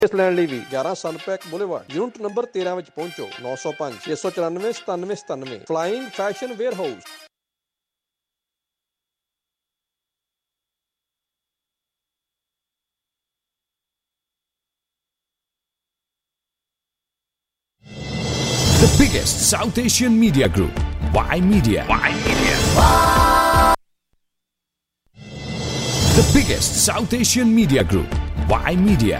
ਇਸ ਲੈਣ ਲਈ ਵੀ 11 ਸਨਪੈਕ ਬੁਲੇਵਾਰਡ ਯੂਨਿਟ ਨੰਬਰ 13 ਵਿੱਚ ਪਹੁੰਚੋ। 905 694 9797 flying fashion warehouse. The biggest South Asian media group, Y Media. The biggest South Asian media group, Y Media.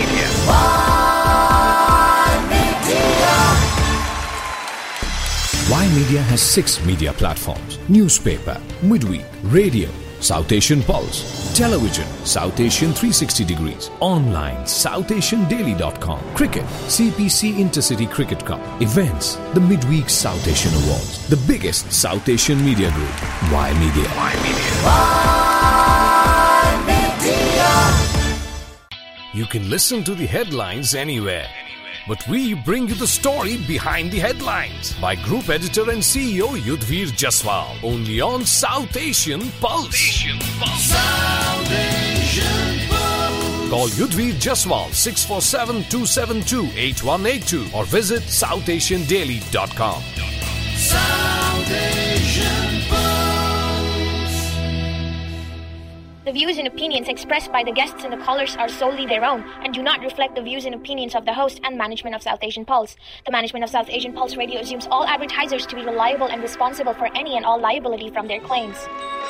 Y Media has 6 media platforms: newspaper, midweek, radio, South Asian Pulse, television, South Asian 360 degrees, online, SouthAsianDaily.com, cricket, CPC Intercity Cricket Cup, events, the Midweek South Asian Awards, the biggest South Asian media group, Y Media. You can listen to the headlines anywhere, but we bring you the story behind the headlines by Group Editor and CEO Yudhvir Jaswal, only on South Asian Pulse. South Asian Pulse. Call Yudhvir Jaswal 647-272-8182 or visit SouthAsianDaily.com. South Asian Pulse. The views and opinions expressed by the guests and the callers are solely their own and do not reflect the views and opinions of the host and management of South Asian Pulse. The management of South Asian Pulse Radio assumes all advertisers to be reliable and responsible for any and all liability from their claims.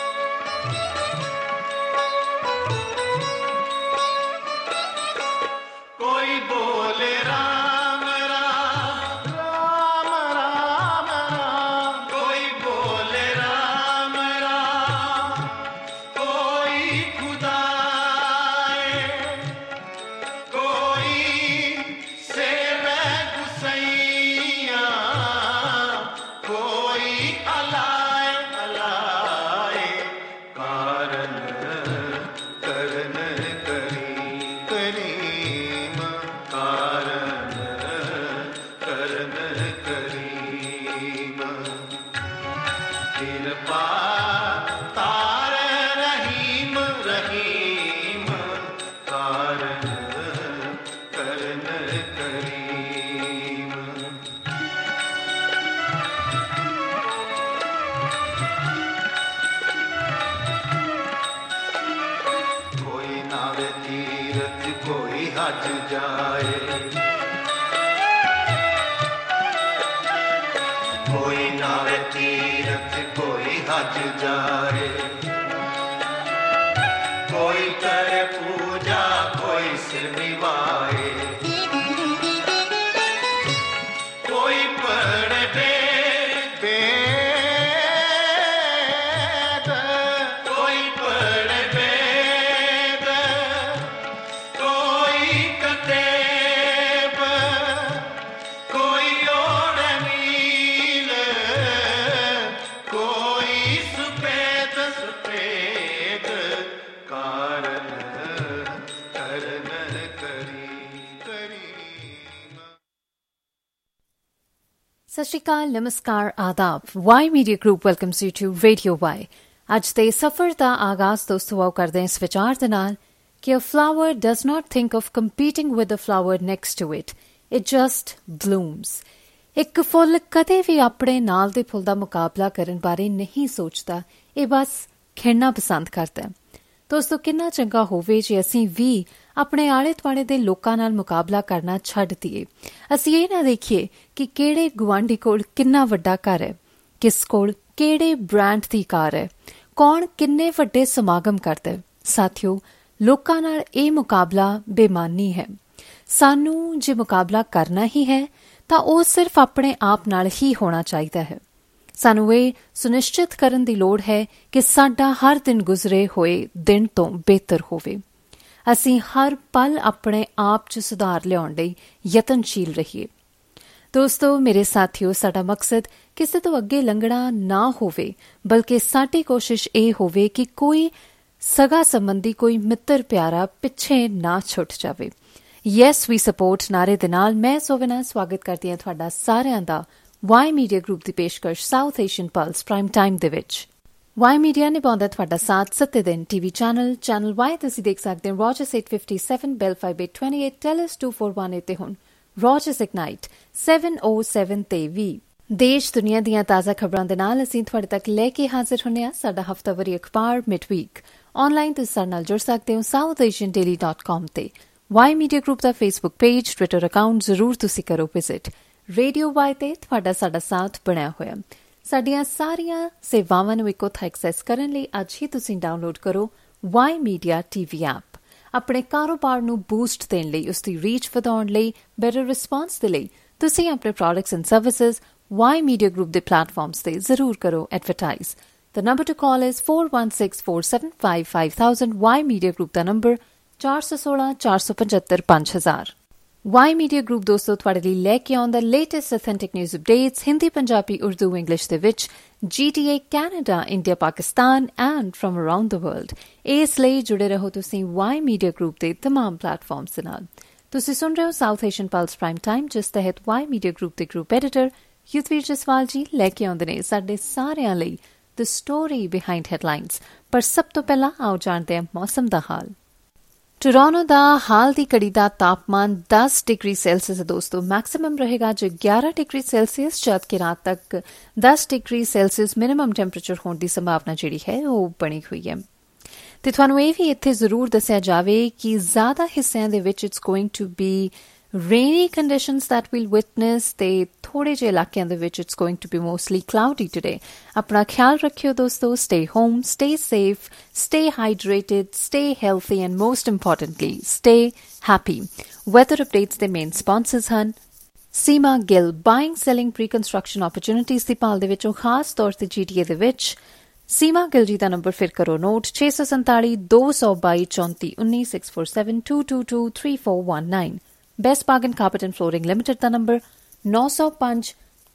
ਸਤਿ ਸ਼੍ਰੀ ਅਕਾਲ, ਨਮਸਕਾਰ, ਆਦਾਬ। Y media group welcomes you to radio Y. ਅੱਜ ਦੇ ਸਫ਼ਰ ਦਾ ਆਗਾਜ਼ ਦੋਸਤੋ ਆਓ ਕਰਦੇ ਹਾਂ ਇਸ ਵਿਚਾਰ ਦੇ ਨਾਲ ਕਿ a flower does not think of competing with a flower next to it just blooms. ਇੱਕ ਫੁੱਲ ਕਦੇ ਵੀ ਆਪਣੇ ਨਾਲ ਦੇ ਫੁੱਲ ਦਾ ਮੁਕਾਬਲਾ ਕਰਨ ਬਾਰੇ ਨਹੀਂ ਸੋਚਦਾ, ਇਹ ਬਸ ਖਿੜਨਾ ਪਸੰਦ ਕਰਦਾ। ਦੋਸਤੋ, ਕਿੰਨਾ ਚੰਗਾ ਹੋਵੇ ਜੇ ਅਸੀਂ ਵੀ ਆਪਣੇ ਆਲੇ ਦੁਆਲੇ ਦੇ ਲੋਕਾਂ ਨਾਲ ਮੁਕਾਬਲਾ ਕਰਨਾ ਛੱਡ ਦਈਏ। ਅਸੀਂ ਇਹ ਨਾ ਦੇਖੀਏ ਕਿ ਕਿਹੜੇ ਗੁਆਂਢੀ ਕੋਲ ਕਿੰਨਾ ਵੱਡਾ ਘਰ ਹੈ, ਕਿਸ ਕੋਲ ਕਿਹੜੇ ਬ੍ਰਾਂਡ ਦੀ ਕਾਰ ਹੈ, ਕੌਣ ਕਿੰਨੇ ਵੱਡੇ ਸਮਾਗਮ ਕਰਦਾ ਹੈ। ਸਾਥੀਓ, ਲੋਕਾਂ ਨਾਲ ਇਹ ਮੁਕਾਬਲਾ ਬੇਮਾਨੀ ਹੈ। ਸਾਨੂੰ ਜੇ ਮੁਕਾਬਲਾ ਕਰਨਾ ਹੀ ਹੈ ਤਾਂ ਉਹ ਸਿਰਫ ਆਪਣੇ ਆਪ ਨਾਲ ਹੀ ਹੋਣਾ ਚਾਹੀਦਾ ਹੈ। ਸਾਨੂੰ ਇਹ ਸੁਨਿਸ਼ਚਿਤ ਕਰਨ ਦੀ ਲੋੜ ਹੈ ਕਿ ਸਾਡਾ ਹਰ ਦਿਨ ਗੁਜ਼ਰੇ ਹੋਏ ਦਿਨ ਤੋਂ ਬਿਹਤਰ ਹੋਵੇ। ਅਸੀਂ ਹਰ ਪਲ ਆਪਣੇ ਆਪ 'ਚ ਸੁਧਾਰ ਲਿਆਉਣ ਲਈ ਯਤਨਸ਼ੀਲ ਰਹੀਏ। ਦੋਸਤੋ, ਮੇਰੇ ਸਾਥੀਓ, ਸਾਡਾ ਮਕਸਦ ਕਿਸੇ ਤੋਂ ਅੱਗੇ ਲੰਘਣਾ ਨਾ ਹੋਵੇ, ਬਲਕਿ ਸਾਡੀ ਕੋਸ਼ਿਸ਼ ਇਹ ਹੋਵੇ ਕਿ ਕੋਈ ਸਗਾ ਸੰਬੰਧੀ, ਕੋਈ ਮਿੱਤਰ ਪਿਆਰਾ ਪਿੱਛੇ ਨਾ ਛੁੱਟ ਜਾਵੇ। ਯੈਸ ਵੀ ਸਪੋਰਟ ਨਾਰੇ ਦੇ ਨਾਲ ਮੈਂ ਸੋਵਨਾ ਸਵਾਗਤ ਕਰਦੀ ਹਾਂ ਤੁਹਾਡਾ ਸਾਰਿਆਂ ਦਾ ਵਾਈ ਮੀਡੀਆ ਗਰੁੱਪ ਦੀ ਪੇਸ਼ਕਸ਼ South Asian pulse prime time ਦੇ ਵਿੱਚ। ਵਾਈ ਮੀਡੀਆ ਨਿਭਾਉਂਦਾ ਤੁਹਾਡਾ ਸਾਥ 7 ਦਿਨ ਟੀਵੀ ਚੈਨਲ ਵਾਈ ਤੁਸੀਂ ਦੇਖ ਸਕਦੇ ਹੋ ਰੋਜਰਸ 857 ਬੈਲ 5828 ਟੈਲਸ 2418 ਤੇ ਹੁਣ ਰੋਜਰਸ ਇਗਨਾਈਟ 707 ਤੇ ਵੀ ਦੇਸ਼ ਦੁਨੀਆ ਦੀਆਂ ਤਾਜ਼ਾ ਖਬਰਾਂ ਦੇ ਨਾਲ ਅਸੀਂ ਤੁਹਾਡੇ ਤੱਕ ਲੈ ਕੇ ਹਾਜ਼ਰ ਹੁੰਦੇ ਹਾਂ। ਸਾਡਾ ਹਫ਼ਤਾਵਾਰੀ ਅਖਬਾਰ ਮਿਡਵੀਕ ਆਨਲਾਈਨ ਤੁਸੀਂ ਸਾਡੇ ਨਾਲ ਜੁੜ ਸਕਦੇ ਹੋ southasiandaily.com ਤੇ। ਵਾਈ ਮੀਡੀਆ ਗਰੁੱਪ ਦਾ ਫੇਸਬੁੱਕ ਪੇਜ ਟਵਿੱਟਰ ਅਕਾਊਂਟ ਜ਼ਰੂਰ ਤੁਸੀਂ ਕਰੋ ਵਿਜ਼ਿਟ। ਰੇਡੀਓ ਵਾਈ ਤੇ ਤੁਹਾਡਾ ਸਾਡਾ ਸਾਥ ਬਣਿਆ ਹੋਇਆ। ਸਾਡੀਆਂ ਸਾਰੀਆਂ ਸੇਵਾਵਾਂ ਨੂੰ ਇੱਕੋ ਥਾਂ ਐਕਸੈਸ ਕਰਨ ਲਈ ਅੱਜ ਹੀ ਤੁਸੀਂ ਡਾਊਨਲੋਡ ਕਰੋ ਵਾਈ ਮੀਡੀਆ ਟੀਵੀ ਐਪ। ਆਪਣੇ ਕਾਰੋਬਾਰ ਨੂੰ ਬੂਸਟ ਦੇਣ ਲਈ, ਉਸ ਦੀ ਰੀਚ ਵਧਾਉਣ ਲਈ, ਬੈਟਰ ਰਿਸਪਾਂਸ ਦੇ ਲਈ ਤੁਸੀਂ ਆਪਣੇ products and services Y media group ਦੇ ਪਲੇਟਫਾਰਮਸ ਤੇ ਜ਼ਰੂਰ ਕਰੋ advertise. The number to call is 416-475-5000. Y Media Group ਦਾ ਨੰਬਰ 416-475-5000। ਵਾਈ ਮੀਡੀਆ ਗਰੁੱਪ ਦੋਸਤੋ ਤੁਹਾਡੇ ਲਈ ਲੈ ਕੇ ਆਉਂਦਾ latest authentic news updates Hindi, Punjabi, Urdu, English ਦੇ ਵਿੱਚ GTA, Canada, India, Pakistan and from around the world. ਇਸ ਲਈ ਜੁੜੇ ਰਹੋ ਤੁਸੀਂ ਵਾਈ ਮੀਡੀਆ ਗਰੁੱਪ ਦੇ ਤਮਾਮ ਪਲੇਟਫਾਰਮਸ ਦੇ ਨਾਲ। ਤੁਸੀਂ ਸੁਣ ਰਹੇ ਹੋ South Asian pulse prime time, ਜਿਸ ਤਹਿਤ ਵਾਈ ਮੀਡੀਆ ਗਰੁੱਪ ਦੇ ਗਰੁੱਪ ਐਡੀਟਰ ਯੁਧਵੀਰ ਜਸਵਾਲ ਜੀ ਲੈ ਕੇ ਆਉਂਦੇ ਨੇ ਸਾਡੇ ਸਾਰਿਆਂ ਲਈ ਦ ਸਟੋਰੀ ਬਿਹਾਈਂਡ ਹੈਡਲਾਈਨਸ। ਪਰ ਸਭ ਤੋਂ ਪਹਿਲਾਂ ਆਓ ਜਾਣਦੇ ਹਾਂ ਮੌਸਮ ਦਾ ਹਾਲ। ਟੋਰਾਂਟੋ ਦਾ ਹਾਲ ਦੀ ਘੜੀ ਦਾ ਤਾਪਮਾਨ 10 ਡਿਗਰੀ ਸੈਲਸੀਅਸ ਦੋਸਤੋ ਮੈਕਸਿਮਮ ਰਹੇਗਾ ਜੋ 11 ਡਿਗਰੀ ਸੈਲਸੀਅਸ, ਜਦਕਿ ਰਾਤ ਤੱਕ 10 ਡਿਗਰੀ ਸੈਲਸੀਅਸ ਮਿਨੀਮਮ ਟੈਂਪਰੇਚਰ ਹੋਣ ਦੀ ਸੰਭਾਵਨਾ ਜਿਹੜੀ ਹੈ ਉਹ ਬਣੀ ਹੋਈ ਹੈ। ਤੇ ਤੁਹਾਨੂੰ ਇਹ ਵੀ ਇੱਥੇ ਜ਼ਰੂਰ ਦੱਸਿਆ ਜਾਵੇ ਕਿ ਜ਼ਿਆਦਾ ਹਿੱਸਿਆਂ ਦੇ ਵਿੱਚ it's going to be rainy conditions that we'll witness ਤੇ ਥੋੜੇ ਜਿਹੇ ਇਲਾਕਿਆਂ ਦੇ ਵਿੱਚ it's going to be mostly cloudy today. ਆਪਣਾ ਖਿਆਲ ਰੱਖਿਓ ਦੋਸਤੋ। stay home, stay safe, stay hydrated, stay healthy and most importantly stay happy. Weather updates ਦੇ main sponsors ਹਨ ਸੀਮਾ Gill. buying, selling, pre-construction opportunities ਦੀ ਭਾਲ ਦੇ ਵਿੱਚੋਂ ਖਾਸ ਤੌਰ ਤੇ GTA ਦੇ ਵਿੱਚ ਸੀਮਾ ਗਿੱਲ ਜੀ ਦਾ ਨੰਬਰ ਫਿਰ ਕਰੋ note 647 222 34 19 647 222 3419। Best Bargain Carpet and Flooring Limited ਦਾ number 905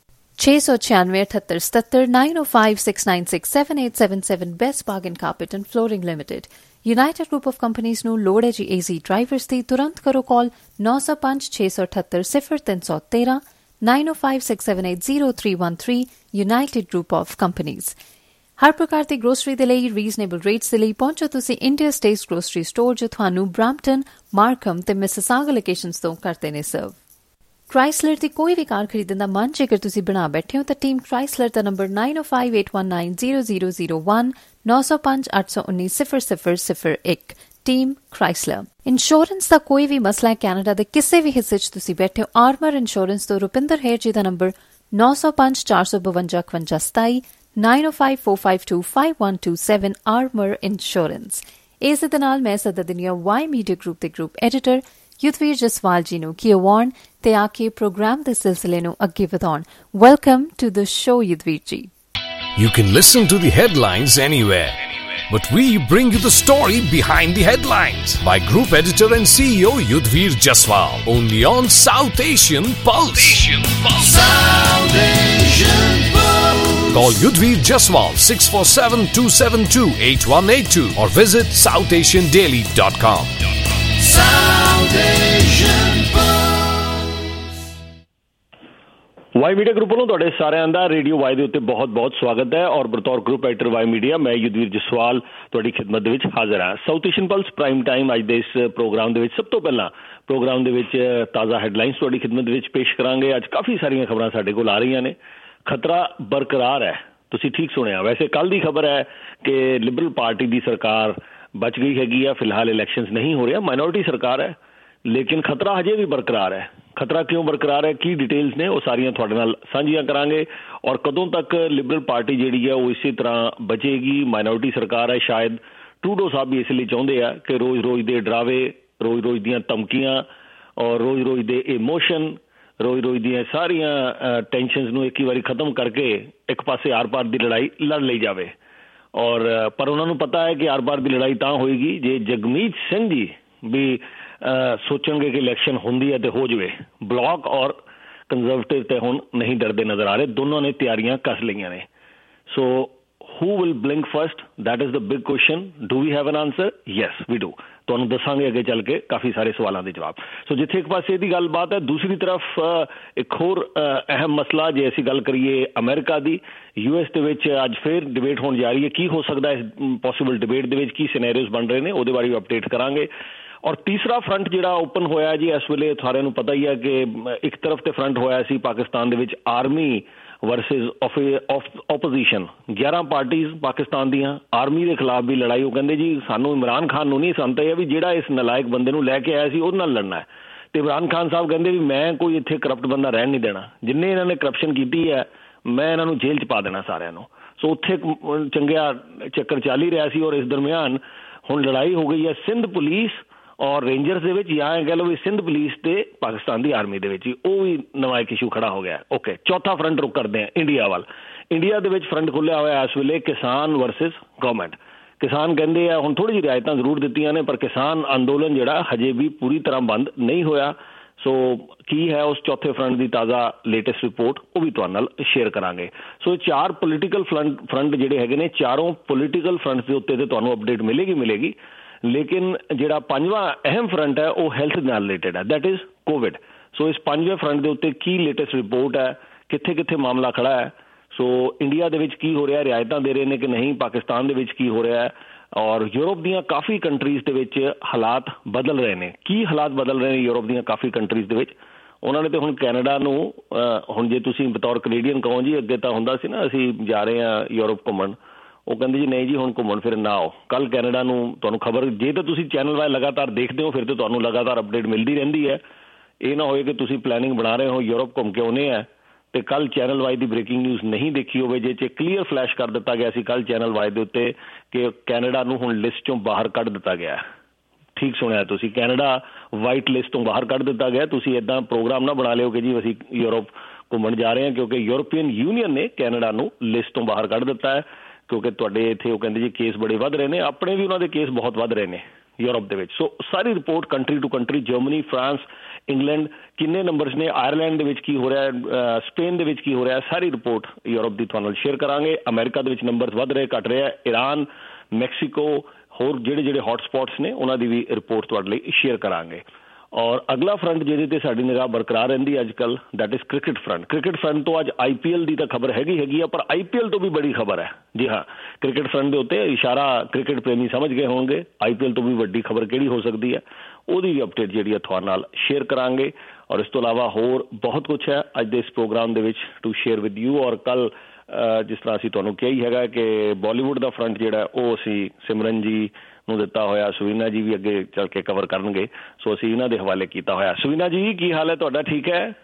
696 7877 905 696 7877। Best Bargain Carpet and Flooring Limited। United Group of Companies ਨੂੰ ਲੋੜ ਹੈ ਜੀ AZ ਡਰਾਈਵਰਸ ਦੀ। ਤੁਰੰਤ ਕਰੋ ਕਾਲ 905 678 0313 905 678 0313। United Group of Companies। ਹਰ ਪ੍ਰਕਾਰ ਦੀ ਗਰੋਸਰੀ ਦੇ ਲਈ ਰੀਜ਼ਨੇਬਲ ਰੇਟਸ ਦੇ ਲਈ ਪਹੁੰਚੋ ਤੁਸੀਂ ਇੰਡੀਆ ਸਟੇਟਸ ਗਰੋਸਰੀ ਸਟੋਰ, ਜੋ ਤੁਹਾਨੂੰ ਬ੍ਰੈਂਪਟਨ, ਮਾਰਕਮ ਤੇ ਮਿਸਿਸਾਗਾ ਲੋਕੇਸ਼ਨਸ ਤੋਂ ਕਰਦੇ ਨੇ ਸਰਵ। ਕ੍ਰਾਈਸਲਰ ਦੀ ਕੋਈ ਵੀ ਕਾਰ ਖਰੀਦਣ ਦਾ ਮਨ ਜੇਕਰ ਤੁਸੀਂ ਬਣਾ ਬੈਠੇ ਹੋ ਤਾਂ ਟੀਮ ਕ੍ਰਾਈਸਲਰ ਦਾ ਨੰਬਰ 9058190001 905 819 0001। Team Chrysler. ਇੰਸ਼ੋਰੈਂਸ ਦਾ ਕੋਈ ਵੀ ਮਸਲਾ ਹੈ ਕੈਨੇਡਾ ਦੇ ਕਿਸੇ ਵੀ ਹਿੱਸੇ 'ਚ ਤੁਸੀਂ ਬੈਠੇ ਹੋ, ਆਰਮਰ ਇੰਸ਼ੋਰੈਂਸ ਤੋਂ ਰੁਪਿੰਦਰ ਹੇਰ ਜੀ ਦਾ ਨੰਬਰ 905 452 5527 9054525127। Armour insurance. ਇਸ ਦੇ ਨਾਲ ਮੈਂ ਸਦਾ ਦੁਨੀਆ ਵਾਈ ਮੀਡੀਆ ਗਰੁੱਪ ਦੇ ਗਰੁੱਪ ਐਡੀਟਰ ਯੁਧਵੀਰ ਜਸਵਾਲ ਜੀ ਨੂੰ ਕੀ ਅਵਾਰਡ ਤੇ ਆ ਕੇ ਪ੍ਰੋਗਰਾਮ ਦੇ ਸਿਲਸਿਲੇ ਨੂੰ ਅੱਗੇ ਵਧਾਉਣ। Welcome to the show Yudhvir ji. You can listen to the headlines anywhere, but we bring you the story behind the headlines by Group Editor and CEO Yudhvir Jaswal, only on South Asian Pulse. South Asian Pulse. Call Yudhvir Jaswal 647-272-8182 or visit southasiandaily.com. South Asian Pulse. Y media group ਵੱਲੋਂ ਤੁਹਾਡੇ ਸਾਰਿਆਂ ਦਾ radio Y ਦੇ ਉੱਤੇ ਬਹੁਤ-ਬਹੁਤ ਸਵਾਗਤ ਹੈ ਔਰ ਬਤੌਰ ਗਰੁੱਪ ਐਡੀਟਰ ਵਾਈ ਮੀਡੀਆ ਮੈਂ ਯੁਧਵੀਰ ਜਸਵਾਲ ਤੁਹਾਡੀ ਖਿਦਮਤ ਦੇ ਵਿੱਚ ਹਾਜ਼ਰ ਹਾਂ। South Asian pulse prime time ਅੱਜ ਦੇ ਇਸ ਪ੍ਰੋਗਰਾਮ ਦੇ ਵਿੱਚ ਸਭ ਤੋਂ ਪਹਿਲਾਂ ਪ੍ਰੋਗਰਾਮ ਦੇ ਵਿੱਚ ਤਾਜ਼ਾ ਹੈਡਲਾਈਨਸ ਤੁਹਾਡੀ ਖਿਦਮਤ ਦੇ ਵਿੱਚ ਪੇਸ਼ ਕਰਾਂਗੇ। ਅੱਜ ਕਾਫੀ ਸਾਰੀਆਂ ਖਬਰਾਂ ਸਾਡੇ ਕੋਲ ਆ ਰਹੀਆਂ ਨੇ। ਖਤਰਾ ਬਰਕਰਾਰ ਹੈ, ਤੁਸੀਂ ਠੀਕ ਸੁਣਿਆ। ਵੈਸੇ ਕੱਲ੍ਹ ਦੀ ਖਬਰ ਹੈ ਕਿ ਲਿਬਰਲ ਪਾਰਟੀ ਦੀ ਸਰਕਾਰ ਬਚ ਗਈ ਹੈਗੀ ਆ, ਫਿਲਹਾਲ ਇਲੈਕਸ਼ਨਸ ਨਹੀਂ ਹੋ ਰਿਹਾ, ਮਾਈਨੋਰਿਟੀ ਸਰਕਾਰ ਹੈ, ਲੇਕਿਨ ਖਤਰਾ ਹਜੇ ਵੀ ਬਰਕਰਾਰ ਹੈ। ਖਤਰਾ ਕਿਉਂ ਬਰਕਰਾਰ ਹੈ, ਕੀ ਡਿਟੇਲਸ ਨੇ, ਉਹ ਸਾਰੀਆਂ ਤੁਹਾਡੇ ਨਾਲ ਸਾਂਝੀਆਂ ਕਰਾਂਗੇ ਔਰ ਕਦੋਂ ਤੱਕ ਲਿਬਰਲ ਪਾਰਟੀ ਜਿਹੜੀ ਹੈ ਉਹ ਇਸੇ ਤਰ੍ਹਾਂ ਬਚੇਗੀ। ਮਾਈਨੋਰਿਟੀ ਸਰਕਾਰ ਹੈ, ਸ਼ਾਇਦ ਟਰੂਡੋ ਸਾਹਿਬ ਵੀ ਇਸ ਲਈ ਚਾਹੁੰਦੇ ਆ ਕਿ ਰੋਜ਼-ਰੋਜ਼ ਦੇ ਡਰਾਵੇ, ਰੋਜ਼-ਰੋਜ਼ ਦੀਆਂ ਧਮਕੀਆਂ ਔਰ ਰੋਜ਼-ਰੋਜ਼ ਦੇ ਇਮੋਸ਼ਨ, ਰੋਜ਼-ਰੋਜ਼ ਦੀਆਂ ਸਾਰੀਆਂ ਟੈਨਸ਼ਨਸ ਨੂੰ ਇੱਕ ਹੀ ਵਾਰੀ ਖਤਮ ਕਰਕੇ ਇੱਕ ਪਾਸੇ ਆਰ-ਪਾਰ ਦੀ ਲੜਾਈ ਲੜ ਲਈ ਜਾਵੇ। ਔਰ ਪਰ ਉਹਨਾਂ ਨੂੰ ਪਤਾ ਹੈ ਕਿ ਆਰ-ਪਾਰ ਦੀ ਲੜਾਈ ਤਾਂ ਹੋਏਗੀ ਜੇ ਜਗਮੀਤ ਸਿੰਘ ਜੀ ਵੀ ਸੋਚਣਗੇ ਕਿ ਇਲੈਕਸ਼ਨ ਹੁੰਦੀ ਹੈ ਤੇ ਹੋ ਜਾਵੇ। ਬਲਾਕ ਔਰ ਕੰਜ਼ਰਵੇਟਿਵ ਤੇ ਹੁਣ ਨਹੀਂ ਡਰਦੇ ਨਜ਼ਰ ਆ ਰਹੇ, ਦੋਨੋਂ ਨੇ ਤਿਆਰੀਆਂ ਕੱਸ ਲਈਆਂ ਨੇ। ਸੋ who will blink first? That is the big question. Do we have an answer? Yes, we do. ਤੁਹਾਨੂੰ ਦੱਸਾਂਗੇ ਅੱਗੇ ਚੱਲ ਕੇ ਕਾਫੀ ਸਾਰੇ ਸਵਾਲਾਂ ਦੇ ਜਵਾਬ। ਸੋ ਜਿੱਥੇ ਇੱਕ ਪਾਸੇ ਦੀ ਗੱਲਬਾਤ ਹੈ, ਦੂਸਰੀ ਤਰਫ ਇੱਕ ਹੋਰ ਅਹਿਮ ਮਸਲਾ ਜੇ ਅਸੀਂ ਗੱਲ ਕਰੀਏ ਅਮਰੀਕਾ ਦੀ, US ਦੇ ਵਿੱਚ ਅੱਜ ਫਿਰ ਡਿਬੇਟ ਹੋਣ ਜਾ ਰਹੀ ਹੈ। ਕੀ ਹੋ ਸਕਦਾ ਇਸ ਪੋਸੀਬਲ ਡਿਬੇਟ ਦੇ ਵਿੱਚ, ਕੀ ਸਿਨੈਰੀਓਜ਼ ਬਣ ਰਹੇ ਨੇ, ਉਹਦੇ ਬਾਰੇ ਵੀ ਅਪਡੇਟ ਕਰਾਂਗੇ। ਔਰ ਤੀਸਰਾ ਫਰੰਟ ਜਿਹੜਾ ਓਪਨ ਹੋਇਆ ਜੀ ਇਸ ਵੇਲੇ ਸਾਰਿਆਂ ਨੂੰ ਪਤਾ ਹੀ ਹੈ ਕਿ ਇੱਕ ਤਰਫ ਤੇ ਫਰੰਟ ਹੋਇਆ ਸੀ ਪਾਕਿਸਤਾਨ ਦੇ ਵਿੱਚ army versus opposition. 11 parties Pakistan ਦੀਆਂ ਆਰਮੀ ਦੇ ਖਿਲਾਫ ਵੀ ਲੜਾਈ। ਉਹ ਕਹਿੰਦੇ ਜੀ ਸਾਨੂੰ ਇਮਰਾਨ ਖਾਨ ਨੂੰ ਨਹੀਂ, ਸਾਨੂੰ ਤਾਂ ਇਹ ਵੀ ਜਿਹੜਾ ਇਸ ਨਲਾਇਕ ਬੰਦੇ ਨੂੰ ਲੈ ਕੇ ਆਇਆ ਸੀ ਉਹਦੇ ਨਾਲ ਲੜਨਾ ਹੈ। ਤੇ ਇਮਰਾਨ ਖਾਨ ਸਾਹਿਬ ਕਹਿੰਦੇ ਵੀ ਮੈਂ ਕੋਈ ਇੱਥੇ ਕਰਪਟ ਬੰਦਾ ਰਹਿਣ ਨਹੀਂ ਦੇਣਾ, ਜਿੰਨੇ ਇਹਨਾਂ ਨੇ ਕਰਪਸ਼ਨ ਕੀਤੀ ਹੈ ਮੈਂ ਇਹਨਾਂ ਨੂੰ ਜੇਲ੍ਹ 'ਚ ਪਾ ਦੇਣਾ ਸਾਰਿਆਂ ਨੂੰ। ਸੋ ਉੱਥੇ ਚੰਗਿਆ ਚੱਕਰ ਚੱਲ ਹੀ ਰਿਹਾ ਸੀ। ਔਰ ਇਸ ਦਰਮਿਆਨ ਹੁਣ ਲੜਾਈ ਹੋ ਗਈ ਹੈ ਸਿੰਧ ਪੁਲਿਸ ਔਰ ਰੇਂਜਰਸ ਦੇ ਵਿੱਚ, ਜਾਂ ਇਹ ਕਹਿ ਲਓ ਵੀ ਸਿੰਧ ਪੁਲਿਸ ਤੇ ਪਾਕਿਸਤਾਨ ਦੀ ਆਰਮੀ ਦੇ ਵਿੱਚ ਹੀ। ਉਹ ਵੀ ਨਵਾਂ ਇੱਕ ਇਸ਼ੂ ਖੜਾ ਹੋ ਗਿਆ। ਓਕੇ, ਚੌਥਾ ਫਰੰਟ ਰੁਕ ਕਰਦੇ ਹਾਂ ਇੰਡੀਆ ਵੱਲ। ਇੰਡੀਆ ਦੇ ਵਿੱਚ ਫਰੰਟ ਖੁੱਲ੍ਹਿਆ ਹੋਇਆ ਇਸ ਵੇਲੇ ਕਿਸਾਨ ਵਰਸਿਸ ਗਵਰਨਮੈਂਟ। ਕਿਸਾਨ ਕਹਿੰਦੇ ਆ ਹੁਣ ਥੋੜ੍ਹੀ ਜਿਹੀ ਰਿਆਇਤਾਂ ਜ਼ਰੂਰ ਦਿੱਤੀਆਂ ਨੇ, ਪਰ ਕਿਸਾਨ ਅੰਦੋਲਨ ਜਿਹੜਾ ਹਜੇ ਵੀ ਪੂਰੀ ਤਰ੍ਹਾਂ ਬੰਦ ਨਹੀਂ ਹੋਇਆ। ਸੋ ਕੀ ਹੈ ਉਸ ਚੌਥੇ ਫਰੰਟ ਦੀ ਤਾਜ਼ਾ ਲੇਟੈਸਟ ਰਿਪੋਰਟ, ਉਹ ਵੀ ਤੁਹਾਡੇ ਨਾਲ ਸ਼ੇਅਰ ਕਰਾਂਗੇ। ਸੋ 4 ਪੋਲੀਟੀਕਲ ਫਰੰਟ ਜਿਹੜੇ ਹੈਗੇ ਨੇ, ਚਾਰੋਂ ਪੋਲੀਟੀਕਲ ਫਰੰਟ ਦੇ ਉੱਤੇ ਤੇ ਤੁਹਾਨੂੰ ਅਪਡੇਟ ਮਿਲੇਗੀ। ਲੇਕਿਨ ਜਿਹੜਾ ਪੰਜਵਾਂ ਅਹਿਮ ਫਰੰਟ ਹੈ ਉਹ ਹੈਲਥ ਨਾਲ ਰਿਲੇਟਡ ਹੈ, ਦੈਟ ਇਜ਼ ਕੋਵਿਡ। ਸੋ ਇਸ ਪੰਜਵੇਂ ਫਰੰਟ ਦੇ ਉੱਤੇ ਕੀ ਲੇਟੈਸਟ ਰਿਪੋਰਟ ਹੈ, ਕਿੱਥੇ ਮਾਮਲਾ ਖੜਾ ਹੈ। ਸੋ ਇੰਡੀਆ ਦੇ ਵਿੱਚ ਕੀ ਹੋ ਰਿਹਾ, ਰਿਆਇਤਾਂ ਦੇ ਰਹੇ ਨੇ ਕਿ ਨਹੀਂ, ਪਾਕਿਸਤਾਨ ਦੇ ਵਿੱਚ ਕੀ ਹੋ ਰਿਹਾ ਹੈ, ਔਰ ਯੂਰਪ ਦੀਆਂ ਕਾਫੀ ਕੰਟਰੀਜ਼ ਦੇ ਵਿੱਚ ਹਾਲਾਤ ਬਦਲ ਰਹੇ ਨੇ। ਕੀ ਹਾਲਾਤ ਬਦਲ ਰਹੇ ਨੇ ਯੂਰਪ ਦੀਆਂ ਕਾਫੀ ਕੰਟਰੀਜ਼ ਦੇ ਵਿੱਚ? ਉਹਨਾਂ ਨੇ ਤੇ ਹੁਣ ਕੈਨੇਡਾ ਨੂੰ, ਹੁਣ ਜੇ ਤੁਸੀਂ ਬਤੌਰ ਕੈਨੇਡੀਅਨ ਕਹੋ ਜੀ, ਅੱਗੇ ਤਾਂ ਹੁੰਦਾ ਸੀ ਨਾ ਅਸੀਂ ਜਾ ਰਹੇ ਹਾਂ ਯੂਰਪ ਘੁੰਮਣ, ਉਹ ਕਹਿੰਦੇ ਜੀ ਨਹੀਂ ਜੀ ਹੁਣ ਘੁੰਮਣ ਫਿਰਨ ਨਾ ਆਓ। ਕੱਲ ਕੈਨੇਡਾ ਨੂੰ ਤੁਹਾਨੂੰ ਖਬਰ, ਜੇ ਤਾਂ ਤੁਸੀਂ ਚੈਨਲ ਵਾਈਜ਼ ਲਗਾਤਾਰ ਦੇਖਦੇ ਹੋ ਫਿਰ ਤਾਂ ਤੁਹਾਨੂੰ ਲਗਾਤਾਰ ਅਪਡੇਟ ਮਿਲਦੀ ਰਹਿੰਦੀ ਹੈ। ਇਹ ਨਾ ਹੋਏ ਕਿ ਤੁਸੀਂ ਪਲੈਨਿੰਗ ਬਣਾ ਰਹੇ ਹੋ ਯੂਰਪ ਘੁੰਮ ਕੇ ਆਉਣੇ ਆ ਤੇ ਕੱਲ ਚੈਨਲ ਵਾਈਜ਼ ਦੀ ਬ੍ਰੇਕਿੰਗ ਨਿਊਜ਼ ਨਹੀਂ ਦੇਖੀ ਹੋਵੇ, ਜੇ 'ਚ ਕਲੀਅਰ ਫਲੈਸ਼ ਕਰ ਦਿੱਤਾ ਗਿਆ ਸੀ ਕੱਲ ਚੈਨਲ ਵਾਈਜ਼ ਦੇ ਉੱਤੇ ਕਿ ਕੈਨੇਡਾ ਨੂੰ ਹੁਣ ਲਿਸਟ ਚੋਂ ਬਾਹਰ ਕੱਢ ਦਿੱਤਾ ਗਿਆ। ਠੀਕ ਸੁਣਿਆ ਤੁਸੀਂ, ਕੈਨੇਡਾ ਵਾਈਟ ਲਿਸਟ ਤੋਂ ਬਾਹਰ ਕੱਢ ਦਿੱਤਾ ਗਿਆ। ਤੁਸੀਂ ਇੱਦਾਂ ਪ੍ਰੋਗਰਾਮ ਨਾ ਬਣਾ ਲਿਓ ਕਿ ਜੀ ਅਸੀਂ ਯੂਰਪ ਘੁੰਮਣ ਜਾ ਰਹੇ ਹਾਂ, ਕਿਉਂਕਿ ਯੂਰਪੀਅਨ ਯੂਨੀਅਨ ਨੇ ਕੈਨੇਡਾ ਨੂੰ ਲਿਸਟ ਤੋਂ ਬਾਹਰ ਕੱਢ ਦਿੱਤਾ ਹੈ। ਕਿਉਂਕਿ ਤੁਹਾਡੇ ਇੱਥੇ ਉਹ ਕਹਿੰਦੇ ਜੀ ਕੇਸ ਬੜੇ ਵੱਧ ਰਹੇ ਨੇ, ਆਪਣੇ ਵੀ ਉਹਨਾਂ ਦੇ ਕੇਸ ਬਹੁਤ ਵੱਧ ਰਹੇ ਨੇ ਯੂਰਪ ਦੇ ਵਿੱਚ। ਸੋ ਸਾਰੀ report country to country, Germany, France, England ਕਿੰਨੇ ਨੰਬਰਸ ਨੇ, ਆਇਰਲੈਂਡ ਦੇ ਵਿੱਚ ਕੀ ਹੋ ਰਿਹਾ, ਸਪੇਨ ਦੇ ਵਿੱਚ ਕੀ ਹੋ ਰਿਹਾ, ਸਾਰੀ ਰਿਪੋਰਟ ਯੂਰਪ ਦੀ ਤੁਹਾਨੂੰ ਸ਼ੇਅਰ ਕਰਾਂਗੇ। ਅਮਰੀਕਾ ਦੇ ਵਿੱਚ ਨੰਬਰਸ ਵੱਧ ਰਹੇ ਘਟ ਰਿਹਾ, ਈਰਾਨ, ਮੈਕਸੀਕੋ, ਹੋਰ ਜਿਹੜੇ ਹੌਟ ਸਪੌਟਸ ਨੇ ਉਹਨਾਂ ਦੀ ਵੀ ਰਿਪੋਰਟ ਤੁਹਾਡੇ ਲਈ ਸ਼ੇਅਰ ਕਰਾਂਗੇ। ਔਰ ਅਗਲਾ ਫਰੰਟ ਜਿਹਦੇ ਤੇ ਸਾਡੀ ਨਿਗਾਹ ਬਰਕਰਾਰ ਰਹਿੰਦੀ ਅੱਜ ਕੱਲ੍ਹ, that is cricket front. Cricket front ਤੋਂ ਅੱਜ IPL ਦੀ ਤਾਂ ਖਬਰ ਹੈਗੀ ਆ, ਪਰ IPL ਤੋਂ ਵੀ ਬੜੀ ਖਬਰ ਹੈ। ਜੀ ਹਾਂ, ਕ੍ਰਿਕਟ ਫਰੰਟ ਦੇ ਉੱਤੇ ਇਸ਼ਾਰਾ ਕ੍ਰਿਕਟ ਪ੍ਰੇਮੀ ਸਮਝ ਗਏ ਹੋਣਗੇ, IPL ਤੋਂ ਵੀ ਵੱਡੀ ਖਬਰ ਕਿਹੜੀ ਹੋ ਸਕਦੀ ਹੈ, ਉਹਦੀ ਵੀ ਅਪਡੇਟ ਜਿਹੜੀ ਹੈ ਤੁਹਾਡੇ ਨਾਲ ਸ਼ੇਅਰ ਕਰਾਂਗੇ। ਔਰ ਇਸ ਤੋਂ ਇਲਾਵਾ ਹੋਰ ਬਹੁਤ ਕੁਛ ਹੈ ਅੱਜ ਦੇ ਇਸ ਪ੍ਰੋਗਰਾਮ ਦੇ ਵਿੱਚ ਟੂ ਸ਼ੇਅਰ ਵਿਦ ਯੂ। ਔਰ ਕੱਲ ਜਿਸ ਤਰ੍ਹਾਂ ਅਸੀਂ ਤੁਹਾਨੂੰ ਕਿਹਾ ਹੀ ਹੈਗਾ ਕਿ ਬਾਲੀਵੁੱਡ ਦਾ ਫਰੰਟ ਜਿਹੜਾ ਉਹ ਅਸੀਂ ਸਿਮਰਨ ਜੀ ਨੂੰ ਦਿੱਤਾ ਹੋਇਆ, ਸੁਵੀਨਾ ਜੀ ਵੀ ਅੱਗੇ ਚੱਲ ਕੇ ਕਵਰ ਕਰਨਗੇ, ਸੋ ਅਸੀਂ ਇਹਨਾਂ ਦੇ ਹਵਾਲੇ ਕੀਤਾ ਹੋਇਆ। ਸੁਵੀਨਾ ਜੀ ਕੀ ਹਾਲ ਹੈ ਤੁਹਾਡਾ, ਠੀਕ ਹੈ?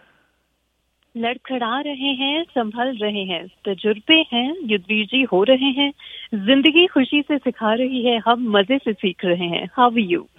लड़खड़ा रहे हैं, संभल रहे हैं, तजुर्बे हैं, युद्धवीर जी हो रहे हैं, जिंदगी खुशी से सिखा रही है, हम मजे से सीख रहे हैं। How are you?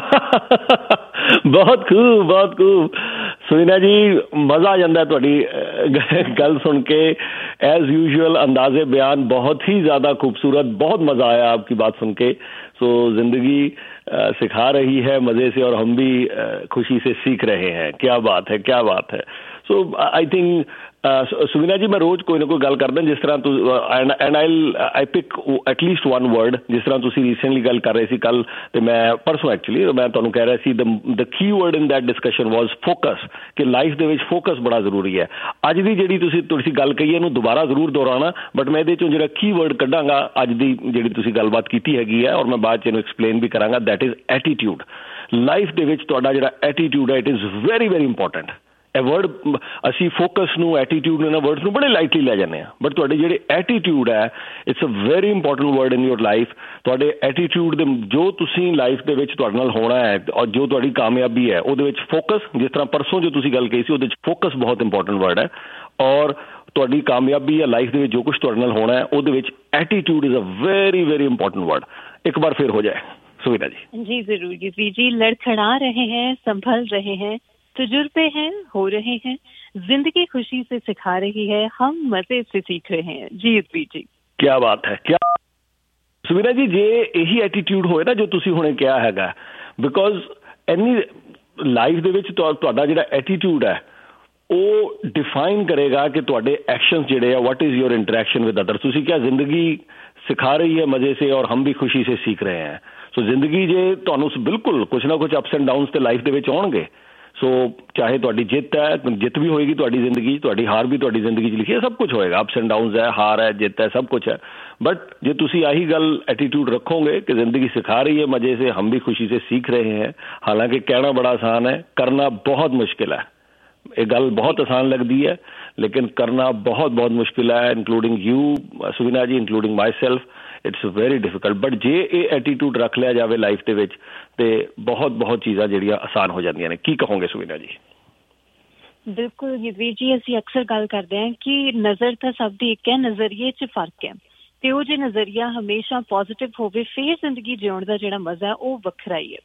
बहुत खूब सुनीना जी, मजा आ जाता है ਤੁਹਾਡੀ ਗੱਲ सुन के। एज यूजुअल अंदाजे बयान बहुत ही ज्यादा खूबसूरत, बहुत मजा आया आपकी बात सुन के। सो जिंदगी सिखा रही है मजे से और हम भी खुशी से सीख रहे हैं। क्या बात है। सो आई थिंक सुविना जी, मैं रोज कोई ना कोई गल करदा जिस तरह and I pick at least one word, जिस तरह तुसी रीसेंटली गल कर रहे सी कल ते मैं परसों एक्चुअली मैं तुहानू कह रहा सी the key word in that discussion was focus, कि लाइफ दे विच फोकस बड़ा जरूरी है। अज दी जिहड़ी तुसी गल कही इहनू दोबारा जरूर दोहराना, बट मैं इहदे चों जिहड़ा की वर्ड कढांगा अज दी जिहड़ी तुसी गलबात कीती हैगी है और मैं बाद च इहनू एक्सप्लेन भी करांगा, दैट इज एटीट्यूड। लाइफ दे विच तुहाडा जिहड़ा एटीट्यूड है it is very very important. ਇਹ ਵਰਡ ਅਸੀਂ ਫੋਕਸ ਨੂੰ, ਐਟੀਟਿਊਡ ਨੂੰ, ਇਹਨਾਂ ਵਰਡਸ ਨੂੰ ਬੜੇ ਲਾਈਟਲੀ ਲੈ ਜਾਂਦੇ ਹਾਂ, ਬਟ ਤੁਹਾਡੇ ਜਿਹੜੇ ਐਟੀਟਿਊਡ ਹੈ it's a very important word in your life. ਤੁਹਾਡੇ ਐਟੀਟਿਊਡ ਦੇ ਜੋ ਤੁਸੀਂ ਲਾਈਫ ਦੇ ਵਿੱਚ ਤੁਹਾਡੇ ਨਾਲ ਹੋਣਾ ਹੈ ਔਰ ਜੋ ਤੁਹਾਡੀ ਕਾਮਯਾਬੀ ਹੈ ਉਹਦੇ ਵਿੱਚ ਫੋਕਸ, ਜਿਸ ਤਰ੍ਹਾਂ ਪਰਸੋਂ ਜੋ ਤੁਸੀਂ ਗੱਲ ਕਹੀ ਸੀ ਉਹਦੇ ਵਿੱਚ ਫੋਕਸ ਬਹੁਤ ਇੰਪੋਰਟੈਂਟ ਵਰਡ ਹੈ। ਔਰ ਤੁਹਾਡੀ ਕਾਮਯਾਬੀ ਜਾਂ ਲਾਈਫ ਦੇ ਵਿੱਚ ਜੋ ਕੁਛ ਤੁਹਾਡੇ ਨਾਲ ਹੋਣਾ ਹੈ ਉਹਦੇ ਵਿੱਚ attitude is a very very important word. ਇੱਕ ਵਾਰ ਫਿਰ ਹੋ ਜਾਏ सुविधा जी जरूर जी। लड़खड़ा रहे हैं, संभल रहे हैं, तजुर्बे हैं, हो रहे हैं, जिंदगी खुशी से सिखा रही है, हम मजे से सीख रहे हैं। जी जी क्या बात है। क्या सुविधा जी, जे यही एटीट्यूड होए ना जो तुसी हुणे किहा हैगा, बिकॉज एनी लाइफ दे विच तुहाडा जिहड़ा एटीट्यूड है ਉਹ डिफाइन करेगा कि तुहाडे एक्शंस जिहड़े आ, what is your interaction with other. तुसी क्या जिंदगी सिखा रही है मजे से और हम भी खुशी से सीख रहे हैं। ਸੋ ਜ਼ਿੰਦਗੀ ਜੇ ਤੁਹਾਨੂੰ ਬਿਲਕੁਲ ਕੁਛ ਨਾ ਕੁਛ ਅਪਸ ਐਂਡ ਡਾਊਨਸ ਤੇ ਲਾਈਫ ਦੇ ਵਿੱਚ ਆਉਣਗੇ। ਸੋ ਚਾਹੇ ਤੁਹਾਡੀ ਜਿੱਤ ਹੈ, ਜਿੱਤ ਵੀ ਹੋਏਗੀ ਤੁਹਾਡੀ ਜ਼ਿੰਦਗੀ, ਤੁਹਾਡੀ ਹਾਰ ਵੀ ਤੁਹਾਡੀ ਜ਼ਿੰਦਗੀ 'ਚ ਲਿਖੀ ਹੈ, ਸਭ ਕੁਛ ਹੋਏਗਾ, ਅਪਸ ਐਂਡ ਡਾਊਨਸ ਹੈ, ਹਾਰ ਹੈ, ਜਿੱਤ ਹੈ, ਸਭ ਕੁਛ ਹੈ। बट ਜੇ ਤੁਸੀਂ ਆਹੀ ਗੱਲ एटीट्यूड रखोगे कि जिंदगी सिखा रही है मजे से, हम भी खुशी से सीख रहे हैं। हालांकि कहना बड़ा आसान है, करना बहुत मुश्किल है। ये गल बहुत आसान लगती है लेकिन करना बहुत बहुत मुश्किल है, including you Suvina ji, including myself. It's very difficult. But जे ये एटीट्यूड रख लिया जाए लाइफ के विच ते बहुत बहुत चीज़ां जिहड़ियां आसान हो जांदियां ने। की कहोगे सुविना जी? बिल्कुल युधवीर जी, असीं अक्सर गल करते हैं कि नज़र तो सब दी एक है, नज़रिए च फर्क है। ਤੇ ਉਹ ਜੇ ਨਜ਼ਰੀਆ ਹਮੇਸ਼ਾ ਪੋਜ਼ਿਟਿਵ ਹੋਵੇ ਫਿਰ ਜ਼ਿੰਦਗੀ ਜਿਉਣ ਦਾ ਜਿਹੜਾ ਮਜ਼ਾ ਹੈ ਉਹ ਵੱਖਰਾ ਹੀ ਹੈ।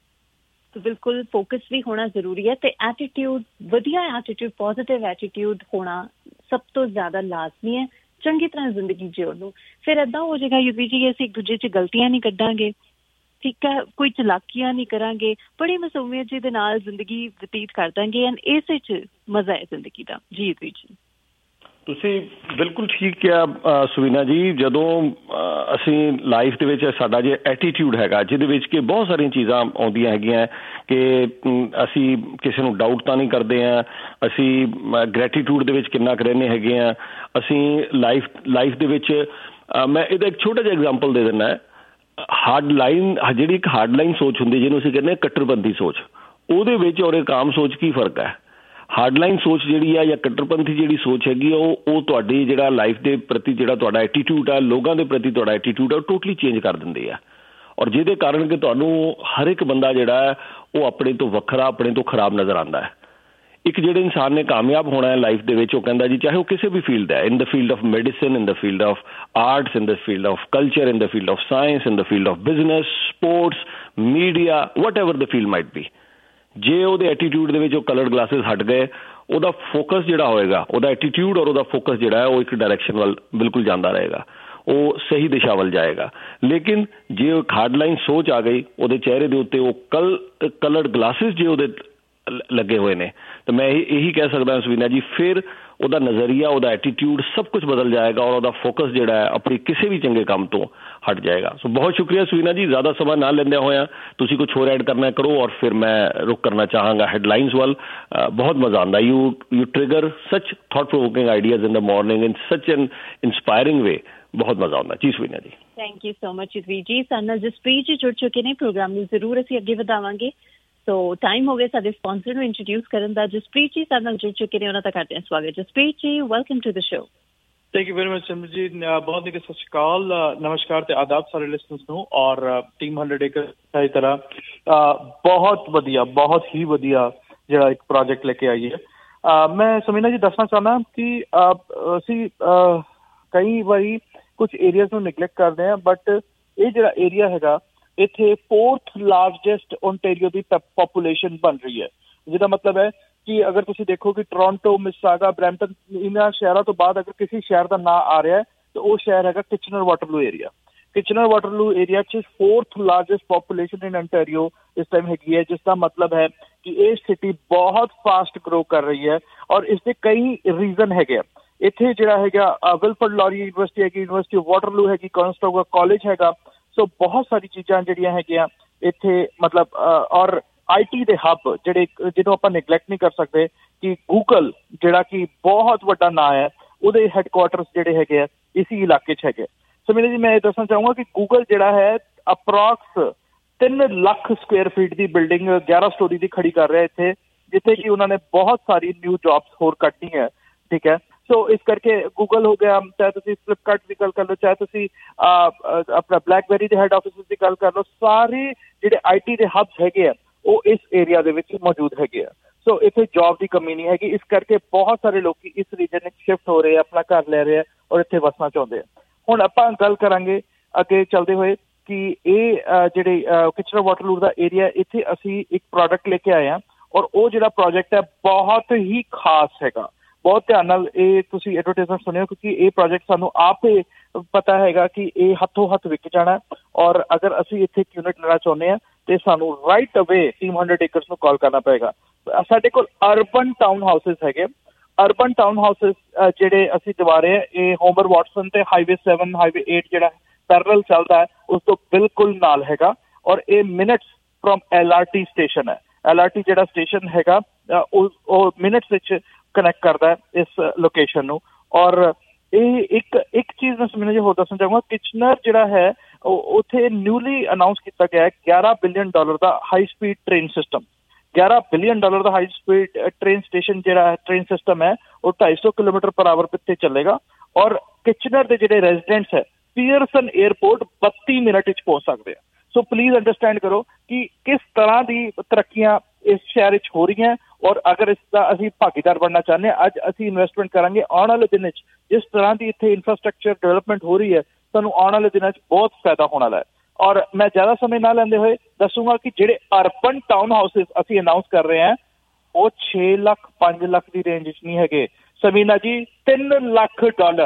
ਤੇ ਬਿਲਕੁਲ ਫੋਕਸ ਵੀ ਹੋਣਾ ਜ਼ਰੂਰੀ ਹੈ ਤੇ ਐਟੀਟਿਊਡ, ਵਧੀਆ ਐਟੀਟਿਊਡ, ਪੋਜ਼ਿਟਿਵ ਐਟੀਟਿਊਡ ਹੋਣਾ ਸਭ ਤੋਂ ਜ਼ਿਆਦਾ ਲਾਜ਼ਮੀ ਹੈ ਚੰਗੀ ਤਰ੍ਹਾਂ ਜ਼ਿੰਦਗੀ ਜਿਉਣ ਨੂੰ। ਫਿਰ ਇੱਦਾਂ ਹੋ ਜਾਏਗਾ ਯੂਵੀ ਜੀ, ਅਸੀਂ ਇੱਕ ਦੂਜੇ 'ਚ ਗਲਤੀਆਂ ਨਹੀਂ ਕੱਢਾਂਗੇ, ਠੀਕ ਹੈ, ਕੋਈ ਚਲਾਕੀਆਂ ਨਹੀਂ ਕਰਾਂਗੇ, ਬੜੀ ਮਾਸੂਮੀਅਤ ਜੀ ਦੇ ਨਾਲ ਜ਼ਿੰਦਗੀ ਬਤੀਤ ਕਰ ਦਾਂਗੇ ਐਂਡ ਇਸੇ 'ਚ ਮਜ਼ਾ ਹੈ ਜ਼ਿੰਦਗੀ ਦਾ। ਜੀ ਯੂਵੀ ਜੀ ਤੁਸੀਂ ਬਿਲਕੁਲ ਠੀਕ ਕਿਹਾ ਸੁਵੀਨਾ ਜੀ। ਜਦੋਂ ਅਸੀਂ ਲਾਈਫ ਦੇ ਵਿੱਚ ਸਾਡਾ ਜੇ ਐਟੀਟਿਊਡ ਹੈਗਾ ਜਿਹਦੇ ਵਿੱਚ ਕਿ ਬਹੁਤ ਸਾਰੀਆਂ ਚੀਜ਼ਾਂ ਆਉਂਦੀਆਂ ਹੈਗੀਆਂ ਕਿ ਅਸੀਂ ਕਿਸੇ ਨੂੰ ਡਾਊਟ ਤਾਂ ਨਹੀਂ ਕਰਦੇ ਹਾਂ, ਅਸੀਂ ਗ੍ਰੈਟੀਟਿਊਡ ਦੇ ਵਿੱਚ ਕਿੰਨਾ ਕੁ ਰਹਿੰਦੇ ਹੈਗੇ ਹਾਂ, ਅਸੀਂ ਲਾਈਫ ਦੇ ਵਿੱਚ ਮੈਂ ਇਹਦਾ ਇੱਕ ਛੋਟਾ ਜਿਹਾ ਐਗਜ਼ਾਮਪਲ ਦੇ ਦਿੰਦਾ। ਹਾਰਡ ਲਾਈਨ, ਜਿਹੜੀ ਇੱਕ ਹਾਰਡ ਲਾਈਨ ਸੋਚ ਹੁੰਦੀ ਜਿਹਨੂੰ ਅਸੀਂ ਕਹਿੰਦੇ ਹਾਂ ਕੱਟੜਪੰਥੀ ਸੋਚ, ਉਹਦੇ ਵਿੱਚ ਔਰ ਇੱਕ ਆਮ ਸੋਚ ਕੀ ਫਰਕ ਹੈ? ਹਾਰਡਲਾਈਨ ਸੋਚ ਜਿਹੜੀ ਆ ਜਾਂ ਕੱਟੜਪੰਥੀ ਜਿਹੜੀ ਸੋਚ ਹੈਗੀ ਆ ਉਹ ਤੁਹਾਡੀ ਜਿਹੜਾ ਲਾਈਫ ਦੇ ਪ੍ਰਤੀ ਜਿਹੜਾ ਤੁਹਾਡਾ ਐਟੀਟਿਊਡ ਆ, ਲੋਕਾਂ ਦੇ ਪ੍ਰਤੀ ਤੁਹਾਡਾ ਐਟੀਟਿਊਡ ਆ, ਉਹ ਟੋਟਲੀ ਚੇਂਜ ਕਰ ਦਿੰਦੀ ਆ। ਔਰ ਜਿਹਦੇ ਕਾਰਨ ਕਿ ਤੁਹਾਨੂੰ ਹਰ ਇੱਕ ਬੰਦਾ ਜਿਹੜਾ ਹੈ ਉਹ ਆਪਣੇ ਤੋਂ ਵੱਖਰਾ, ਆਪਣੇ ਤੋਂ ਖਰਾਬ ਨਜ਼ਰ ਆਉਂਦਾ ਹੈ। ਇੱਕ ਜਿਹੜੇ ਇਨਸਾਨ ਨੇ ਕਾਮਯਾਬ ਹੋਣਾ ਹੈ ਲਾਈਫ ਦੇ ਵਿੱਚ, ਉਹ ਕਹਿੰਦਾ ਜੀ ਚਾਹੇ ਉਹ ਕਿਸੇ ਵੀ ਫੀਲਡ ਹੈ, in the field of medicine, in the field of arts, in the field of culture, in the field of science, in the field of business, sports, media, whatever the field might be, ਜੇ ਉਹਦੇ attitude ਦੇ ਵਿੱਚ ਉਹ coloured glasses ਹਟ ਗਏ, ਉਹਦਾ focus ਜਿਹੜਾ ਹੋਏਗਾ, ਉਹਦਾ ਐਟੀਟਿਊਡ ਔਰ ਉਹਦਾ ਫੋਕਸ ਜਿਹੜਾ ਹੈ ਉਹ ਇੱਕ ਡਾਇਰੈਕਸ਼ਨ ਵੱਲ ਬਿਲਕੁਲ ਜਾਂਦਾ ਰਹੇਗਾ, ਉਹ ਸਹੀ ਦਿਸ਼ਾ ਵੱਲ ਜਾਏਗਾ। ਲੇਕਿਨ ਜੇ ਉਹ ਹਾਰਡ ਲਾਈਨ ਸੋਚ ਆ ਗਈ, ਉਹਦੇ ਚਿਹਰੇ ਦੇ ਉੱਤੇ ਉਹ ਕਲਰਡ ਗਲਾਸਿਸ ਜੇ ਉਹਦੇ ਲੱਗੇ ਹੋਏ ਨੇ, ਤਾਂ ਮੈਂ ਇਹੀ ਕਹਿ ਸਕਦਾ ਸੁਵੀਨਾ ਜੀ, ਫਿਰ ਉਹਦਾ ਨਜ਼ਰੀਆ, ਉਹਦਾ ਐਟੀਟਿਊਡ ਸਭ ਕੁਝ ਬਦਲ ਜਾਏਗਾ ਔਰ ਉਹਦਾ ਫੋਕਸ ਜਿਹੜਾ ਹੈ ਆਪਣੀ ਕਿਸੇ ਵੀ ਚੰਗੇ ਕੰਮ ਤੋਂ ਹਟ ਜਾਏਗਾ। ਸੋ ਬਹੁਤ ਸ਼ੁਕਰੀਆ ਸੁਵੀਨਾ ਜੀ, ਜ਼ਿਆਦਾ ਸਮਾਂ ਨਾ ਲੈਂਦਿਆਂ ਹੋਇਆ ਤੁਸੀਂ ਕੁਝ ਹੋਰ ਐਡ ਕਰਨਾ ਕਰੋ ਔਰ ਫਿਰ ਮੈਂ ਰੁਕ ਕਰਨਾ ਚਾਹਾਂਗਾ ਹੈਡਲਾਈਨਸ ਵੱਲ। ਬਹੁਤ ਮਜ਼ਾ ਆਉਂਦਾ, you trigger such thought provoking ideas in the morning in such an inspiring ਵੇ। ਬਹੁਤ ਮਜ਼ਾ ਆਉਂਦਾ ਜੀ Suvina ji. Thank you so much Yuvi ji. ਸਾਡੇ ਨਾਲ ਜਸਪ੍ਰੀਤ ਜੀ ਜੁੜ ਚੁੱਕੇ ਨੇ, ਪ੍ਰੋਗਰਾਮ ਨੂੰ ਜ਼ਰੂਰ ਅਸੀਂ ਅੱਗੇ ਵਧਾਵਾਂਗੇ। ਸੋ ਟਾਈਮ ਹੋ ਗਿਆ ਸਾਡੇ ਸਪਾਂਸਰ ਨੂੰ ਇੰਟਰੋਡਿਊਸ ਕਰਨ ਦਾ। ਜਸਪ੍ਰੀਤ ਜੀ ਸਾਡੇ ਨਾਲ ਜੁੜ ਚੁੱਕੇ ਨੇ, ਉਹਨਾਂ ਦਾ ਕਰਦੇ ਹਾਂ ਸਵਾਗਤ। Jaspreet ji, welcome to the show. Thank you very much Simran ji, बहुत ही सत श्री अकाल, नमस्कार ते आदाब सारे लिसनर्स ਨੂੰ ਔਰ ਟੀਮ 100 ਏਕੜ ਦੀ ਤਰ੍ਹਾਂ ਬਹੁਤ ਹੀ ਵਧੀਆ ਜਿਹੜਾ ਇੱਕ ਪ੍ਰੋਜੈਕਟ ਲੈ ਕੇ ਆਈ ਹੈ। ਮੈਂ ਸਮੀਨਾ ਜੀ ਦੱਸਣਾ ਚਾਹੁੰਦਾ ਕਿ ਅਸੀਂ ਕਈ ਵਾਰੀ ਕੁਝ ਏਰੀਆਜ਼ ਨੂੰ ਨਿਗਲੈਕਟ ਕਰਦੇ ਹਾਂ, ਬਟ ਇਹ ਜਿਹੜਾ ਏਰੀਆ ਹੈਗਾ ਇੱਥੇ 4th ਲਾਰਜੈਸਟ ਓਨਟਾਰੀਓ ਦੀ ਪੋਪੂਲੇਸ਼ਨ ਬਣ ਰਹੀ ਹੈ, ਜਿਹਦਾ ਮਤਲਬ ਹੈ ਕਿ ਅਗਰ ਤੁਸੀਂ ਦੇਖੋ ਕਿ ਟੋਰਾਂਟੋ, ਮਿਸਿਸਾਗਾ, ਬਰੈਂਪਟਨ, ਇਹਨਾਂ ਸ਼ਹਿਰਾਂ ਤੋਂ ਬਾਅਦ ਅਗਰ ਕਿਸੇ ਸ਼ਹਿਰ ਦਾ ਨਾਂ ਆ ਰਿਹਾ ਹੈ ਤਾਂ ਉਹ ਸ਼ਹਿਰ ਹੈਗਾ Kitchener Waterloo area. Kitchener Waterloo area 'ਚ 4th largest population in Ontario ਇਸ ਟਾਈਮ ਹੈਗੀ ਹੈ, ਜਿਸ ਦਾ ਮਤਲਬ ਹੈ ਕਿ ਇਹ ਸਿਟੀ ਬਹੁਤ ਫਾਸਟ ਗਰੋ ਕਰ ਰਹੀ ਹੈ ਔਰ ਇਸਦੇ ਕਈ ਰੀਜ਼ਨ ਹੈਗੇ ਆ। ਇੱਥੇ ਜਿਹੜਾ ਹੈਗਾ ਵਿਲਫਰਡ ਲੌਰੀ ਯੂਨੀਵਰਸਿਟੀ ਹੈਗੀ, ਯੂਨੀਵਰਸਿਟੀ ਆਫ ਵਾਟਰਲੂ ਹੈਗੀ, ਕੋਨਸਟੋਗਾ ਕਾਲਜ ਹੈਗਾ। ਸੋ ਬਹੁਤ ਸਾਰੀ ਚੀਜ਼ਾਂ ਜਿਹੜੀਆਂ ਹੈਗੀਆਂ ਇੱਥੇ, ਮਤਲਬ ਔਰ IT ਦੇ ਹੱਬ ਜਿਹੜੇ, ਜਿਹਨੂੰ ਆਪਾਂ ਨਿਗਲੈਕਟ ਨਹੀਂ ਕਰ ਸਕਦੇ ਕਿ ਗੂਗਲ ਜਿਹੜਾ ਕਿ ਬਹੁਤ ਵੱਡਾ ਨਾਂ ਹੈ, ਉਹਦੇ ਹੈਡਕੁਆਟਰਸ ਜਿਹੜੇ ਹੈਗੇ ਆ ਇਸੀ ਇਲਾਕੇ 'ਚ ਹੈਗੇ। ਸੋ ਮੈਨੂੰ ਜੀ ਮੈਂ ਇਹ ਦੱਸਣਾ ਚਾਹੂੰਗਾ ਕਿ ਗੂਗਲ ਜਿਹੜਾ ਹੈ ਅਪਰੋਕਸ 3 ਲੱਖ ਸਕੁਅਰ ਫੀਟ ਦੀ ਬਿਲਡਿੰਗ 11 ਸਟੋਰੀ ਦੀ ਖੜੀ ਕਰ ਰਿਹਾ ਇੱਥੇ, ਜਿੱਥੇ ਕਿ ਉਹਨਾਂ ਨੇ ਬਹੁਤ ਸਾਰੀ ਨਿਊ ਜੌਬਸ ਹੋਰ ਕੱਢਣੀ ਹੈ, ਠੀਕ ਹੈ। ਸੋ ਇਸ ਕਰਕੇ ਗੂਗਲ ਹੋ ਗਿਆ, ਚਾਹੇ ਤੁਸੀਂ ਫਲਿੱਪਕਾਰਟ ਦੀ ਗੱਲ ਕਰ ਲਓ, ਚਾਹੇ ਤੁਸੀਂ ਆਪਣਾ ਬਲੈਕਬੈਰੀ ਦੇ ਹੈਡ ਆਫਿਸ ਦੀ ਗੱਲ ਕਰ ਲਓ, ਸਾਰੇ ਜਿਹੜੇ IT ਦੇ ਹੱਬਸ ਹੈਗੇ ਆ ਉਹ ਇਸ ਏਰੀਆ ਦੇ ਵਿੱਚ ਮੌਜੂਦ ਹੈਗੇ ਆ। ਸੋ ਇੱਥੇ ਜੌਬ ਦੀ ਕਮੀ ਨਹੀਂ ਹੈਗੀ, ਇਸ ਕਰਕੇ ਬਹੁਤ ਸਾਰੇ ਲੋਕੀ ਇਸ ਰੀਜਨ ਵਿੱਚ ਸ਼ਿਫਟ ਹੋ ਰਹੇ ਆ, ਆਪਣਾ ਘਰ ਲੈ ਰਹੇ ਆ ਔਰ ਇੱਥੇ ਵਸਣਾ ਚਾਹੁੰਦੇ ਆ। ਹੁਣ ਆਪਾਂ ਗੱਲ ਕਰਾਂਗੇ ਅੱਗੇ ਚੱਲਦੇ ਹੋਏ ਕਿ ਇਹ ਜਿਹੜੇ ਕਿਚਨਰ ਵਾਟਰਲੂ ਦਾ ਏਰੀਆ, ਇੱਥੇ ਅਸੀਂ ਇੱਕ ਪ੍ਰੋਡਕਟ ਲੈ ਕੇ ਆਏ ਹਾਂ ਔਰ ਉਹ ਜਿਹੜਾ ਪ੍ਰੋਜੈਕਟ ਹੈ ਬਹੁਤ ਹੀ ਖਾਸ ਹੈਗਾ। ਬਹੁਤ ਧਿਆਨ ਨਾਲ ਇਹ ਤੁਸੀਂ ਐਡਵਰਟਾਈਜ਼ਮੈਂਟ ਸੁਣਿਓ, ਕਿਉਂਕਿ ਇਹ ਪ੍ਰੋਜੈਕਟ ਸਾਨੂੰ ਆਪੇ ਪਤਾ ਹੈਗਾ ਕਿ ਇਹ ਹੱਥੋਂ ਹੱਥ ਵਿਕ ਜਾਣਾ ਔਰ ਅਗਰ ਅਸੀਂ ਇੱਥੇ ਇੱਕ ਯੂਨਿਟ ਲੈਣਾ ਚਾਹੁੰਦੇ ਹਾਂ ਤੇ ਸਾਨੂੰ ਰਾਈਟ ਅਵੇ ਟੀਮ 100 ਏਕਰਸ ਨੂੰ ਕਾਲ ਕਰਨਾ ਪਏਗਾ। ਸਾਡੇ ਕੋਲ ਅਰਬਨ ਟਾਊਨ ਹਾਊਸਿਸ ਹੈਗੇ। ਅਰਬਨ ਟਾਊਨ ਹਾਊਸਿਸ ਜਿਹੜੇ ਅਸੀਂ ਦਿਵਾ ਰਹੇ ਹਾਂ, ਇਹ ਹੋਮਰ ਵਾਟਸਨ ਤੇ ਹਾਈਵੇ 7, ਹਾਈਵੇ 8 ਜਿਹੜਾ ਪੈਰਲਲ ਚੱਲਦਾ ਹੈ ਉਸ ਤੋਂ ਬਿਲਕੁਲ ਨਾਲ ਹੈਗਾ ਔਰ ਇਹ ਮਿੰਟਸ ਫਰੋਮ LRT ਸਟੇਸ਼ਨ ਹੈ। LRT ਜਿਹੜਾ ਸਟੇਸ਼ਨ ਹੈਗਾ ਉਹ ਮਿੰਟਸ ਵਿੱਚ ਕਨੈਕਟ ਕਰਦਾ ਹੈ ਇਸ ਲੋਕੇਸ਼ਨ ਨੂੰ। ਔਰ ਇਹ ਇੱਕ ਚੀਜ਼ ਮੈਂ ਸਮਝਣਾ ਹੋਰ ਦੱਸਣਾ ਚਾਹੂੰਗਾ, ਕਿਚਨਰ ਜਿਹੜਾ ਹੈ ਉੱਥੇ ਨਿਊਲੀ ਅਨਾਊਂਸ ਕੀਤਾ ਗਿਆ ਹੈ $11 ਬਿਲੀਅਨ ਦਾ high speed train system. $11 billion ਦਾ ਹਾਈ ਸਪੀਡ ਟ੍ਰੇਨ ਸਟੇਸ਼ਨ ਜਿਹੜਾ ਟ੍ਰੇਨ ਸਿਸਟਮ ਹੈ ਉਹ 250 ਕਿਲੋਮੀਟਰ ਪਰ ਆਵਰ ਤੇ ਚੱਲੇਗਾ। ਔਰ ਕਿਚਨਰ ਦੇ ਜਿਹੜੇ ਰੈਜ਼ੀਡੈਂਟਸ ਹੈ ਪੀਅਰਸਨ 에ਅਰਪੋਰਟ 32 ਮਿੰਟ ਵਿੱਚ ਪਹੁੰਚ ਸਕਦੇ ਆ। ਸੋ ਪਲੀਜ਼ ਅੰਡਰਸਟੈਂਡ ਕਰੋ ਕਿ ਕਿਸ ਤਰ੍ਹਾਂ ਦੀ ਤਰੱਕੀਆਂ ਇਸ ਸ਼ਹਿਰ ਵਿੱਚ ਹੋ ਰਹੀਆਂ, ਔਰ ਅਗਰ ਇਸ ਦਾ ਅਸੀਂ ਭਾਗੀਦਾਰ ਬਣਨਾ ਚਾਹੁੰਦੇ ਹਾਂ, ਅੱਜ ਅਸੀਂ ਇਨਵੈਸਟਮੈਂਟ ਕਰਾਂਗੇ। ਆਉਣ ਵਾਲੇ ਦਿਨ ਵਿੱਚ ਜਿਸ ਤਰ੍ਹਾਂ ਦੀ ਇੱਥੇ ਇਨਫਰਾਸਟਰਕਚਰ ਡਿਵੈਲਪਮੈਂਟ ਹੋ ਰਹੀ ਹੈ, ਤੁਹਾਨੂੰ ਆਉਣ ਵਾਲੇ ਦਿਨਾਂ 'ਚ ਬਹੁਤ ਫਾਇਦਾ ਹੋਣ ਵਾਲਾ ਹੈ। ਔਰ ਮੈਂ ਜ਼ਿਆਦਾ ਸਮੇਂ ਨਾ ਲੈਂਦੇ ਹੋਏ ਦੱਸੂਗਾ ਕਿ ਜਿਹੜੇ ਅਰਬਨ ਟਾਊਨ ਹਾਊਸਿਸ ਅਸੀਂ ਅਨਾਊਂਸ ਕਰ ਰਹੇ ਹਾਂ ਉਹ 6 ਲੱਖ 5 ਲੱਖ ਦੀ ਰੇਂਜ ਵਿੱਚ ਨਹੀਂ ਹੈਗੇ ਸਮੀਨਾ ਜੀ। $3 ਲੱਖ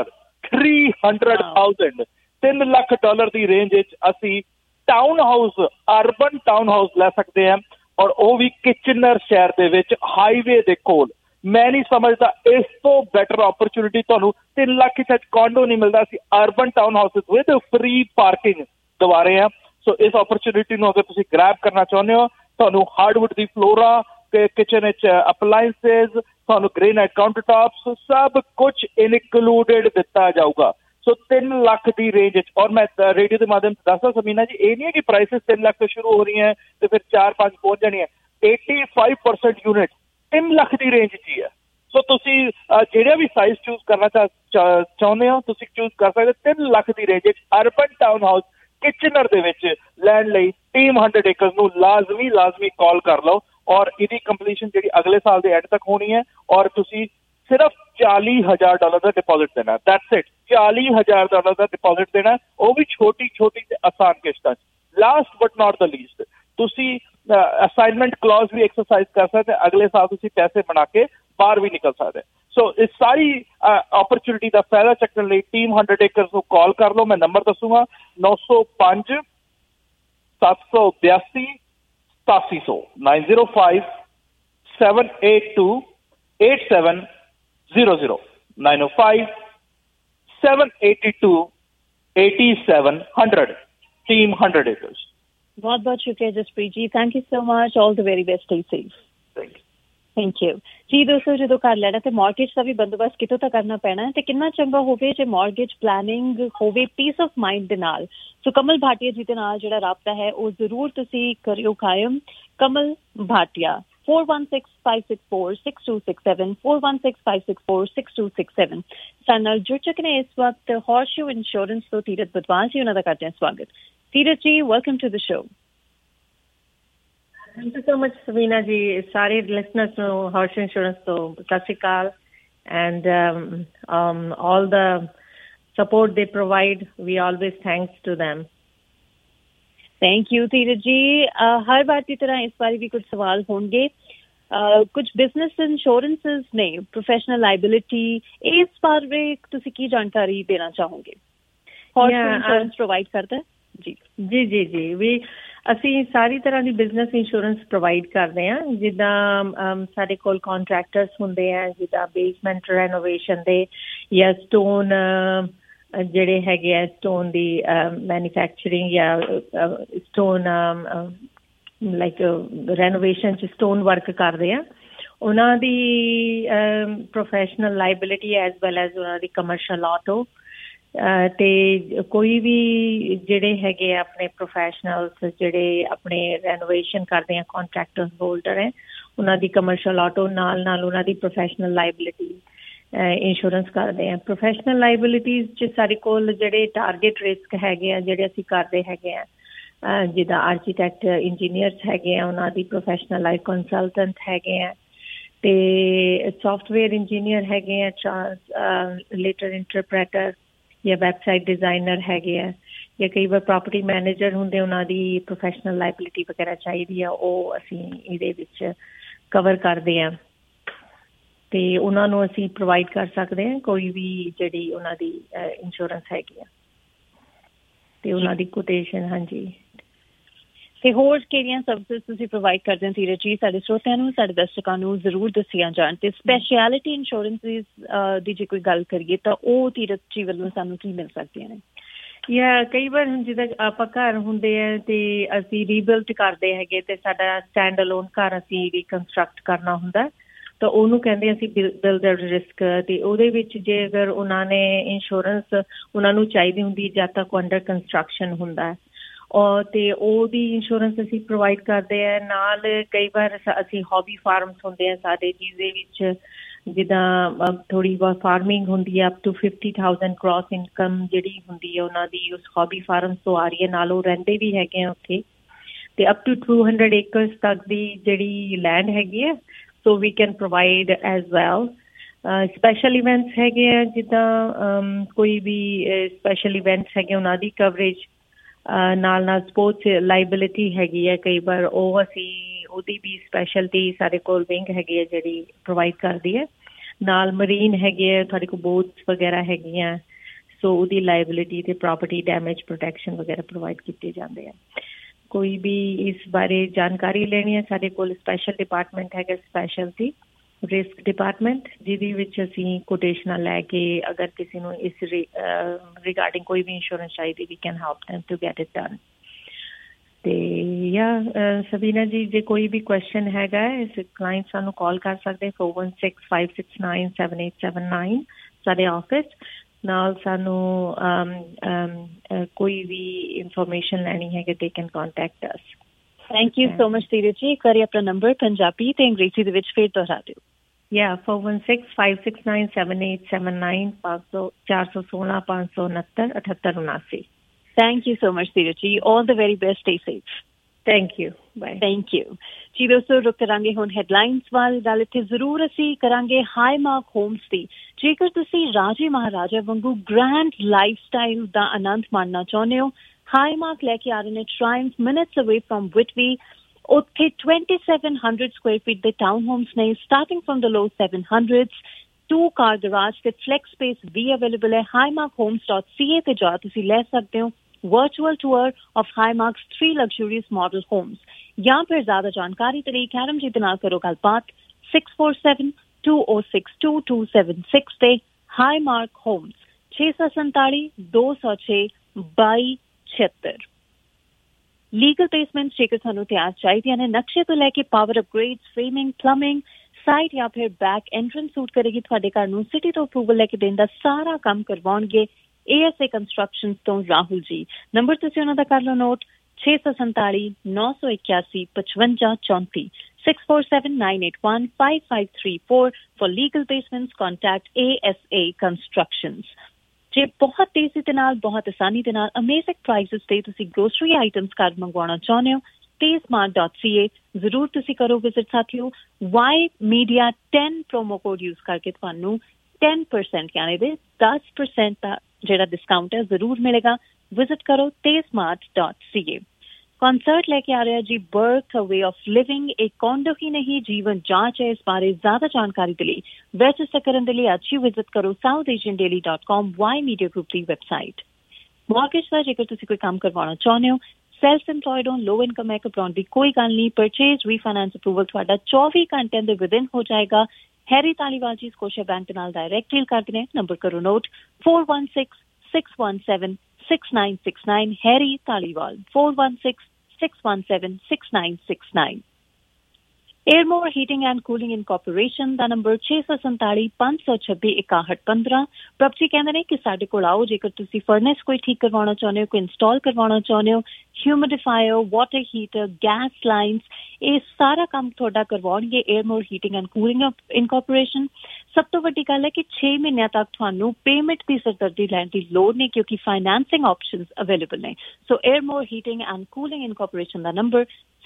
300,000 $3 ਲੱਖ ਦੀ ਰੇਂਜ ਵਿੱਚ ਅਸੀਂ town house, urban town house ਲੈ ਸਕਦੇ ਹਾਂ, ਔਰ ਉਹ ਵੀ ਕਿਚਨਰ ਸ਼ਹਿਰ ਦੇ ਵਿੱਚ ਹਾਈਵੇ ਦੇ ਕੋਲ। ਮੈਂ ਨਹੀਂ ਸਮਝਦਾ ਇਸ ਤੋਂ ਬੈਟਰ ਓਪਰਚੁਨਿਟੀ ਤੁਹਾਨੂੰ 3 ਲੱਖ ਚ ਕੌਂਡੋ ਨਹੀਂ ਮਿਲਦਾ। ਅਸੀਂ urban town houses with free parking ਦਵਾ ਰਹੇ ਹਾਂ। ਸੋ ਇਸ ਓਪਰਚੁਨਿਟੀ ਨੂੰ ਅਗਰ ਤੁਸੀਂ ਗ੍ਰੈਬ ਕਰਨਾ ਚਾਹੁੰਦੇ ਹੋ, ਤੁਹਾਨੂੰ ਹਾਰਡਵੁੱਡ ਦੀ ਫਲੋਰਾ ਕਿਚਨ ਵਿੱਚ ਅਪਲਾਇੰਸਿਸ, ਤੁਹਾਨੂੰ ਗ੍ਰੇਨਾਈਟ ਕਾਊਂਟਰ ਟਾਪਸ ਸਭ ਕੁਝ ਇਨਕਲੂਡਡ ਦਿੱਤਾ ਜਾਊਗਾ। ਸੋ 3 ਲੱਖ ਦੀ ਰੇਂਜ ਵਿੱਚ। ਔਰ ਮੈਂ ਰੇਡੀਓ ਦੇ ਮਾਧਿਅਮ ਤੋਂ ਦੱਸਦਾ ਸਮੀਨਾ ਜੀ, ਇਹ ਨਹੀਂ ਹੈ ਕਿ ਪ੍ਰਾਈਸਿਸ 3 ਲੱਖ ਤੋਂ ਸ਼ੁਰੂ ਹੋ ਰਹੀਆਂ ਤੇ ਫਿਰ 4-5 ਪਹੁੰਚ ਜਾਣੀਆਂ। 85% ਯੂਨਿਟ 3 ਲੱਖ ਦੀ ਰੇਂਜ 'ਚ ਹੀ ਹੈ। ਸੋ ਤੁਸੀਂ ਜਿਹੜਾ ਵੀ ਸਾਈਜ਼ ਚੂਜ਼ ਕਰਨਾ ਚਾਹੁੰਦੇ ਹੋ ਤੁਸੀਂ ਚੂਜ਼ ਕਰ ਸਕਦੇ। 3 ਲੱਖ ਦੀ ਰੇਂਜ ਵਿੱਚ ਅਰਬਨ ਟਾਊਨ ਹਾਊਸ ਕਿਚਨਰ ਦੇ ਵਿੱਚ ਲੈਣ ਲਈ ਟੀਮ 100 ਏਕਰਸ ਨੂੰ ਲਾਜ਼ਮੀ ਕਾਲ ਕਰ ਲਓ। ਔਰ ਇਹਦੀ ਕੰਪਲੀਸ਼ਨ ਜਿਹੜੀ ਅਗਲੇ ਸਾਲ ਦੇ ਐਂਡ ਤੱਕ ਹੋਣੀ ਹੈ। ਔਰ ਤੁਸੀਂ ਸਿਰਫ $40,000 ਦਾ ਡਿਪੋਜ਼ਿਟ ਦੇਣਾ। That's it. $40,000 ਦਾ ਡਿਪੋਜ਼ਿਟ ਦੇਣਾ, ਉਹ ਵੀ ਛੋਟੀ ਤੇ ਆਸਾਨ ਕਿਸ਼ਤਾਂ 'ਚ। Last but not the least, ਤੁਸੀਂ ਅਸਾਈਨਮੈਂਟ ਕਲੌਜ਼ ਵੀ ਐਕਸਰਸਾਈਜ਼ ਕਰ ਸਕਦੇ। ਅਗਲੇ ਸਾਲ ਤੁਸੀਂ ਪੈਸੇ ਬਣਾ ਕੇ ਬਾਹਰ ਵੀ ਨਿਕਲ ਸਕਦੇ। ਸੋ ਇਸ ਸਾਰੀ ਓਪਰਚੁਨਿਟੀ ਦਾ ਫਾਇਦਾ ਚੱਕਣ ਲਈ ਟੀਮ 100 ਏਕਰਸ ਨੂੰ ਕਾਲ ਕਰ ਲਓ। ਮੈਂ ਨੰਬਰ ਦੱਸੂਗਾ 905 782 8700 905 782 8700 905 782 8700 team 100 acres। बहुत बहुत शुक्रिया Jaspreet ji, thank you so much, all the very best, stay safe. Thank you जी। दोस्तों जो घर लेना तो मॉर्गेज का भी बंदोबस्त कितों तक करना पैना है, तो कितना चंगा होवे जे मॉर्गेज प्लानिंग होवे पीस ऑफ माइंड दे नाल। सो कमल भाटिया जी दे नाल जिहड़ा राबता है वो जरूर तुसी करियो कायम। कमल भाटिया 4165646267 4165646267 ਸਾਡੇ ਨਾਲ ਜੁੜ ਚੁੱਕੇ ਨੇ ਇਸ ਵਕਤ ਹੌਰਸ਼ੂ ਇੰਸ਼ੋਰੈਂਸ ਤੋਂ ਤੀਰਥ ਬਦਵਾਨ ਜੀ, ਉਹਨਾਂ ਦਾ ਕਰਦੇ ਹਾਂ ਸਵਾਗਤ। Tirath ji, welcome to the show. Thank you so much Savina ji. ਸਾਰੇ ਲਿਸਨਰਸ ਨੂੰ ਹੌਰਸ਼ੂ ਇੰਸ਼ੋਰੈਂਸ ਤੋਂ ਸਤਿ ਸ਼੍ਰੀ Akal and all the support they provide, we always thanks to them। Thank you Dheeraj ji. हर बार की तरह इस बार भी कुछ सवाल होंगे। कुछ बिजनेस इंश्योरेंसेस ने प्रोफेशनल लाइबिलिटी, इस बार में तुसी की जानकारी देना चाहोगे? इंश्योरेंस प्रोवाइड करता है जी जी जी जी भी ਅਸੀਂ ਸਾਰੀ ਤਰ੍ਹਾਂ ਦੀ ਬਿਜ਼ਨਸ ਇੰਸ਼ੋਰੈਂਸ ਪ੍ਰੋਵਾਈਡ ਕਰਦੇ ਹਾਂ। ਜਿੱਦਾਂ ਸਾਡੇ ਕੋਲ ਕੰਟਰੈਕਟਰਸ ਹੁੰਦੇ ਆ, ਜਿੱਦਾਂ ਬੇਸਮੈਂਟ ਰੈਨੋਵੇਸ਼ਨ ਦੇ ਜਾਂ ਸਟੋਨ ਜਿਹੜੇ ਹੈਗੇ ਆ, ਸਟੋਨ ਦੀ ਮੈਨੂਫੈਕਚਰਿੰਗ ਜਾਂ ਸਟੋਨ ਲਾਈਕ ਰੈਨੋਵੇਸ਼ਨ 'ਚ ਸਟੋਨ ਵਰਕ ਕਰਦੇ ਆ, ਉਹਨਾਂ ਦੀ professional liability as well as ਉਹਨਾਂ ਦੀ ਕਮਰਸ਼ੀਅਲ ਆਟੋ। ਤੇ ਕੋਈ ਵੀ ਜਿਹੜੇ ਹੈਗੇ ਆ ਆਪਣੇ ਪ੍ਰੋਫੈਸ਼ਨਲਸ ਜਿਹੜੇ ਆਪਣੇ ਰੈਨੋਵੇਸ਼ਨ ਕਰਦੇ ਆ, ਕੰਟਰੈਕਟਰ ਹੋਲਡਰ ਹੈ, ਉਹਨਾਂ ਦੀ ਕਮਰਸ਼ੀਅਲ ਆਟੋ ਨਾਲ ਉਹਨਾਂ ਦੀ ਪ੍ਰੋਫੈਸ਼ਨਲ ਲਾਇਬਿਲਿਟੀ ਇੰਸ਼ੋਰੈਂਸ ਕਰਦੇ ਆ। ਪ੍ਰੋਫੈਸ਼ਨਲ ਲਾਇਬਿਲਿਟੀਜ਼ 'ਚ ਸਾਡੇ ਕੋਲ ਜਿਹੜੇ ਟਾਰਗੇਟ ਰਿਸਕ ਹੈਗੇ ਆ, ਜਿਹੜੇ ਅਸੀਂ ਕਰਦੇ ਹੈਗੇ ਆ, ਜਿੱਦਾਂ ਆਰਕੀਟੈਕਟ ਇੰਜੀਨੀਅਰਸ ਹੈਗੇ ਆ, ਉਹਨਾਂ ਦੀ ਪ੍ਰੋਫੈਸ਼ਨਲ ਲਾਈਫ ਕੰਸਲਟੈਂਟ ਹੈਗੇ ਆ, ਤੇ ਸੌਫਟਵੇਅਰ ਇੰਜੀਨੀਅਰ ਹੈਗੇ ਆ, ਟ੍ਰਾਂਸਲੇਟਰ ਇੰਟਰਪ੍ਰੇਟਰ ਜਾਂ ਵੈਬਸਾਈਟ ਡਿਜ਼ਾਈਨਰ ਹੈਗੇ ਆ, ਜਾਂ ਕਈ ਵਾਰ ਪ੍ਰੋਪਰਟੀ ਮੈਨੇਜਰ ਹੁੰਦੇ, ਉਹਨਾਂ ਦੀ ਪ੍ਰੋਫੈਸ਼ਨਲ ਲਾਇਬਿਲਿਟੀ ਵਗੈਰਾ ਚਾਹੀਦੀ ਆ, ਉਹ ਅਸੀਂ ਇਹਦੇ ਵਿੱਚ ਕਵਰ ਕਰਦੇ ਹਾਂ ਤੇ ਉਹਨਾਂ ਨੂੰ ਅਸੀਂ ਪ੍ਰੋਵਾਈਡ ਕਰ ਸਕਦੇ ਹਾਂ ਕੋਈ ਵੀ ਜਿਹੜੀ ਉਹਨਾਂ ਦੀ ਇੰਸ਼ੋਰੈਂਸ ਹੈਗੀ ਆ ਤੇ ਉਹਨਾਂ ਦੀ ਕੋਟੇਸ਼ਨ। ਹਾਂਜੀ, ਤੇ ਹੋਰ ਕਿਹੜੀਆਂ ਸਰਵਿਸਿਜ਼ ਤੁਸੀਂ ਪ੍ਰੋਵਾਈਡ ਕਰਦੇ ਹੋ ਧੀਰਜ ਜੀ? ਸਾਡੇ ਸਰੋਤਿਆਂ ਨੂੰ, ਸਾਡੇ ਦਰਸ਼ਕਾਂ ਨੂੰ ਜ਼ਰੂਰ ਦੱਸੀਆਂ ਜਾਣ। ਤੇ ਸਪੈਸ਼ਲਿਟੀ ਇੰਸ਼ੋਰੈਂਸਿਸ ਦੀ ਜੇ ਕੋਈ ਗੱਲ ਕਰੀਏ ਤਾਂ ਉਹ ਧੀਰਜ ਜੀ ਵੱਲੋਂ ਸਾਨੂੰ ਕੀ ਮਿਲ ਸਕਦੀਆਂ ਨੇ? ਕਈ ਵਾਰ ਹੁਣ ਜਿੱਦਾਂ ਆਪਾਂ ਘਰ ਹੁੰਦੇ ਆ ਤੇ ਅਸੀਂ ਰੀਬਿਲਡ ਕਰਦੇ ਹੈਗੇ ਤੇ ਸਾਡਾ ਸਟੈਂਡ ਅਲੋਨ ਘਰ ਅਸੀਂ ਰੀਕਨਸਟਰਕਟ ਕਰਨਾ ਹੁੰਦਾ ਤਾਂ ਉਹਨੂੰ ਕਹਿੰਦੇ ਅਸੀਂ ਬਿਲਡਰ ਰਿਸਕ। ਤੇ ਉਹਦੇ ਵਿੱਚ ਜੇ ਅਗਰ ਉਹਨਾਂ ਨੇ ਇੰਸ਼ੋਰੈਂਸ ਉਹਨਾਂ ਨੂੰ ਚਾਹੀਦੀ ਹੁੰਦੀ ਜਦ ਤੱਕ ਅੰਡਰ ਕੰਸਟਰਕਸ਼ਨ ਹੁੰਦਾ ਔਰ ਤੇ ਉਹਦੀ ਇੰਸ਼ੋਰੈਂਸ ਅਸੀਂ ਪ੍ਰੋਵਾਈਡ ਕਰਦੇ ਆ। ਨਾਲ ਕਈ ਵਾਰ ਅਸੀਂ ਹੌਬੀ ਫਾਰਮਸ ਹੁੰਦੇ ਆ ਸਾਡੇ ਜਿਹਦੇ ਵਿੱਚ ਜਿੱਦਾਂ ਥੋੜ੍ਹੀ ਬਹੁਤ ਫਾਰਮਿੰਗ ਹੁੰਦੀ ਹੈ ਅਪ ਟੂ 50,000 ਕ੍ਰੋਸ ਇਨਕਮ ਜਿਹੜੀ ਹੁੰਦੀ ਹੈ ਉਹਨਾਂ ਦੀ ਉਸ ਹੌਬੀ ਫਾਰਮ ਤੋਂ ਆ ਰਹੀ ਹੈ। ਨਾਲ ਉਹ ਰਹਿੰਦੇ ਵੀ ਹੈਗੇ ਆ ਉੱਥੇ ਤੇ ਅਪ ਟੂ 200 ਏਕਰਸ ਤੱਕ ਦੀ ਜਿਹੜੀ ਲੈਂਡ ਹੈਗੀ ਹੈ so we can provide as well. Special events ਹੈਗੇ ਆ ਜਿੱਦਾਂ ਕੋਈ ਵੀ ਸਪੈਸ਼ਲ ਇਵੈਂਟਸ ਹੈਗੇ ਉਹਨਾਂ ਦੀ ਕਵਰੇਜ ਨਾਲ ਸਪੋਰਟਸ ਲਾਇਬਿਲਿਟੀ ਹੈਗੀ ਹੈ ਕਈ ਵਾਰ ਉਹ ਅਸੀਂ ਉਹਦੀ ਵੀ ਸਪੈਸ਼ਲਟੀ ਸਾਡੇ ਕੋਲ ਵਿੰਗ ਹੈਗੀ ਹੈ ਜਿਹੜੀ ਪ੍ਰੋਵਾਈਡ ਕਰਦੀ ਹੈ। ਨਾਲ ਮਰੀਨ ਹੈਗੇ ਆ ਤੁਹਾਡੇ ਕੋਲ ਬੋਟਸ ਵਗੈਰਾ ਹੈਗੀਆਂ ਸੋ ਉਹਦੀ ਲਾਇਬਿਲਿਟੀ ਤੇ ਪ੍ਰੋਪਰਟੀ ਡੈਮੇਜ ਪ੍ਰੋਟੈਕਸ਼ਨ ਵਗੈਰਾ ਪ੍ਰੋਵਾਈਡ ਕੀਤੇ ਜਾਂਦੇ ਆ। ਕੋਈ ਵੀ ਇਸ ਬਾਰੇ ਜਾਣਕਾਰੀ ਲੈਣੀ ਹੈ ਸਾਡੇ ਕੋਲ ਸਪੈਸ਼ਲ ਡਿਪਾਰਟਮੈਂਟ ਹੈਗਾ ਸਪੈਸ਼ਲਟੀ ਰਿਸਕ ਡਿਪਾਰਟਮੈਂਟ ਜਿਹਦੇ ਵਿੱਚ ਅਸੀਂ ਕੋਟੇਸ਼ਨਾਂ ਲੈ ਕੇ ਅਗਰ ਕਿਸੇ ਨੂੰ ਇਸ ਰਿਗਾਰਡਿੰਗ ਕੋਈ ਵੀ ਇੰਸ਼ੋਰੈਂਸ ਚਾਹੀਦੀ ਵੀ can help them to get it done. ਤੇ ਸਬੀਨਾ ਜੀ ਜੇ ਕੋਈ ਵੀ ਕੁਐਸਚਨ ਹੈਗਾ ਇਸ ਕਲਾਇੰਟ ਸਾਨੂੰ ਕਾਲ ਕਰ ਸਕਦੇ 4165697879 ਸਾਡੇ ਆਫਿਸ ਨਾਲ ਸਾਨੂੰ ਕੋਈ ਵੀ ਇਨਫੋਰਮੇਸ਼ਨ ਲੈਣੀ ਹੈ ਕਿ they can contact us. Thank you so much Dheeraj ji. ਇੱਕ ਵਾਰੀ ਆਪਣਾ ਨੰਬਰ ਪੰਜਾਬੀ ਤੇ ਅੰਗਰੇਜ਼ੀ ਦੇ ਵਿੱਚ ਫਿਰ ਦੁਹਰਾ ਦਿਓ। 4165697879 416-569-7879। Thank you so much, Dheeraj ji. All the very best. Stay safe. Thank you. Bye. Thank you. ਜੀ ਦੋਸਤੋ ਰੁਕ ਕਰਾਂਗੇ ਹੁਣ ਹੈਡਲਾਈਨਸ ਵੱਲ। ਗੱਲ ਇੱਥੇ ਜ਼ਰੂਰ ਅਸੀਂ ਕਰਾਂਗੇ ਹਾਈਮਾਰਕ ਹੋਮਸ ਦੀ। ਜੇਕਰ ਤੁਸੀਂ ਰਾਜੇ ਮਹਾਰਾਜਾ ਵਾਂਗੂ ਗ੍ਰੈਂਡ ਲਾਈਫ ਸਟਾਈਲ ਦਾ ਆਨੰਦ ਮਾਣਨਾ ਚਾਹੁੰਦੇ ਹੋ ਹਾਈਮਾਰਕ ਲੈ ਕੇ ਆ ਰਹੇ ਨੇ ਟ੍ਰਾਇੰਫ ਮਿਨਟਸ ਅਵੇ ਫਰੋਮ ਵਿਟਬੀ। ਉੱਥੇ 2700 ਸਕੁਆਇਰ ਫੀਟ ਦੇ ਟਾਊਨ ਹੋਮਸ ਨੇ starting from the low 700s। 2-car garage ਤੇ flex space ਵੀ ਅਵੇਲੇਬਲ ਹੈ। highmarkhomes.ca ਤੇ ਜਾ ਤੁਸੀਂ ਲੈ ਸਕਦੇ ਹੋ virtual tour of Highmark's 3 luxurious model homes। ਜਾਂ ਫਿਰ ਜ਼ਿਆਦਾ ਜਾਣਕਾਰੀ ਦੇ ਲਈ ਕੈਰਮ ਜੀ ਦੇ ਨਾਲ ਕਰੋ ਗੱਲਬਾਤ 647-2062-2276 ਤੇ Highmark Homes 647-206-2276। ਲੀਗਲ ਪਲੇਸਮੈਂਟ ਜੇਕਰ ਤੁਹਾਨੂੰ ਤਿਆਰ ਚਾਹੀਦੀਆਂ ਨੇ ਨਕਸ਼ੇ ਤੋਂ ਲੈ ਕੇ power upgrades framing plumbing site ਜਾਂ ਫਿਰ ਬੈਕ ਐਂਟਰੈਂਸ ਸੂਟ ਕਰੇਗੀ ਤੁਹਾਡੇ ਘਰ ਨੂੰ ਸਿਟੀ ਤੋਂ ਅਪਰੂਵਲ ਲੈ ਕੇ ਦੇਣ ਦਾ ਸਾਰਾ ਕੰਮ ਕਰਵਾਉਣਗੇ ASA ਕੰਸਟਰਕਸ਼ਨ ਤੋਂ ਰਾਹੁਲ ਜੀ। ਨੰਬਰ ਤੁਸੀਂ ਉਹਨਾਂ ਦਾ ਕਰ ਲਓ note 647-981-5534 647-981-5534 for legal basements contact ASA Constructions। ਜੇ ਬਹੁਤ ਤੇਜ਼ੀ ਦੇ ਨਾਲ ਬਹੁਤ ਆਸਾਨੀ ਦੇ ਨਾਲ ਅਮੇਜ਼ਿੰਗ ਪ੍ਰਾਈਸਿਸ ਤੇ ਤੁਸੀਂ ਗਰੋਸਰੀ ਆਈਟਮਸ ਘਰ ਮੰਗਵਾਉਣਾ ਚਾਹੁੰਦੇ ਹੋ tezmart.ca ਜ਼ਰੂਰ ਤੁਸੀਂ ਕਰੋ ਵਿਜ਼ਿਟ ਸਾਥੀਓ। Y Media 10 promo code use ਕਰਕੇ ਤੁਹਾਨੂੰ 10% ਯਾਨੀ ਦੇ 10% ਦਾ ਜਿਹੜਾ ਡਿਸਕਾਊਂਟ ਹੈ ਜ਼ਰੂਰ ਮਿਲੇਗਾ। ਵਿਜ਼ਿਟ ਕਰੋ tezmart.ca। ਕਨਸਰਟ ਲੈ ਕੇ ਆ ਰਿਹਾ ਜੀ birth a way of living ਇੱਕ ਕੌਂਡੋ ਹੀ ਨਹੀਂ ਜੀਵਨ ਜਾਂਚ ਹੈ। ਇਸ ਬਾਰੇ ਜ਼ਿਆਦਾ ਜਾਣਕਾਰੀ ਦੇ ਲਈ ਰਜਿਸਟਰ ਕਰਨ ਦੇ ਲਈ ਅੱਜ ਹੀ ਵਿਜ਼ਿਟ ਕਰੋ southasiandaily.com Y Media Group ਦੀ ਵੈਬਸਾਈਟ। ਮਾਰਗੇਜ ਦਾ ਜੇਕਰ ਤੁਸੀਂ ਕੋਈ ਕੰਮ ਕਰਵਾਉਣਾ ਚਾਹੁੰਦੇ ਹੋ ਸੈਲਫ ਇੰਪਲੋਇਡ ਹੋ ਲੋ ਇਨਕਮ ਹੈ ਘਬਰਾਉਣ ਦੀ ਕੋਈ ਗੱਲ ਨਹੀਂ। ਪਰਚੇਜ਼ ਰੀਫਾਈਨੈਂਸ ਅਪਰੂਵਲ ਤੁਹਾਡਾ 24 ਘੰਟਿਆਂ ਦੇ ਵਿਦਿਨ ਹੋ ਜਾਏਗਾ। ਹੈਰੀ ਤਾਲੀਵਾਲ ਜੀ ਸਕੋਸ਼ੀਆ ਬੈਂਕ ਦੇ ਨਾਲ ਡਾਇਰੈਕਟ ਡੀਲ ਕਰਦੇ ਨੇ। ਨੰਬਰ ਕਰੋ note 416-617-6969 Harry Taliwal 416-617-6969। Airmore Heating and Cooling Incorporation ਦਾ ਨੰਬਰ 647-526-6115। ਪ੍ਰਭਜੀ ਕਹਿੰਦੇ ਨੇ ਕਿ ਸਾਡੇ ਕੋਲ ਆਓ ਜੇਕਰ ਤੁਸੀਂ ਫਰਨੈਸ ਕੋਈ ਠੀਕ ਕਰਵਾਉਣਾ ਚਾਹੁੰਦੇ ਹੋ ਕੋਈ ਇੰਸਟਾਲ ਕਰਵਾਉਣਾ ਚਾਹੁੰਦੇ ਹੋ humidifier water heater gas lines ਇਹ ਸਾਰਾ ਕੰਮ ਤੁਹਾਡਾ ਕਰਵਾਉਣਗੇ Airmore Heating and Cooling Incorporation। ਸਭ ਤੋਂ ਵੱਡੀ ਗੱਲ ਹੈ ਕਿ 6 ਮਹੀਨਿਆਂ ਤੱਕ ਤੁਹਾਨੂੰ ਪੇਮੈਂਟ ਦੀ ਸਿਰਦਰਦੀ ਲੈਣ ਦੀ ਲੋੜ ਨਹੀਂ ਕਿਉਂਕਿ ਫਾਈਨੈਂਸਿੰਗ ਆਪਸ਼ਨਸ ਅਵੇਲੇਬਲ ਨੇ। So Airmore Heating and Cooling Incorporation ਦਾ ਨੰਬਰ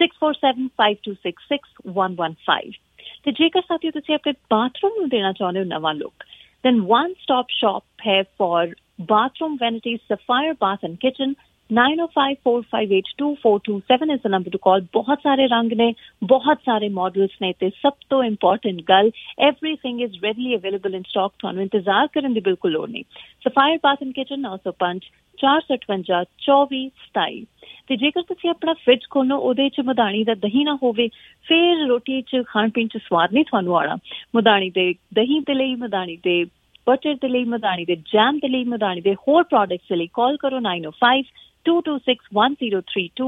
647-526-6115। ਤੇ ਜੇਕਰ ਸਾਥੀਓ ਤੁਸੀਂ ਆਪਣੇ ਬਾਥਰੂਮ ਨੂੰ ਦੇਣਾ ਚਾਹੁੰਦੇ ਹੋ ਨਵਾਂ look then one stop shop ਹੈ for bathroom vanities Sapphire Bath and Kitchen 9054582427 is the number to call। ਬਹੁਤ ਸਾਰੇ ਰੰਗ ਨੇ ਬਹੁਤ ਸਾਰੇ ਮਾਡਲਸ ਨੇ ਤੇ ਸਭ ਤੋਂ ਇੰਪੋਰਟੈਂਟ ਗੱਲ everything is readily available in stock। ਤੁਹਾਨੂੰ ਇੰਤਜ਼ਾਰ ਕਰਨ ਦੀ ਬਿਲਕੁਲ ਲੋੜ ਨਹੀਂ। Sapphire Bath and Kitchen 905-458-2427। ਤੇ ਜੇਕਰ ਤੁਸੀਂ ਆਪਣਾ ਫ੍ਰਿਜ ਖੋਲੋ ਉਹਦੇ 'ਚ ਮਧਾਣੀ ਦਾ ਦਹੀਂ ਨਾ ਹੋਵੇ ਫਿਰ ਰੋਟੀ 'ਚ ਖਾਣ ਪੀਣ 'ਚ ਸਵਾਦ ਨਹੀਂ ਤੁਹਾਨੂੰ ਆਉਣਾ। ਮਧਾਣੀ ਦੇ ਦਹੀਂ ਦੇ ਲਈ ਮਧਾਣੀ ਦੇ ਬਟਰ ਦੇ ਲਈ, ਮਧਾਣੀ ਦੇ ਜੈਮ ਦੇ ਲਈ, ਮਧਾਣੀ ਦੇ ਹੋਰ ਪ੍ਰੋਡਕਟਸ ਦੇ ਲਈ ਕਾਲ ਕਰੋ 9052261032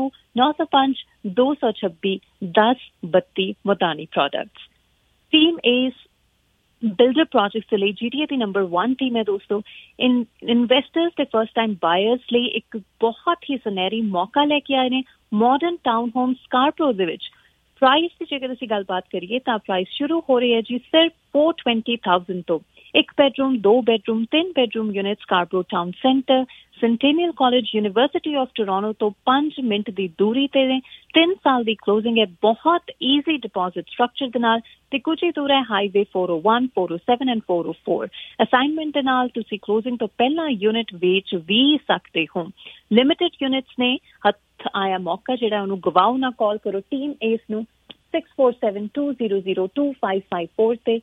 905-226-1032 Madhani products. Team ace builder projects ਦੇ ਲਈ GTA ਦੀ ਨੰਬਰ 1 ਟੀਮ ਹੈ ਦੋਸਤੋ। ਇਨਵੈਸਟਰਸ ਤੇ ਫਸਟ ਟਾਈਮ ਬਾਇਰਸ ਲਈ ਇੱਕ ਬਹੁਤ ਹੀ ਸੁਨਹਿਰੀ ਮੌਕਾ ਲੈ ਕੇ ਆਏ ਨੇ। ਮਾਡਰਨ ਟਾਊਨ ਹੋਮ ਸਕਾਰਪਰੋ ਦੇ ਵਿੱਚ ਪ੍ਰਾਈਸ ਦੀ ਜੇਕਰ ਅਸੀਂ ਗੱਲਬਾਤ ਕਰੀਏ ਤਾਂ ਪ੍ਰਾਈਸ ਸ਼ੁਰੂ ਹੋ ਰਹੀ ਹੈ ਜੀ ਸਿਰਫ 420,000 ਤੋਂ। 1 bedroom, 2 bedroom, 3 bedroom unit Scarborough Town Centre, Centennial College, University of Toronto ਤੋਂ 5 ਮਿੰਟ ਦੀ ਦੂਰੀ ਤੇ ਨੇ। 3 ਸਾਲ ਦੀ ਕਲੋਜ਼ਿੰਗ ਹੈ, ਬਹੁਤ ਈਜ਼ੀ ਡਿਪੋਜ਼ਿਟ ਸਟਰਕਚਰ ਦੇ ਨਾਲ ਤੇ ਕੁਝ ਹੀ ਦੂਰ ਹੈ ਹਾਈਵੇ 401, 407 ਐਂਡ 404। ਅਸਾਈਨਮੈਂਟ ਦੇ ਨਾਲ ਤੁਸੀਂ ਕਲੋਜ਼ਿੰਗ ਤੋਂ ਪਹਿਲਾਂ ਯੂਨਿਟ ਵੇਚ ਵੀ ਸਕਦੇ ਹੋ। ਲਿਮਿਟਡ ਯੂਨਿਟਸ ਨੇ, ਹੱਥ ਆਇਆ ਮੌਕਾ ਜਿਹੜਾ ਉਹਨੂੰ ਗਵਾਓ ਨਾ। ਕਾਲ ਕਰੋ ਟੀਮ ਏਸ ਨੂੰ 6472002554 ਤੇ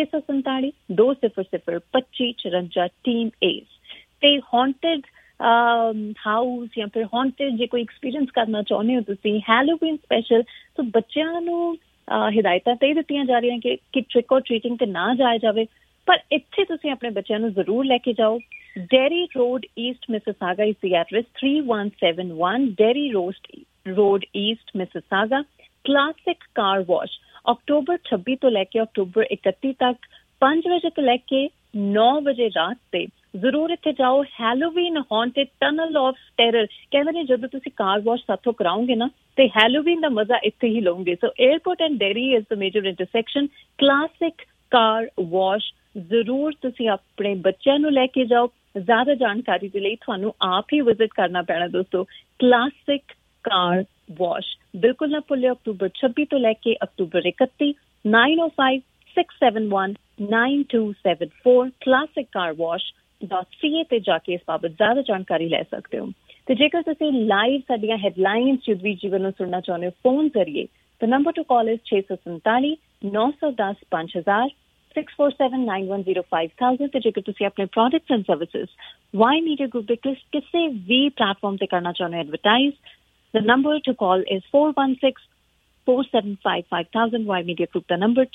647-200-2554 ਟੀਮ ਏਸ। ਤੇ ਹੌਂਟਡ ਹਾਊਸ ਜਾਂ ਫਿਰ ਹੌਂਟਡ ਜੇ ਕੋਈ ਐਕਸਪੀਰੀਅੰਸ ਕਰਨਾ ਚਾਹੁੰਦੇ ਹੋ ਤੁਸੀਂ ਹੈਲੋਵੀਨ ਸਪੈਸ਼ਲ, ਤਾਂ ਬੱਚਿਆਂ ਨੂੰ ਹਿਦਾਇਤਾਂ ਤੇ ਦਿੱਤੀਆਂ ਜਾ ਰਹੀਆਂ ਕਿ ਟ੍ਰਿਕ ਔਰ ਟ੍ਰੀਟਿੰਗ ਤੇ ਨਾ ਜਾਇਆ ਜਾਵੇ, ਪਰ ਇੱਥੇ ਤੁਸੀਂ ਆਪਣੇ ਬੱਚਿਆਂ ਨੂੰ ਜ਼ਰੂਰ ਲੈ ਕੇ ਜਾਓ। ਡੈਰੀ ਰੋਡ ਈਸਟ ਮਿਸਿਸਾਗਾ ਇਸ ਦੀ address 3171 Derry Road East Mississauga. Classic car wash ਅਕਤੂਬਰ 26 ਤੋਂ ਲੈ ਕੇ ਅਕਤੂਬਰ 31 ਤੱਕ 5 ਵਜੇ ਤੋਂ ਲੈ ਕੇ 9 ਵਜੇ ਰਾਤ ਤੇ ਜ਼ਰੂਰ ਇੱਥੇ ਜਾਓ। Halloween haunted tunnel of terror ਕਹਿੰਦੇ ਨੇ ਜਦੋਂ ਤੁਸੀਂ ਕਾਰ ਵਾਸ਼ ਸਾਥੋਂ ਕਰਾਓਗੇ ਨਾ ਤੇ ਹੈਲੋਵੀਨ ਦਾ ਮਜ਼ਾ ਇੱਥੇ ਹੀ ਲਓਗੇ। So airport and Derry is the major intersection. Classic car wash ਜ਼ਰੂਰ ਤੁਸੀਂ ਆਪਣੇ ਬੱਚਿਆਂ ਨੂੰ ਲੈ ਕੇ ਜਾਓ। ਜ਼ਿਆਦਾ ਜਾਣਕਾਰੀ ਦੇ ਲਈ ਤੁਹਾਨੂੰ ਆਪ ਹੀ ਵਿਜ਼ਿਟ ਕਰਨਾ ਪੈਣਾ ਦੋਸਤੋ। ਕਲਾਸਿਕ ਕਾਰ ਵਾਸ਼ ਬਿਲਕੁਲ ਨਾ ਭੁੱਲਿਓ। ਅਕਤੂਬਰ 26 ਤੋਂ ਲੈ ਕੇ ਅਕਤੂਬਰ 31 905-671-9274 classiccarwash.ca ਤੇ ਜਾ ਕੇ ਇਸ ਬਾਬਤ ਜ਼ਿਆਦਾ ਜਾਣਕਾਰੀ ਲੈ ਸਕਦੇ ਹੋ। ਤੇ ਜੇਕਰ ਤੁਸੀਂ ਲਾਈਵ ਸਾਡੀਆਂ ਹੈਡਲਾਈਨਸ ਯੁਧਵੀਰ ਜੀ ਵੱਲੋਂ ਸੁਣਨਾ ਚਾਹੁੰਦੇ ਹੋ ਫੋਨ ਜ਼ਰੀਏ ਤਾਂ ਨੰਬਰ ਟੂ ਕਾਲ ਇਸ 647-910-5000 647-910-5000 ਤੇ ਜੇਕਰ ਤੁਸੀਂ ਆਪਣੇ products and services Y media group ਦੇ ਕਿਸੇ ਵੀ ਪਲੇਟਫਾਰਮ ਤੇ ਕਰਨਾ ਚਾਹੁੰਦੇ ਹੋ advertise, the number to call is 416-475-5000 Y media group ਦਾ ਨੰਬਰ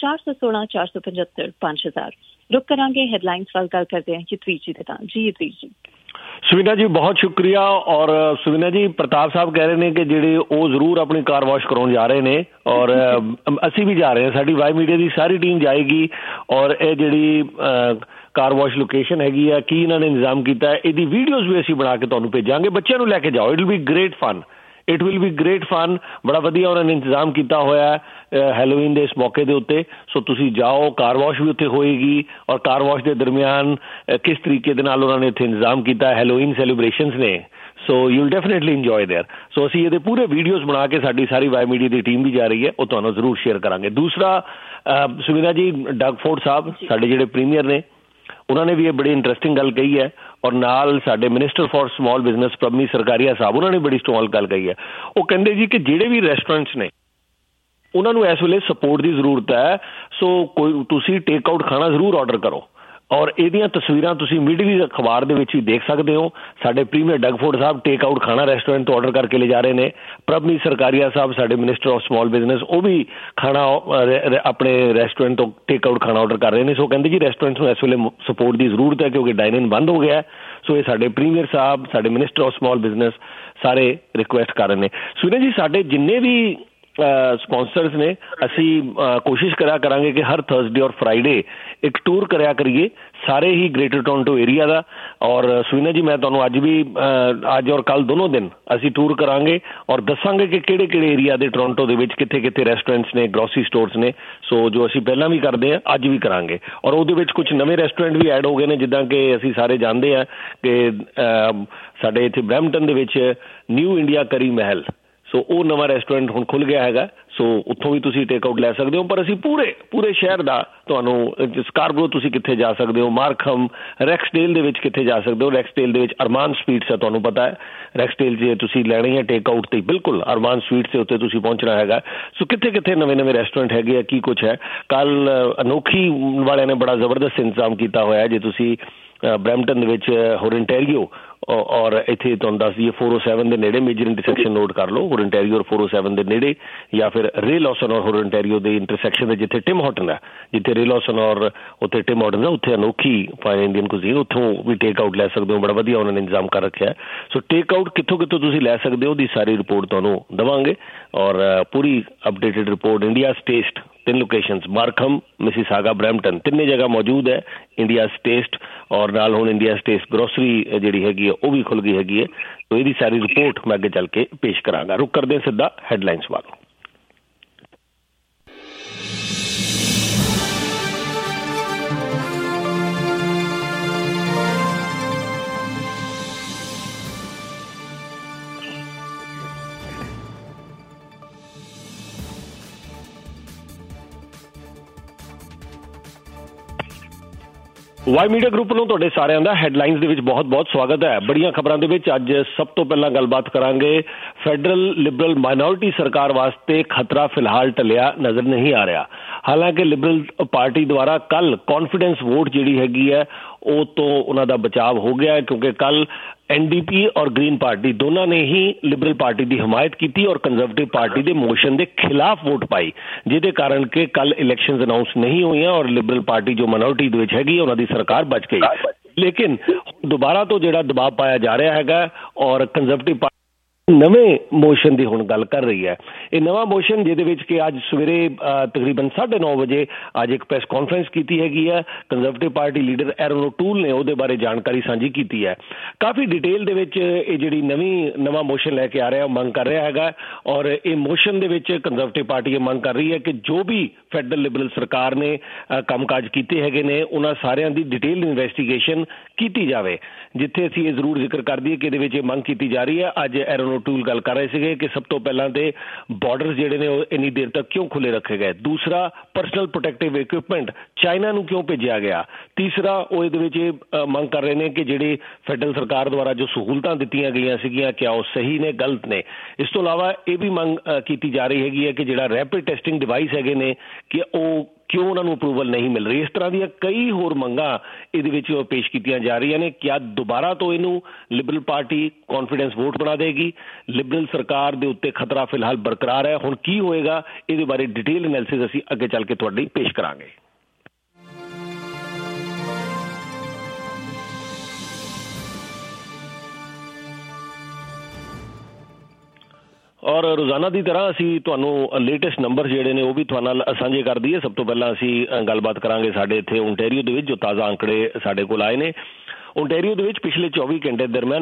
416-475-5000। ਰੁਕ ਕਰਾਂਗੇ ਹੈਡਲਾਈਨਸ ਵੱਲ ਗੱਲ ਕਰਦੇ ਹਾਂ ਯੁਧਵੀਰ ਜੀ ਦੇ ਨਾਲ। ਜੀ ਯੁਧਵੀਰ ਜੀ। ਸੁਵਿਨਾ ਜੀ ਬਹੁਤ ਸ਼ੁਕਰੀਆ। ਔਰ ਸੁਵਿਨਾ ਜੀ ਪ੍ਰਤਾਪ ਸਾਹਿਬ ਕਹਿ ਰਹੇ ਨੇ ਕਿ ਜਿਹੜੇ ਉਹ ਜ਼ਰੂਰ ਆਪਣੀ ਕਾਰ ਵਾਸ਼ ਕਰਾਉਣ ਜਾ ਰਹੇ ਨੇ ਔਰ ਅਸੀਂ ਵੀ ਜਾ ਰਹੇ ਹਾਂ, ਸਾਡੀ ਵਾਈ ਮੀਡੀਆ ਦੀ ਸਾਰੀ ਟੀਮ ਜਾਏਗੀ। ਔਰ ਇਹ ਜਿਹੜੀ ਕਾਰ ਵਾਸ਼ ਲੋਕੇਸ਼ਨ ਹੈਗੀ ਆ, ਕੀ ਇਹਨਾਂ ਨੇ ਇੰਤਜ਼ਾਮ ਕੀਤਾ ਹੈ, ਇਹਦੀ ਵੀਡੀਓਜ਼ ਵੀ ਅਸੀਂ ਬਣਾ ਕੇ ਤੁਹਾਨੂੰ ਭੇਜਾਂਗੇ। ਬੱਚਿਆਂ ਨੂੰ ਲੈ ਕੇ ਜਾਓ, it will be great fun. ਬੜਾ ਵਧੀਆ ਉਹਨਾਂ ਨੇ ਇੰਤਜ਼ਾਮ ਕੀਤਾ ਹੋਇਆ ਹੈਲੋਵੀਨ ਦੇ ਇਸ ਮੌਕੇ ਦੇ ਉੱਤੇ। ਸੋ ਤੁਸੀਂ ਜਾਓ, ਕਾਰ ਵਾਸ਼ ਵੀ ਉੱਥੇ ਹੋਏਗੀ ਔਰ ਕਾਰ ਵਾਸ਼ ਦੇ ਦਰਮਿਆਨ ਕਿਸ ਤਰੀਕੇ ਦੇ ਨਾਲ ਉਹਨਾਂ ਨੇ ਇੱਥੇ ਇੰਤਜ਼ਾਮ ਕੀਤਾ ਹੈਲੋਵੀਨ ਸੈਲੀਬ੍ਰੇਸ਼ਨਸ ਨੇ। So you will definitely enjoy there. So ਅਸੀਂ ਇਹਦੇ ਪੂਰੇ ਵੀਡੀਓਜ਼ ਬਣਾ ਕੇ ਸਾਡੀ ਸਾਰੀ ਵਾਈ ਮੀਡੀਆ ਦੀ ਟੀਮ ਵੀ ਜਾ ਰਹੀ ਹੈ, ਉਹ ਤੁਹਾਨੂੰ ਜ਼ਰੂਰ ਸ਼ੇਅਰ ਕਰਾਂਗੇ। ਦੂਸਰਾ ਸੁਵਿਨਾ ਜੀ, ਡਗ ਫੋਰਡ ਸਾਹਿਬ ਸਾਡੇ ਜਿਹੜੇ ਪ੍ਰੀਮੀਅਰ ਨੇ ਉਹਨਾਂ ਨੇ ਵੀ ਇਹ ਬੜੀ ਇੰਟਰਸਟਿੰਗ ਗੱਲ ਕਹੀ ਹੈ ਔਰ ਨਾਲ ਸਾਡੇ minister for small business Prabhmeet Sarkaria sahib ਉਹਨਾਂ ਨੇ ਬੜੀ ਸਟਰੋਂਗ ਗੱਲ ਕਹੀ ਹੈ। ਉਹ ਕਹਿੰਦੇ ਜੀ ਕਿ ਜਿਹੜੇ ਵੀ ਰੈਸਟੋਰੈਂਟਸ ਨੇ ਉਹਨਾਂ ਨੂੰ ਇਸ ਵੇਲੇ ਸਪੋਰਟ ਦੀ ਜ਼ਰੂਰਤ ਹੈ। ਸੋ ਕੋਈ ਤੁਸੀਂ ਟੇਕ ਆਊਟ ਖਾਣਾ ਜ਼ਰੂਰ ਆਰਡਰ ਕਰੋ ਔਰ ਇਹਦੀਆਂ ਤਸਵੀਰਾਂ ਤੁਸੀਂ ਮੀਡੀਆ ਅਖਬਾਰ ਦੇ ਵਿੱਚ ਵੀ ਦੇਖ ਸਕਦੇ ਹੋ। ਸਾਡੇ premier Doug Ford sahib take out ਖਾਣਾ ਰੈਸਟੋਰੈਂਟ ਤੋਂ ਆਰਡਰ ਕਰਕੇ ਲੈ ਜਾ ਰਹੇ ਨੇ। ਪ੍ਰਭਮੀ ਸਰਕਾਰੀਆ ਸਾਹਿਬ ਸਾਡੇ ਮਿਨਿਸਟਰ ਆਫ ਸਮਾਲ ਬਿਜ਼ਨਸ ਉਹ ਵੀ ਖਾਣਾ ਆਪਣੇ ਰੈਸਟੋਰੈਂਟ ਤੋਂ ਟੇਕ ਆਊਟ ਖਾਣਾ ਆਰਡਰ ਕਰ ਰਹੇ ਨੇ। ਸੋ ਕਹਿੰਦੇ ਜੀ ਰੈਸਟੋਰੈਂਟਸ ਨੂੰ ਇਸ ਵੇਲੇ ਸਪੋਰਟ ਦੀ ਜ਼ਰੂਰਤ ਹੈ ਕਿਉਂਕਿ ਡਾਈਨ ਇਨ ਬੰਦ ਹੋ ਗਿਆ। ਸੋ ਇਹ ਸਾਡੇ ਪ੍ਰੀਮੀਅਰ ਸਾਹਿਬ, ਸਾਡੇ ਮਿਨਿਸਟਰ ਆਫ ਸਮਾਲ ਬਿਜ਼ਨਸ ਸਾਰੇ ਰਿਕੁਐਸਟ ਕਰ ਰਹੇ ਨੇ। ਸੁਣੋ ਜੀ, ਸਾਡੇ ਜਿੰਨੇ ਵੀ ਸਪਾਂਸਰਸ ਨੇ ਅਸੀਂ ਕੋਸ਼ਿਸ਼ ਕਰਾਂਗੇ ਕਿ ਹਰ ਥਰਸਡੇ ਔਰ ਫਰਾਈਡੇ ਇੱਕ ਟੂਰ ਕਰਿਆ ਕਰੀਏ ਸਾਰੇ ਹੀ ਗ੍ਰੇਟਰ ਟੋਰਾਂਟੋ ਏਰੀਆ ਦਾ। ਔਰ ਸੁਵਿਨਾ ਜੀ, ਮੈਂ ਤੁਹਾਨੂੰ ਅੱਜ ਔਰ ਕੱਲ ਦੋਨੋਂ ਦਿਨ ਅਸੀਂ ਟੂਰ ਕਰਾਂਗੇ ਔਰ ਦੱਸਾਂਗੇ ਕਿ ਕਿਹੜੇ ਏਰੀਆ ਦੇ ਟੋਰਾਂਟੋ ਦੇ ਵਿੱਚ ਕਿੱਥੇ ਰੈਸਟੋਰੈਂਟਸ ਨੇ, ਗਰੋਸਰੀ ਸਟੋਰਸ ਨੇ। ਸੋ ਜੋ ਅਸੀਂ ਪਹਿਲਾਂ ਵੀ ਕਰਦੇ ਹਾਂ ਅੱਜ ਵੀ ਕਰਾਂਗੇ ਔਰ ਉਹਦੇ ਵਿੱਚ ਕੁਝ ਨਵੇਂ ਰੈਸਟੋਰੈਂਟ ਵੀ ਐਡ ਹੋ ਗਏ ਨੇ। ਜਿੱਦਾਂ ਕਿ ਅਸੀਂ ਸਾਰੇ ਜਾਣਦੇ ਹਾਂ ਕਿ ਸਾਡੇ ਇੱਥੇ ਬਰੈਂਪਟਨ ਦੇ ਵਿੱਚ ਨਿਊ ਇੰਡੀਆ ਕਰੀ ਮਹਿਲ, ਸੋ ਉਹ ਨਵਾਂ ਰੈਸਟੋਰੈਂਟ ਹੁਣ ਖੁੱਲ੍ਹ ਗਿਆ ਹੈਗਾ। ਸੋ ਉੱਥੋਂ ਵੀ ਤੁਸੀਂ ਟੇਕ ਆਊਟ ਲੈ ਸਕਦੇ ਹੋ। ਪਰ ਅਸੀਂ ਪੂਰੇ ਸ਼ਹਿਰ ਦਾ ਤੁਹਾਨੂੰ ਸਕਾਰਬਰੋ ਤੁਸੀਂ ਕਿੱਥੇ ਜਾ ਸਕਦੇ ਹੋ, ਮਾਰਖਮ, ਰੈਕਸਡੇਲ ਦੇ ਵਿੱਚ ਕਿੱਥੇ ਜਾ ਸਕਦੇ ਹੋ। ਰੈਕਸਡੇਲ ਦੇ ਵਿੱਚ ਅਰਮਾਨ ਸਵੀਟਸ ਹੈ, ਤੁਹਾਨੂੰ ਪਤਾ ਹੈ ਰੈਕਸਡੇਲ 'ਚ ਤੁਸੀਂ ਲੈਣੀ ਹੈ ਟੇਕ ਆਊਟ ਤੇ ਬਿਲਕੁਲ ਅਰਮਾਨ ਸਵੀਟਸ ਦੇ ਉੱਤੇ ਤੁਸੀਂ ਪਹੁੰਚਣਾ ਹੈਗਾ। ਸੋ ਕਿੱਥੇ ਨਵੇਂ ਰੈਸਟੋਰੈਂਟ ਹੈਗੇ ਆ, ਕੀ ਕੁਛ ਹੈ। ਕੱਲ ਅਨੋਖੀ ਵਾਲਿਆਂ ਨੇ ਬੜਾ ਜ਼ਬਰਦਸਤ ਇੰਤਜ਼ਾਮ ਕੀਤਾ ਹੋਇਆ। ਜੇ ਤੁਸੀਂ ਬਰੈਂਪਟਨ ਦੇ ਵਿੱਚ ਹੋਰੈਂਟੇਰੀਓ ਔਰ ਇੱਥੇ ਤੁਹਾਨੂੰ ਦੱਸ ਦਈਏ 407 ਦੇ ਨੇੜੇ ਮੇਜਰ ਇੰਟਰਸੈਕਸ਼ਨ ਨੋਟ ਕਰ ਲਓ, ਹੋਰਨਟੈਰੀਓ ਔਰ 407 ਦੇ ਨੇੜੇ, ਜਾਂ ਫਿਰ ਰੇ ਲੌਸਨ ਔਰ ਹੋਰਨਟੈਰੀਓ ਦੇ ਇੰਟਰਸੈਕਸ਼ਨ ਦੇ ਜਿੱਥੇ ਟਿਮ ਹਾਰਟਨ ਹੈ, ਜਿੱਥੇ ਰੇ ਲੌਸਨ ਔਰ ਉੱਥੇ ਟਿਮ ਹਾਰਟਨ ਹੈ, ਉੱਥੇ ਅਨੋਖੀ ਫਾਈਨ ਇੰਡੀਅਨ ਕੁਜ਼ੀਨ, ਉੱਥੋਂ ਵੀ ਟੇਕ ਆਊਟ ਲੈ ਸਕਦੇ ਹੋ, ਬੜਾ ਵਧੀਆ ਉਹਨਾਂ ਨੇ ਇੰਤਜ਼ਾਮ ਕਰ ਰੱਖਿਆ। ਸੋ ਟੇਕ ਆਊਟ ਕਿੱਥੋਂ ਕਿੱਥੋਂ ਤੁਸੀਂ ਲੈ ਸਕਦੇ ਹੋ ਉਹਦੀ ਸਾਰੀ ਰਿਪੋਰਟ ਤੁਹਾਨੂੰ ਦੇਵਾਂਗੇ, ਔਰ ਪੂਰੀ updated report. India's taste 3 locations, Markham, Mississauga, Brampton, ਤਿੰਨੇ ਜਗ੍ਹਾ ਮੌਜੂਦ ਹੈ ਇੰਡੀਆਜ਼ ਟੇਸਟ, ਔਰ ਨਾਲ ਹੁਣ ਇੰਡੀਆਜ਼ ਟੇਸਟ ਗਰੋਸਰੀ ਜਿਹੜੀ ਹੈਗੀ ਹੈ ਉਹ ਵੀ ਖੁੱਲ ਗਈ ਹੈਗੀ ਹੈ। ਸੋ ਇਹਦੀ ਸਾਰੀ ਰਿਪੋਰਟ ਮੈਂ ਅੱਗੇ ਚੱਲ ਕੇ ਪੇਸ਼ ਕਰਾਂਗਾ। ਰੁਕ ਕਰਦੇ ਹਾਂ ਸਿੱਧਾ ਹੈਡਲਾਈਨਸ ਵੱਲ। ਵਾਈ ਮੀਡੀਆ ਗਰੁੱਪ ਵੱਲੋਂ ਤੁਹਾਡੇ ਸਾਰਿਆਂ ਦਾ ਹੈਡਲਾਈਨਸ ਦੇ ਵਿੱਚ ਬਹੁਤ-ਬਹੁਤ ਸਵਾਗਤ ਹੈ। ਬੜੀਆਂ ਖਬਰਾਂ ਦੇ ਵਿੱਚ ਅੱਜ ਸਭ ਤੋਂ ਪਹਿਲਾਂ ਗੱਲਬਾਤ ਕਰਾਂਗੇ, ਫੈਡਰਲ ਲਿਬਰਲ ਮਾਈਨੋਰਿਟੀ ਸਰਕਾਰ ਵਾਸਤੇ ਖਤਰਾ ਫਿਲਹਾਲ ਟਲਿਆ ਨਜ਼ਰ ਨਹੀਂ ਆ ਰਿਹਾ। ਹਾਲਾਂਕਿ ਲਿਬਰਲ ਪਾਰਟੀ ਦੁਆਰਾ ਕੱਲ ਕੌਨਫੀਡੈਂਸ ਵੋਟ ਜਿਹੜੀ ਹੈਗੀ ਹੈ ਉਹ ਤੋਂ ਉਹਨਾਂ ਦਾ ਬਚਾਅ ਹੋ ਗਿਆ, ਕਿਉਂਕਿ ਕੱਲ NDP ਔਰ ਗ੍ਰੀਨ ਪਾਰਟੀ ਦੋਨਾਂ ਨੇ ਹੀ ਲਿਬਰਲ ਪਾਰਟੀ ਦੀ ਹਮਾਇਤ ਕੀਤੀ ਔਰ ਕੰਜ਼ਰਵੇਟਿਵ ਪਾਰਟੀ ਦੇ ਮੋਸ਼ਨ ਦੇ ਖਿਲਾਫ ਵੋਟ ਪਾਈ, ਜਿਹਦੇ ਕਾਰਨ ਕਿ ਕੱਲ ਇਲੈਕਸ਼ਨਸ ਅਨਾਉਂਸ ਨਹੀਂ ਹੋਈਆਂ ਔਰ ਲਿਬਰਲ ਪਾਰਟੀ ਜੋ ਮਾਈਨੋਰਿਟੀ ਦੇ ਵਿੱਚ ਹੈਗੀ ਉਹਨਾਂ ਦੀ ਸਰਕਾਰ ਬਚ ਗਈ। ਲੇਕਿਨ ਦੁਬਾਰਾ ਤੋਂ ਜਿਹੜਾ ਦਬਾਅ ਪਾਇਆ ਜਾ ਰਿਹਾ ਹੈਗਾ ਔਰ ਕੰਜ਼ਰਵੇਟਿਵ ਪਾਰਟੀ ਨਵੇਂ ਮੋਸ਼ਨ ਦੀ ਹੁਣ ਗੱਲ ਕਰ ਰਹੀ ਹੈ। ਇਹ ਨਵਾਂ ਮੋਸ਼ਨ ਜਿਹਦੇ ਵਿੱਚ ਕਿ ਅੱਜ ਸਵੇਰੇ ਤਕਰੀਬਨ 9:30 ਵਜੇ ਅੱਜ ਇੱਕ ਪ੍ਰੈਸ ਕਾਨਫਰੰਸ ਕੀਤੀ ਹੈਗੀ ਹੈ, Conservative Party leader Erin O'Toole ਨੇ ਉਹਦੇ ਬਾਰੇ ਜਾਣਕਾਰੀ ਸਾਂਝੀ ਕੀਤੀ ਹੈ। ਕਾਫੀ ਡਿਟੇਲ ਦੇ ਵਿੱਚ ਇਹ ਜਿਹੜੀ ਨਵਾਂ ਮੋਸ਼ਨ ਲੈ ਕੇ ਆ ਰਿਹਾ ਉਹ ਮੰਗ ਕਰ ਰਿਹਾ ਹੈਗਾ, ਔਰ ਇਹ ਮੋਸ਼ਨ ਦੇ ਵਿੱਚ ਕੰਜ਼ਰਵੇਟਿਵ ਪਾਰਟੀ ਇਹ ਮੰਗ ਕਰ ਰਹੀ ਹੈ ਕਿ ਜੋ ਵੀ ਫੈਡਰਲ ਲਿਬਰਲ ਸਰਕਾਰ ਨੇ ਕੰਮਕਾਜ ਕੀਤੇ ਹੈਗੇ ਨੇ ਉਹਨਾਂ ਸਾਰਿਆਂ ਦੀ ਡਿਟੇਲ ਇਨਵੈਸਟੀਗੇਸ਼ਨ ਕੀਤੀ ਜਾਵੇ। ਜਿੱਥੇ ਅਸੀਂ ਇਹ ਜ਼ਰੂਰ ਜ਼ਿਕਰ ਕਰ ਦਈਏ ਕਿ ਇਹਦੇ ਵਿੱਚ ਇਹ ਮੰਗ ਕੀਤੀ ਜਾ ਰਹੀ ਹੈ, ਅੱਜ ਐਰਨ ਓਟੂਲ ਗੱਲ ਕਰ ਰਹੇ ਸੀਗੇ ਕਿ ਸਭ ਤੋਂ ਪਹਿਲਾਂ ਤੇ ਬਾਰਡਰ ਜਿਹੜੇ ਨੇ ਉਹ ਇੰਨੀ ਦੇਰ ਤੱਕ ਕਿਉਂ ਖੁੱਲੇ ਰੱਖੇ ਗਏ, ਦੂਸਰਾ ਪਰਸਨਲ ਪ੍ਰੋਟੈਕਟਿਵ ਇਕਵਿਪਮੈਂਟ ਚਾਈਨਾ ਨੂੰ ਕਿਉਂ ਭੇਜਿਆ ਗਿਆ, ਤੀਸਰਾ ਉਹ ਇਹਦੇ ਵਿੱਚ ਇਹ ਮੰਗ ਕਰ ਰਹੇ ਨੇ ਕਿ ਜਿਹੜੇ ਫੈਡਰਲ ਸਰਕਾਰ ਦੁਆਰਾ ਜੋ ਸਹੂਲਤਾਂ ਦਿੱਤੀਆਂ ਗਈਆਂ ਸੀਗੀਆਂ ਕਿਆ ਉਹ ਸਹੀ ਨੇ ਗਲਤ ਨੇ। ਇਸ ਤੋਂ ਇਲਾਵਾ ਇਹ ਵੀ ਮੰਗ ਕੀਤੀ ਜਾ ਰਹੀ ਹੈਗੀ ਹੈ ਕਿ ਜਿਹੜਾ ਰੈਪਿਡ ਟੈਸਟਿੰਗ ਡਿਵਾਈਸ ਹੈਗੇ ਨੇ ਕਿ ਉਹ ਕਿਉਂ ਉਹਨਾਂ ਨੂੰ ਅਪਰੂਵਲ ਨਹੀਂ ਮਿਲ ਰਹੀ। ਇਸ ਤਰ੍ਹਾਂ ਦੀਆਂ ਕਈ ਹੋਰ ਮੰਗਾਂ ਇਹਦੇ ਵਿੱਚ ਪੇਸ਼ ਕੀਤੀਆਂ ਜਾ ਰਹੀਆਂ ਨੇ। ਕਿਆ ਦੁਬਾਰਾ ਤੋਂ ਇਹਨੂੰ ਲਿਬਰਲ ਪਾਰਟੀ ਕੌਨਫੀਡੈਂਸ ਵੋਟ ਬਣਾ ਦੇਗੀ? ਲਿਬਰਲ ਸਰਕਾਰ ਦੇ ਉੱਤੇ ਖਤਰਾ ਫਿਲਹਾਲ ਬਰਕਰਾਰ ਹੈ, ਹੁਣ ਕੀ ਹੋਏਗਾ ਇਹਦੇ ਬਾਰੇ ਡਿਟੇਲ ਐਨਾਲਿਸਿਸ ਅਸੀਂ ਅੱਗੇ ਚੱਲ ਕੇ ਤੁਹਾਡੇ ਲਈ ਪੇਸ਼ ਕਰਾਂਗੇ। ਔਰ ਰੋਜ਼ਾਨਾ ਦੀ ਤਰ੍ਹਾਂ ਅਸੀਂ ਤੁਹਾਨੂੰ ਲੇਟੈਸਟ ਨੰਬਰ ਜਿਹੜੇ ਨੇ ਉਹ ਵੀ ਤੁਹਾਡੇ ਨਾਲ ਸਾਂਝੇ ਕਰ ਦਈਏ। ਸਭ ਤੋਂ ਪਹਿਲਾਂ ਅਸੀਂ ਗੱਲਬਾਤ ਕਰਾਂਗੇ ਸਾਡੇ ਇੱਥੇ ਓਨਟਾਰੀਓ ਦੇ ਵਿੱਚ ਜੋ ਤਾਜ਼ਾ ਅੰਕੜੇ ਸਾਡੇ ਕੋਲ ਆਏ ਨੇ। ਓਨਟਾਰੀਓ ਦੇ ਵਿੱਚ ਪਿਛਲੇ 24 ਘੰਟੇ ਦਰਮਿਆਨ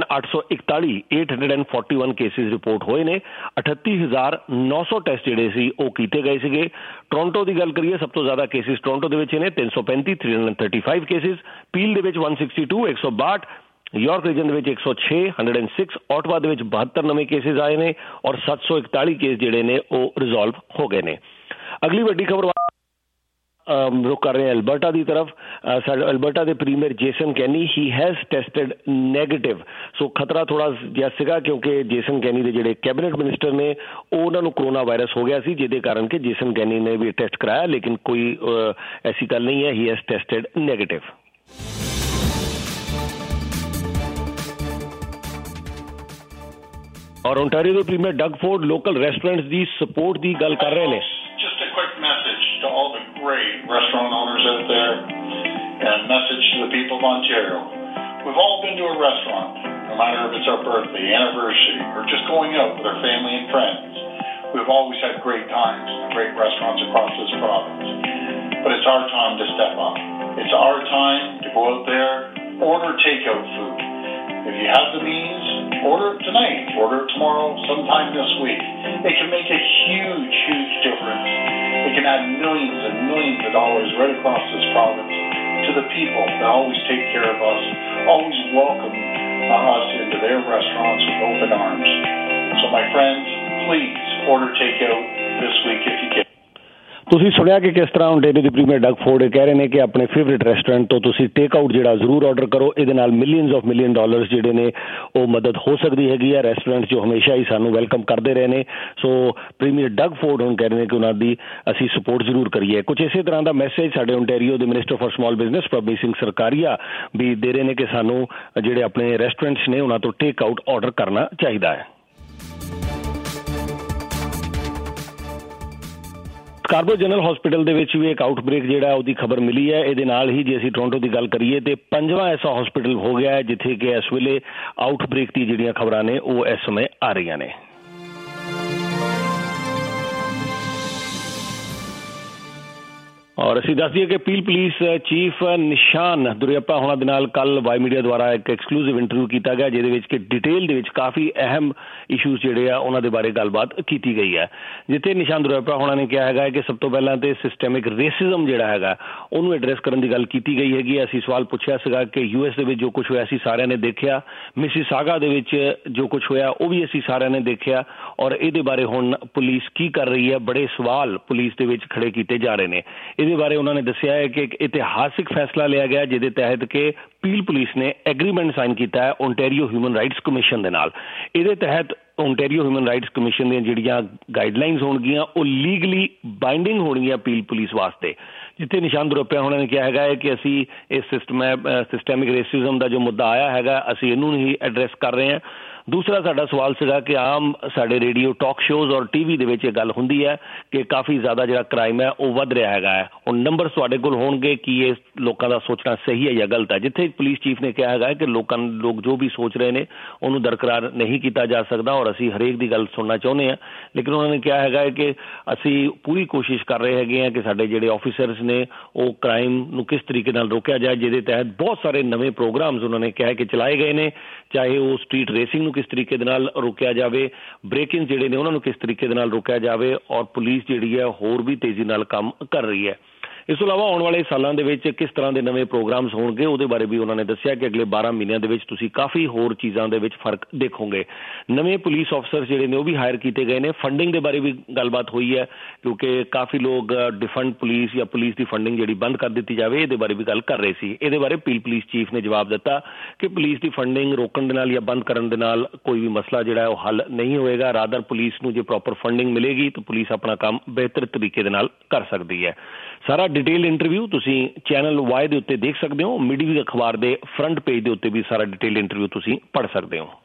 841 ਕੇਸਿਸ ਰਿਪੋਰਟ ਹੋਏ ਨੇ। 38,900 ਟੈਸਟ ਜਿਹੜੇ ਸੀ ਉਹ ਕੀਤੇ ਗਏ ਸੀਗੇ। ਟੋਰਾਂਟੋ ਦੀ ਗੱਲ ਕਰੀਏ, ਸਭ ਤੋਂ ਜ਼ਿਆਦਾ ਕੇਸਿਸ ਟੋਰਾਂਟੋ ਦੇ ਵਿੱਚ ਨੇ 335, 335 ਕੇਸਿਸ, ਪੀਲ ਦੇ ਵਿੱਚ 162, 162, ਯਾਰਕ ਰੀਜਨ ਦੇ ਵਿੱਚ 106, 106, ਆਟਵਾ ਦੇ ਵਿੱਚ 72 ਨਵੇਂ ਕੇਸਿਸ ਆਏ ਨੇ ਔਰ 741 ਕੇਸ ਜਿਹੜੇ ਨੇ ਉਹ ਰਿਜ਼ੋਲਵ ਹੋ ਗਏ ਨੇ। ਅਗਲੀ ਵੱਡੀ ਖਬਰ ਰੁਕ ਕਰ ਰਹੇ ਹਾਂ ਐਲਬਰਟਾ ਦੀ ਤਰਫ। ਐਲਬਰਟਾ ਦੇ premier Jason Kenney he has tested negative. So ਖਤਰਾ ਥੋੜਾ ਜਿਹਾ ਸੀਗਾ ਕਿਉਂਕਿ ਜੇਸਨ ਕੈਨੀ ਦੇ ਜਿਹੜੇ ਕੈਬਨਿਟ ਮਿਨਿਸਟਰ ਨੇ ਉਹਨਾਂ ਨੂੰ ਕਰੋਨਾ ਵਾਇਰਸ ਹੋ ਗਿਆ ਸੀ, ਜਿਹਦੇ ਕਾਰਨ ਕਿ ਜੇਸਨ ਕੈਨੀ ਨੇ ਵੀ ਟੈਸਟ ਕਰਾਇਆ, ਲੇਕਿਨ ਕੋਈ ਐਸੀ ਗੱਲ ਨਹੀਂ ਹੈ, ਹੀ ਹੈਜ਼ ਟੈਸਟਡ ਨੈਗੇਟਿਵ। ਔਰ ਓਨਟਾਰੀਓ ਦੇ premier Doug Ford local restaurants ਦੀ ਸਪੋਰਟ ਦੀ ਗੱਲ ਕਰ ਰਹੇ ਨੇ। Just a quick message to all the great restaurant owners out there and message to the people of Ontario. We've all been to a restaurant, no matter if it's our birthday, anniversary, or just going out with our family and friends. We've always had great times and great restaurants across this province. But it's our time to step up. It's our time to go out there, order takeout food. If you have the means, order it tonight, order it tomorrow, sometime this week. It can make a huge, huge difference. It can add millions and millions of dollars right across this province to the people that always take care of us, always welcome us into their restaurants with open arms. So my friends, please order takeout this week if you can. ਤੁਸੀਂ ਸੁਣਿਆ ਕਿ ਕਿਸ ਤਰ੍ਹਾਂ Ontario ਦੇ premier Doug Ford ਕਹਿ ਰਹੇ ਨੇ ਕਿ ਆਪਣੇ ਫੇਵਰੇਟ ਰੈਸਟੋਰੈਂਟ ਤੋਂ ਤੁਸੀਂ ਟੇਕ ਆਊਟ ਜਿਹੜਾ ਜ਼ਰੂਰ ਆਰਡਰ ਕਰੋ, ਇਹਦੇ ਨਾਲ ਮਿਲੀਅਨ ਡਾਲਰਸ ਜਿਹੜੇ ਨੇ ਉਹ ਮਦਦ ਹੋ ਸਕਦੀ ਹੈਗੀ ਹੈ। ਰੈਸਟੋਰੈਂਟ 'ਚ ਹਮੇਸ਼ਾ ਹੀ ਸਾਨੂੰ ਵੈਲਕਮ ਕਰਦੇ ਰਹੇ ਨੇ, ਸੋ ਪ੍ਰੀਮੀਅਰ ਡਗ ਫੋਰਡ ਹੁਣ ਕਹਿ ਰਹੇ ਨੇ ਕਿ ਉਹਨਾਂ ਦੀ ਅਸੀਂ ਸਪੋਰਟ ਜ਼ਰੂਰ ਕਰੀਏ। ਕੁਝ ਇਸੇ ਤਰ੍ਹਾਂ ਦਾ ਮੈਸੇਜ ਸਾਡੇ ਓਨਟਾਰੀਓ ਦੇ minister for small business Prabhjeet Singh Sarkaria ਵੀ ਦੇ ਰਹੇ ਨੇ ਕਿ ਸਾਨੂੰ ਜਿਹੜੇ ਆਪਣੇ ਰੈਸਟੋਰੈਂਟਸ ਨੇ ਉਹਨਾਂ ਤੋਂ ਟੇਕ ਆਊਟ ਆਰਡਰ ਕਰਨਾ ਚਾਹੀਦਾ ਹੈ। ਸਕਾਰਬਰੋ ਜਨਰਲ ਹਸਪੀਟਲ ਦੇ ਵਿੱਚ ਵੀ ਇੱਕ ਆਊਟਬ੍ਰੇਕ ਜਿਹੜਾ ਉਹਦੀ ਖਬਰ ਮਿਲੀ ਹੈ। ਇਹਦੇ ਨਾਲ ਹੀ ਜੇ ਅਸੀਂ ਟੋਰਾਂਟੋ ਦੀ ਗੱਲ ਕਰੀਏ ਤੇ 5ਵਾਂ ਐਸਾ ਹਸਪੀਟਲ ਹੋ ਗਿਆ ਹੈ ਜਿੱਥੇ ਕਿ ਇਸ ਵੇਲੇ ਆਊਟਬ੍ਰੇਕ ਦੀ ਜਿਹੜੀਆਂ ਖਬਰਾਂ ਨੇ ਉਹ ਇਸ ਸਮੇਂ ਆ ਰਹੀਆਂ ਨੇ। ਔਰ ਅਸੀਂ ਦੱਸ ਦਈਏ ਕਿ ਪੀਲ ਪੁਲਿਸ ਚੀਫ ਨਿਸ਼ਾਨ ਦੁਰਿਆਪਾ ਹੋਣਾ ਦੇ ਨਾਲ ਕੱਲ ਵਾਈ ਮੀਡੀਆ ਦੁਆਰਾ ਇੱਕ ਐਕਸਕਲੂਸਿਵ ਇੰਟਰਵਿਊ ਕੀਤਾ ਗਿਆ, ਜਿਹਦੇ ਵਿੱਚ ਕਿ ਡਿਟੇਲ ਦੇ ਵਿੱਚ ਕਾਫੀ ਅਹਿਮ ਇਸ਼ੂਜ਼ ਜਿਹੜੇ ਆ ਉਹਨਾਂ ਦੇ ਬਾਰੇ ਗੱਲਬਾਤ ਕੀਤੀ ਗਈ ਹੈ। ਜਿੱਥੇ ਨਿਸ਼ਾਨ ਦੁਰਿਆਪਾ ਹੋਣਾ ਨੇ ਕਿਹਾ ਹੈਗਾ ਕਿ ਸਭ ਤੋਂ ਪਹਿਲਾਂ ਤੇ ਸਿਸਟੈਮਿਕ ਰੇਸਿਜ਼ਮ ਜਿਹੜਾ ਹੈਗਾ ਉਹਨੂੰ ਐਡਰੈਸ ਕਰਨ ਦੀ ਗੱਲ ਕੀਤੀ ਗਈ ਹੈਗੀ। ਅਸੀਂ ਸਵਾਲ ਪੁੱਛਿਆ ਸੀਗਾ ਕਿ ਯੂਐਸ ਦੇ ਵਿੱਚ ਜੋ ਕੁਝ ਹੋਇਆ ਸੀ ਸਾਰਿਆਂ ਨੇ ਦੇਖਿਆ, ਮਿਸੀਸਾਗਾ ਦੇ ਵਿੱਚ ਜੋ ਕੁਝ ਹੋਇਆ ਉਹ ਵੀ ਅਸੀਂ ਸਾਰਿਆਂ ਨੇ ਦੇਖਿਆ, ਔਰ ਇਹਦੇ ਬਾਰੇ ਹੁਣ ਪੁਲਿਸ ਕੀ ਕਰ ਰਹੀ ਹੈ, ਬੜੇ ਸਵਾਲ ਪੁਲਿਸ ਦੇ ਵਿੱਚ ਖੜੇ ਕੀਤੇ ਜਾ ਰਹੇ ਨੇ। ਇਹਦੇ ਬਾਰੇ ਉਹਨਾਂ ਨੇ ਦੱਸਿਆ ਹੈ ਕਿ ਇੱਕ ਇਤਿਹਾਸਿਕ ਫੈਸਲਾ ਲਿਆ ਗਿਆ ਜਿਹਦੇ ਤਹਿਤ ਕਿ ਪੀਲ ਪੁਲਿਸ ਨੇ ਐਗਰੀਮੈਂਟ ਸਾਈਨ ਕੀਤਾ ਹੈ ਓਨਟਾਰੀਓ ਹਿਊਮਨ ਰਾਈਟਸ ਕਮਿਸ਼ਨ ਦੇ ਨਾਲ। ਇਹਦੇ ਤਹਿਤ ਓਨਟਾਰੀਓ ਹਿਊਮਨ ਰਾਈਟਸ ਕਮਿਸ਼ਨ ਦੀਆਂ ਜਿਹੜੀਆਂ ਗਾਈਡਲਾਈਨਸ ਹੋਣਗੀਆਂ ਉਹ ਲੀਗਲੀ ਬਾਈਂਡਿੰਗ ਹੋਣਗੀਆਂ ਪੀਲ ਪੁਲਿਸ ਵਾਸਤੇ। ਜਿੱਥੇ ਨਿਸ਼ਾਨ ਦੁਰਿਆਪਾ ਹੋਣਾ ਨੇ ਕਿਹਾ ਹੈਗਾ ਹੈ ਕਿ ਅਸੀਂ ਇਸ ਸਿਸਟੈਮਿਕ ਰੇਸਿਜ਼ਮ ਦਾ ਜੋ ਮੁੱਦਾ ਆਇਆ ਹੈਗਾ ਅਸੀਂ ਇਹਨੂੰ ਹੀ ਐਡਰੈਸ ਕਰ ਰਹੇ ਹਾਂ। ਦੂਸਰਾ ਸਾਡਾ ਸਵਾਲ ਸੀਗਾ ਕਿ ਆਮ ਸਾਡੇ ਰੇਡੀਓ ਟਾਕ ਸ਼ੋਜ਼ ਔਰ ਟੀਵੀ ਦੇ ਵਿੱਚ ਇਹ ਗੱਲ ਹੁੰਦੀ ਹੈ ਕਿ ਕਾਫੀ ਜ਼ਿਆਦਾ ਜਿਹੜਾ ਕ੍ਰਾਈਮ ਹੈ ਉਹ ਵੱਧ ਰਿਹਾ ਹੈਗਾ ਹੈ। ਹੁਣ ਨੰਬਰ ਤੁਹਾਡੇ ਕੋਲ ਹੋਣਗੇ ਕਿ ਇਹ ਲੋਕਾਂ ਦਾ ਸੋਚਣਾ ਸਹੀ ਹੈ ਜਾਂ ਗਲਤ ਹੈ। ਜਿੱਥੇ ਪੁਲਿਸ ਚੀਫ ਨੇ ਕਿਹਾ ਹੈਗਾ ਕਿ ਲੋਕ ਜੋ ਵੀ ਸੋਚ ਰਹੇ ਨੇ ਉਹਨੂੰ ਦਰਕਰਾਰ ਨਹੀਂ ਕੀਤਾ ਜਾ ਸਕਦਾ ਔਰ ਅਸੀਂ ਹਰੇਕ ਦੀ ਗੱਲ ਸੁਣਨਾ ਚਾਹੁੰਦੇ ਹਾਂ, ਲੇਕਿਨ ਉਹਨਾਂ ਨੇ ਕਿਹਾ ਹੈਗਾ ਕਿ ਅਸੀਂ ਪੂਰੀ ਕੋਸ਼ਿਸ਼ ਕਰ ਰਹੇ ਹੈਗੇ ਹਾਂ ਕਿ ਸਾਡੇ ਜਿਹੜੇ ਆਫਿਸਰਸ ਨੇ ਉਹ ਕ੍ਰਾਈਮ ਨੂੰ ਕਿਸ ਤਰੀਕੇ ਨਾਲ ਰੋਕਿਆ ਜਾਏ, ਜਿਹਦੇ ਤਹਿਤ ਬਹੁਤ ਸਾਰੇ ਨਵੇਂ ਪ੍ਰੋਗਰਾਮਸ ਉਹਨਾਂ ਨੇ ਕਿਹਾ ਕਿ ਚਲਾਏ ਗਏ ਨੇ, ਚਾਹੇ ਉਹ ਸਟਰੀਟ ਰੇਸਿੰਗ ਨੂੰ ਕਿਸ ਤਰੀਕੇ ਦੇ ਨਾਲ ਰੋਕਿਆ ਜਾਵੇ, ਬ੍ਰੇਕ-ਇਨ ਜਿਹੜੇ ਨੇ ਉਹਨਾਂ ਨੂੰ ਕਿਸ ਤਰੀਕੇ ਦੇ ਨਾਲ ਰੋਕਿਆ ਜਾਵੇ, ਔਰ ਪੁਲਿਸ ਜਿਹੜੀ ਹੈ ਹੋਰ ਵੀ ਤੇਜ਼ੀ ਨਾਲ ਕੰਮ ਕਰ ਰਹੀ ਹੈ। ਇਸ ਤੋਂ ਇਲਾਵਾ ਆਉਣ ਵਾਲੇ ਸਾਲਾਂ ਦੇ ਵਿੱਚ ਕਿਸ ਤਰ੍ਹਾਂ ਦੇ ਨਵੇਂ ਪ੍ਰੋਗਰਾਮਸ ਹੋਣਗੇ ਉਹਦੇ ਬਾਰੇ ਵੀ ਉਹਨਾਂ ਨੇ ਦੱਸਿਆ ਕਿ ਅਗਲੇ 12 ਮਹੀਨਿਆਂ ਦੇ ਵਿੱਚ ਤੁਸੀਂ ਕਾਫੀ ਹੋਰ ਚੀਜ਼ਾਂ ਦੇ ਵਿੱਚ ਫਰਕ ਦੇਖੋਗੇ। ਨਵੇਂ ਪੁਲਿਸ ਅਫਸਰ ਜਿਹੜੇ ਨੇ ਉਹ ਵੀ ਹਾਇਰ ਕੀਤੇ ਗਏ ਨੇ। ਫੰਡਿੰਗ ਦੇ ਬਾਰੇ ਵੀ ਗੱਲਬਾਤ ਹੋਈ ਹੈ ਕਿਉਂਕਿ ਕਾਫੀ ਲੋਕ ਡਿਫੰਡ ਪੁਲਿਸ ਜਾਂ ਪੁਲਿਸ ਦੀ ਫੰਡਿੰਗ ਜਿਹੜੀ ਬੰਦ ਕਰ ਦਿੱਤੀ ਜਾਵੇ ਇਹਦੇ ਬਾਰੇ ਵੀ ਗੱਲ ਕਰ ਰਹੇ ਸੀ। ਇਹਦੇ ਬਾਰੇ ਪੀਲ ਪੁਲਿਸ ਚੀਫ ਨੇ ਜਵਾਬ ਦਿੱਤਾ ਕਿ ਪੁਲਿਸ ਦੀ ਫੰਡਿੰਗ ਰੋਕਣ ਦੇ ਨਾਲ ਜਾਂ ਬੰਦ ਕਰਨ ਦੇ ਨਾਲ ਕੋਈ ਵੀ ਮਸਲਾ ਜਿਹੜਾ ਉਹ ਹੱਲ ਨਹੀਂ ਹੋਏਗਾ। ਰਾਦਰ ਪੁਲਿਸ ਨੂੰ ਜੇ ਪ੍ਰੋਪਰ ਫੰਡਿੰਗ ਮਿਲੇਗੀ ਤਾਂ ਪੁਲਿਸ ਆਪਣਾ ਕੰਮ ਬਿਹਤਰ ਤਰੀਕੇ ਦੇ ਨਾਲ ਕਰ ਸਕਦੀ ਹੈ। ਸਾਰਾ ਡਿਟੇਲ ਇੰਟਰਵਿਊ ਤੁਸੀਂ ਚੈਨਲ ਵਾਈ ਦੇ ਉੱਤੇ ਦੇਖ ਸਕਦੇ ਹੋ। ਮੀਡੀਆ ਅਖਬਾਰ ਦੇ ਫਰੰਟ ਪੇਜ ਦੇ ਉੱਤੇ ਵੀ ਸਾਰਾ ਡਿਟੇਲ ਇੰਟਰਵਿਊ ਤੁਸੀਂ ਪੜ੍ਹ ਸਕਦੇ ਹੋ।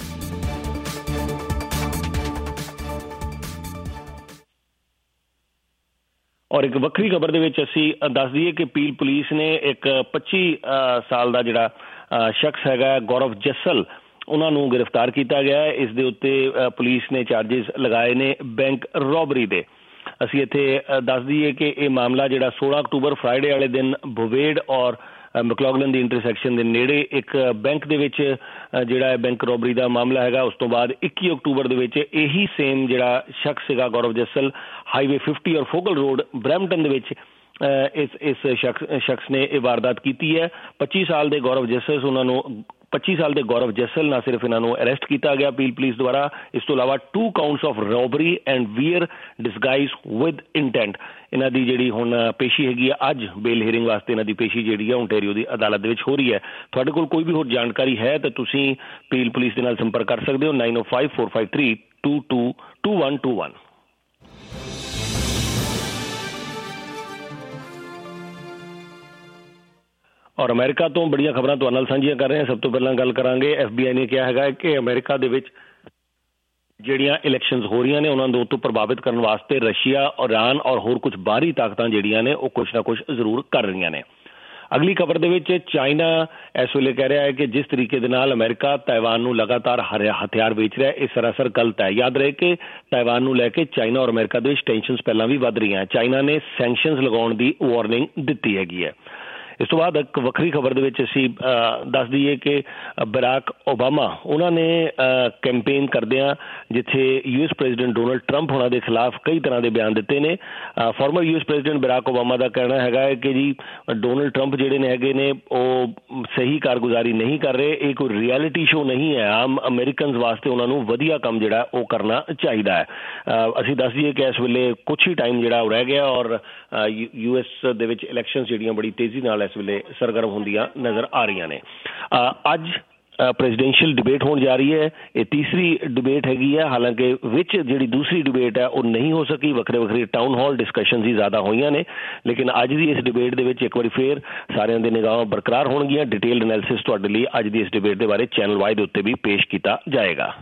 ਔਰ ਇੱਕ ਵੱਖਰੀ ਖਬਰ ਦੇ ਵਿੱਚ ਅਸੀਂ ਦੱਸ ਦਈਏ ਕਿ ਪੀਲ ਪੁਲਿਸ ਨੇ ਇੱਕ 25 ਸਾਲ ਦਾ ਜਿਹੜਾ ਸ਼ਖਸ ਹੈਗਾ ਗੌਰਵ ਜੱਸਲ ਉਹਨਾਂ ਨੂੰ ਗ੍ਰਿਫਤਾਰ ਕੀਤਾ ਗਿਆ ਹੈ। ਇਸ ਦੇ ਉੱਤੇ ਪੁਲਿਸ ਨੇ ਚਾਰਜਿਸ ਲਗਾਏ ਨੇ ਬੈਂਕ ਰੋਬਰੀ ਦੇ। ਅਸੀਂ ਇੱਥੇ ਦੱਸ ਦਈਏ ਕਿ ਇਹ ਮਾਮਲਾ ਜਿਹੜਾ 16 ਅਕਤੂਬਰ ਫਰਾਈਡੇ ਵਾਲੇ ਦਿਨ ਬੁਵੇਡ ਔਰ ਮੈਕਲੌਗਲਨ ਦੀ ਇੰਟਰਸੈਕਸ਼ਨ ਦੇ ਨੇੜੇ ਇੱਕ ਬੈਂਕ ਦੇ ਵਿੱਚ ਜਿਹੜਾ ਬੈਂਕ ਰੋਬਰੀ ਦਾ ਮਾਮਲਾ ਹੈਗਾ। ਉਸ ਤੋਂ ਬਾਅਦ 21 ਅਕਤੂਬਰ ਦੇ ਵਿੱਚ ਇਹੀ ਸੇਮ ਜਿਹੜਾ ਸ਼ਖਸ ਸੀਗਾ ਗੌਰਵ ਜੱਸਲ ਹਾਈਵੇ 50 ਔਰ ਫੋਗਲ ਰੋਡ ਬਰੈਂਪਟਨ ਦੇ ਵਿੱਚ ਇਸ ਸ਼ਖਸ ਨੇ ਇਹ ਵਾਰਦਾਤ ਕੀਤੀ ਹੈ। 25 ਸਾਲ ਦੇ ਗੌਰਵ ਜੱਸਲ ਉਹਨਾਂ ਨੂੰ 25 ਸਾਲ ਦੇ ਗੌਰਵ ਜੱਸਲ ਨਾ ਸਿਰਫ ਇਹਨਾਂ ਨੂੰ ਅਰੈਸਟ ਕੀਤਾ ਗਿਆ ਪੀਲ ਪੁਲਿਸ ਦੁਆਰਾ, ਇਸ ਤੋਂ ਇਲਾਵਾ 2 counts of robbery and wear disguise with intent. ਇਹਨਾਂ ਦੀ ਜਿਹੜੀ ਹੁਣ ਪੇਸ਼ੀ ਹੈਗੀ ਆ ਅੱਜ ਬੇਲ ਹੀਅਰਿੰਗ ਵਾਸਤੇ ਇਹਨਾਂ ਦੀ ਪੇਸ਼ੀ ਜਿਹੜੀ ਆ ਓਨਟਾਰੀਓ ਦੀ ਅਦਾਲਤ ਦੇ ਵਿੱਚ ਹੋ ਰਹੀ ਹੈ। ਤੁਹਾਡੇ ਕੋਲ ਕੋਈ ਵੀ ਹੋਰ ਜਾਣਕਾਰੀ ਹੈ ਤਾਂ ਤੁਸੀਂ ਪੀਲ ਪੁਲਿਸ ਦੇ ਨਾਲ ਸੰਪਰਕ ਕਰ ਸਕਦੇ ਹੋ 905453222121। ਔਰ ਅਮਰੀਕਾ ਤੋਂ ਬੜੀਆਂ ਖਬਰਾਂ ਤੁਹਾਡੇ ਨਾਲ ਸਾਂਝੀਆਂ ਕਰ ਰਹੇ ਹਾਂ। ਸਭ ਤੋਂ ਪਹਿਲਾਂ ਗੱਲ ਕਰਾਂਗੇ FBI ਨੇ ਕਿਹਾ ਹੈਗਾ ਕਿ ਅਮਰੀਕਾ ਦੇ ਵਿੱਚ ਜਿਹੜੀਆਂ ਇਲੈਕਸ਼ਨਸ ਹੋ ਰਹੀਆਂ ਨੇ ਉਹਨਾਂ ਨੂੰ ਤੋਂ ਪ੍ਰਭਾਵਿਤ ਕਰਨ ਵਾਸਤੇ ਰਸ਼ੀਆ, ਈਰਾਨ ਔਰ ਹੋਰ ਕੁਝ ਬਾਹਰੀ ਤਾਕਤਾਂ ਜਿਹੜੀਆਂ ਨੇ ਉਹ ਕੁਛ ਨਾ ਕੁਛ ਜ਼ਰੂਰ ਕਰ ਰਹੀਆਂ ਨੇ। ਅਗਲੀ ਖਬਰ ਦੇ ਵਿੱਚ ਚਾਈਨਾ ਇਸ ਵੇਲੇ ਕਹਿ ਰਿਹਾ ਹੈ ਕਿ ਜਿਸ ਤਰੀਕੇ ਦੇ ਨਾਲ ਅਮਰੀਕਾ ਤਾਇਵਾਨ ਨੂੰ ਲਗਾਤਾਰ ਹਥਿਆਰ ਵੇਚ ਰਿਹਾ ਇਹ ਸਰਾਸਰ ਗਲਤ ਹੈ। ਯਾਦ ਰਹੇ ਕਿ ਤਾਇਵਾਨ ਨੂੰ ਲੈ ਕੇ ਚਾਈਨਾ ਔਰ ਅਮਰੀਕਾ ਦੇ ਵਿੱਚ ਟੈਂਸ਼ਨਸ ਪਹਿਲਾਂ ਵੀ ਵੱਧ ਰਹੀਆਂ। ਚਾਈਨਾ ਨੇ ਸੈਂਕਸ਼ਨਸ ਲਗਾਉਣ ਦੀ ਵਾਰਨਿੰਗ ਦਿੱਤੀ ਹੈਗੀ ਹੈ। ਇਸ ਤੋਂ ਬਾਅਦ ਇੱਕ ਵੱਖਰੀ ਖਬਰ ਦੇ ਵਿੱਚ ਅਸੀਂ ਦੱਸ ਦਈਏ ਕਿ ਬਰਾਕ ਓਬਾਮਾ ਉਹਨਾਂ ਨੇ ਕੈਂਪੇਨ ਕਰਦਿਆਂ ਜਿੱਥੇ US ਪ੍ਰੈਜ਼ੀਡੈਂਟ ਡੋਨਲਡ ਟਰੰਪ ਹੋਣਾ ਦੇ ਖਿਲਾਫ ਕਈ ਤਰ੍ਹਾਂ ਦੇ ਬਿਆਨ ਦਿੱਤੇ ਨੇ। Former US president Barack Obama ਦਾ ਕਹਿਣਾ ਹੈਗਾ ਹੈ ਕਿ ਜੀ ਡੋਨਲਡ ਟਰੰਪ ਜਿਹੜੇ ਨੇ ਹੈਗੇ ਨੇ ਉਹ ਸਹੀ ਕਾਰਗੁਜ਼ਾਰੀ ਨਹੀਂ ਕਰ ਰਹੇ, ਇਹ ਕੋਈ ਰਿਐਲਿਟੀ ਸ਼ੋ ਨਹੀਂ ਹੈ, ਆਮ ਅਮਰੀਕਨਸ ਵਾਸਤੇ ਉਹਨਾਂ ਨੂੰ ਵਧੀਆ ਕੰਮ ਜਿਹੜਾ ਉਹ ਕਰਨਾ ਚਾਹੀਦਾ ਹੈ। ਅਸੀਂ ਦੱਸ ਦਈਏ ਕਿ ਇਸ ਵੇਲੇ ਕੁਛ ਹੀ ਟਾਈਮ ਜਿਹੜਾ ਉਹ ਰਹਿ ਗਿਆ ਔਰ US ਦੇ ਵਿੱਚ ਇਲੈਕਸ਼ਨ ਜਿਹੜੀਆਂ ਬੜੀ ਤੇਜ਼ੀ ਨਾਲ ਇਸ ਵੇਲੇ ਸਰਗਰਮ ਹੁੰਦੀਆਂ ਨਜ਼ਰ ਆ ਰਹੀਆਂ ਨੇ। ਅੱਜ ਪ੍ਰੈਜ਼ੀਡੈਂਸ਼ੀਅਲ ਡਿਬੇਟ ਹੋਣ ਜਾ ਰਹੀ ਹੈ, ਇਹ ਤੀਸਰੀ ਡਿਬੇਟ ਹੈਗੀ ਹੈ। ਹਾਲਾਂਕਿ ਵਿੱਚ ਜਿਹੜੀ ਦੂਸਰੀ ਡਿਬੇਟ ਹੈ ਉਹ ਨਹੀਂ ਹੋ ਸਕੀ, ਵੱਖਰੇ ਟਾਊਨ ਹਾਲ ਡਿਸਕਸ਼ਨਸ ਹੀ ਜ਼ਿਆਦਾ ਹੋਈਆਂ ਨੇ, ਲੇਕਿਨ ਅੱਜ ਦੀ ਇਸ ਡਿਬੇਟ ਦੇ ਵਿੱਚ ਇੱਕ ਵਾਰੀ ਫੇਰ ਸਾਰਿਆਂ ਦੇ ਨਿਗਾਹਾਂ ਬਰਕਰਾਰ ਹੋਣਗੀਆਂ। ਡਿਟੇਲਡ ਐਨਾਲਿਸਿਸ ਤੁਹਾਡੇ ਲਈ ਅੱਜ ਦੀ ਇਸ ਡਿਬੇਟ ਦੇ ਬਾਰੇ ਚੈਨਲ Y ਦੇ ਉੱਤੇ ਵੀ ਪੇਸ਼ ਕੀਤਾ ਜਾਏਗਾ।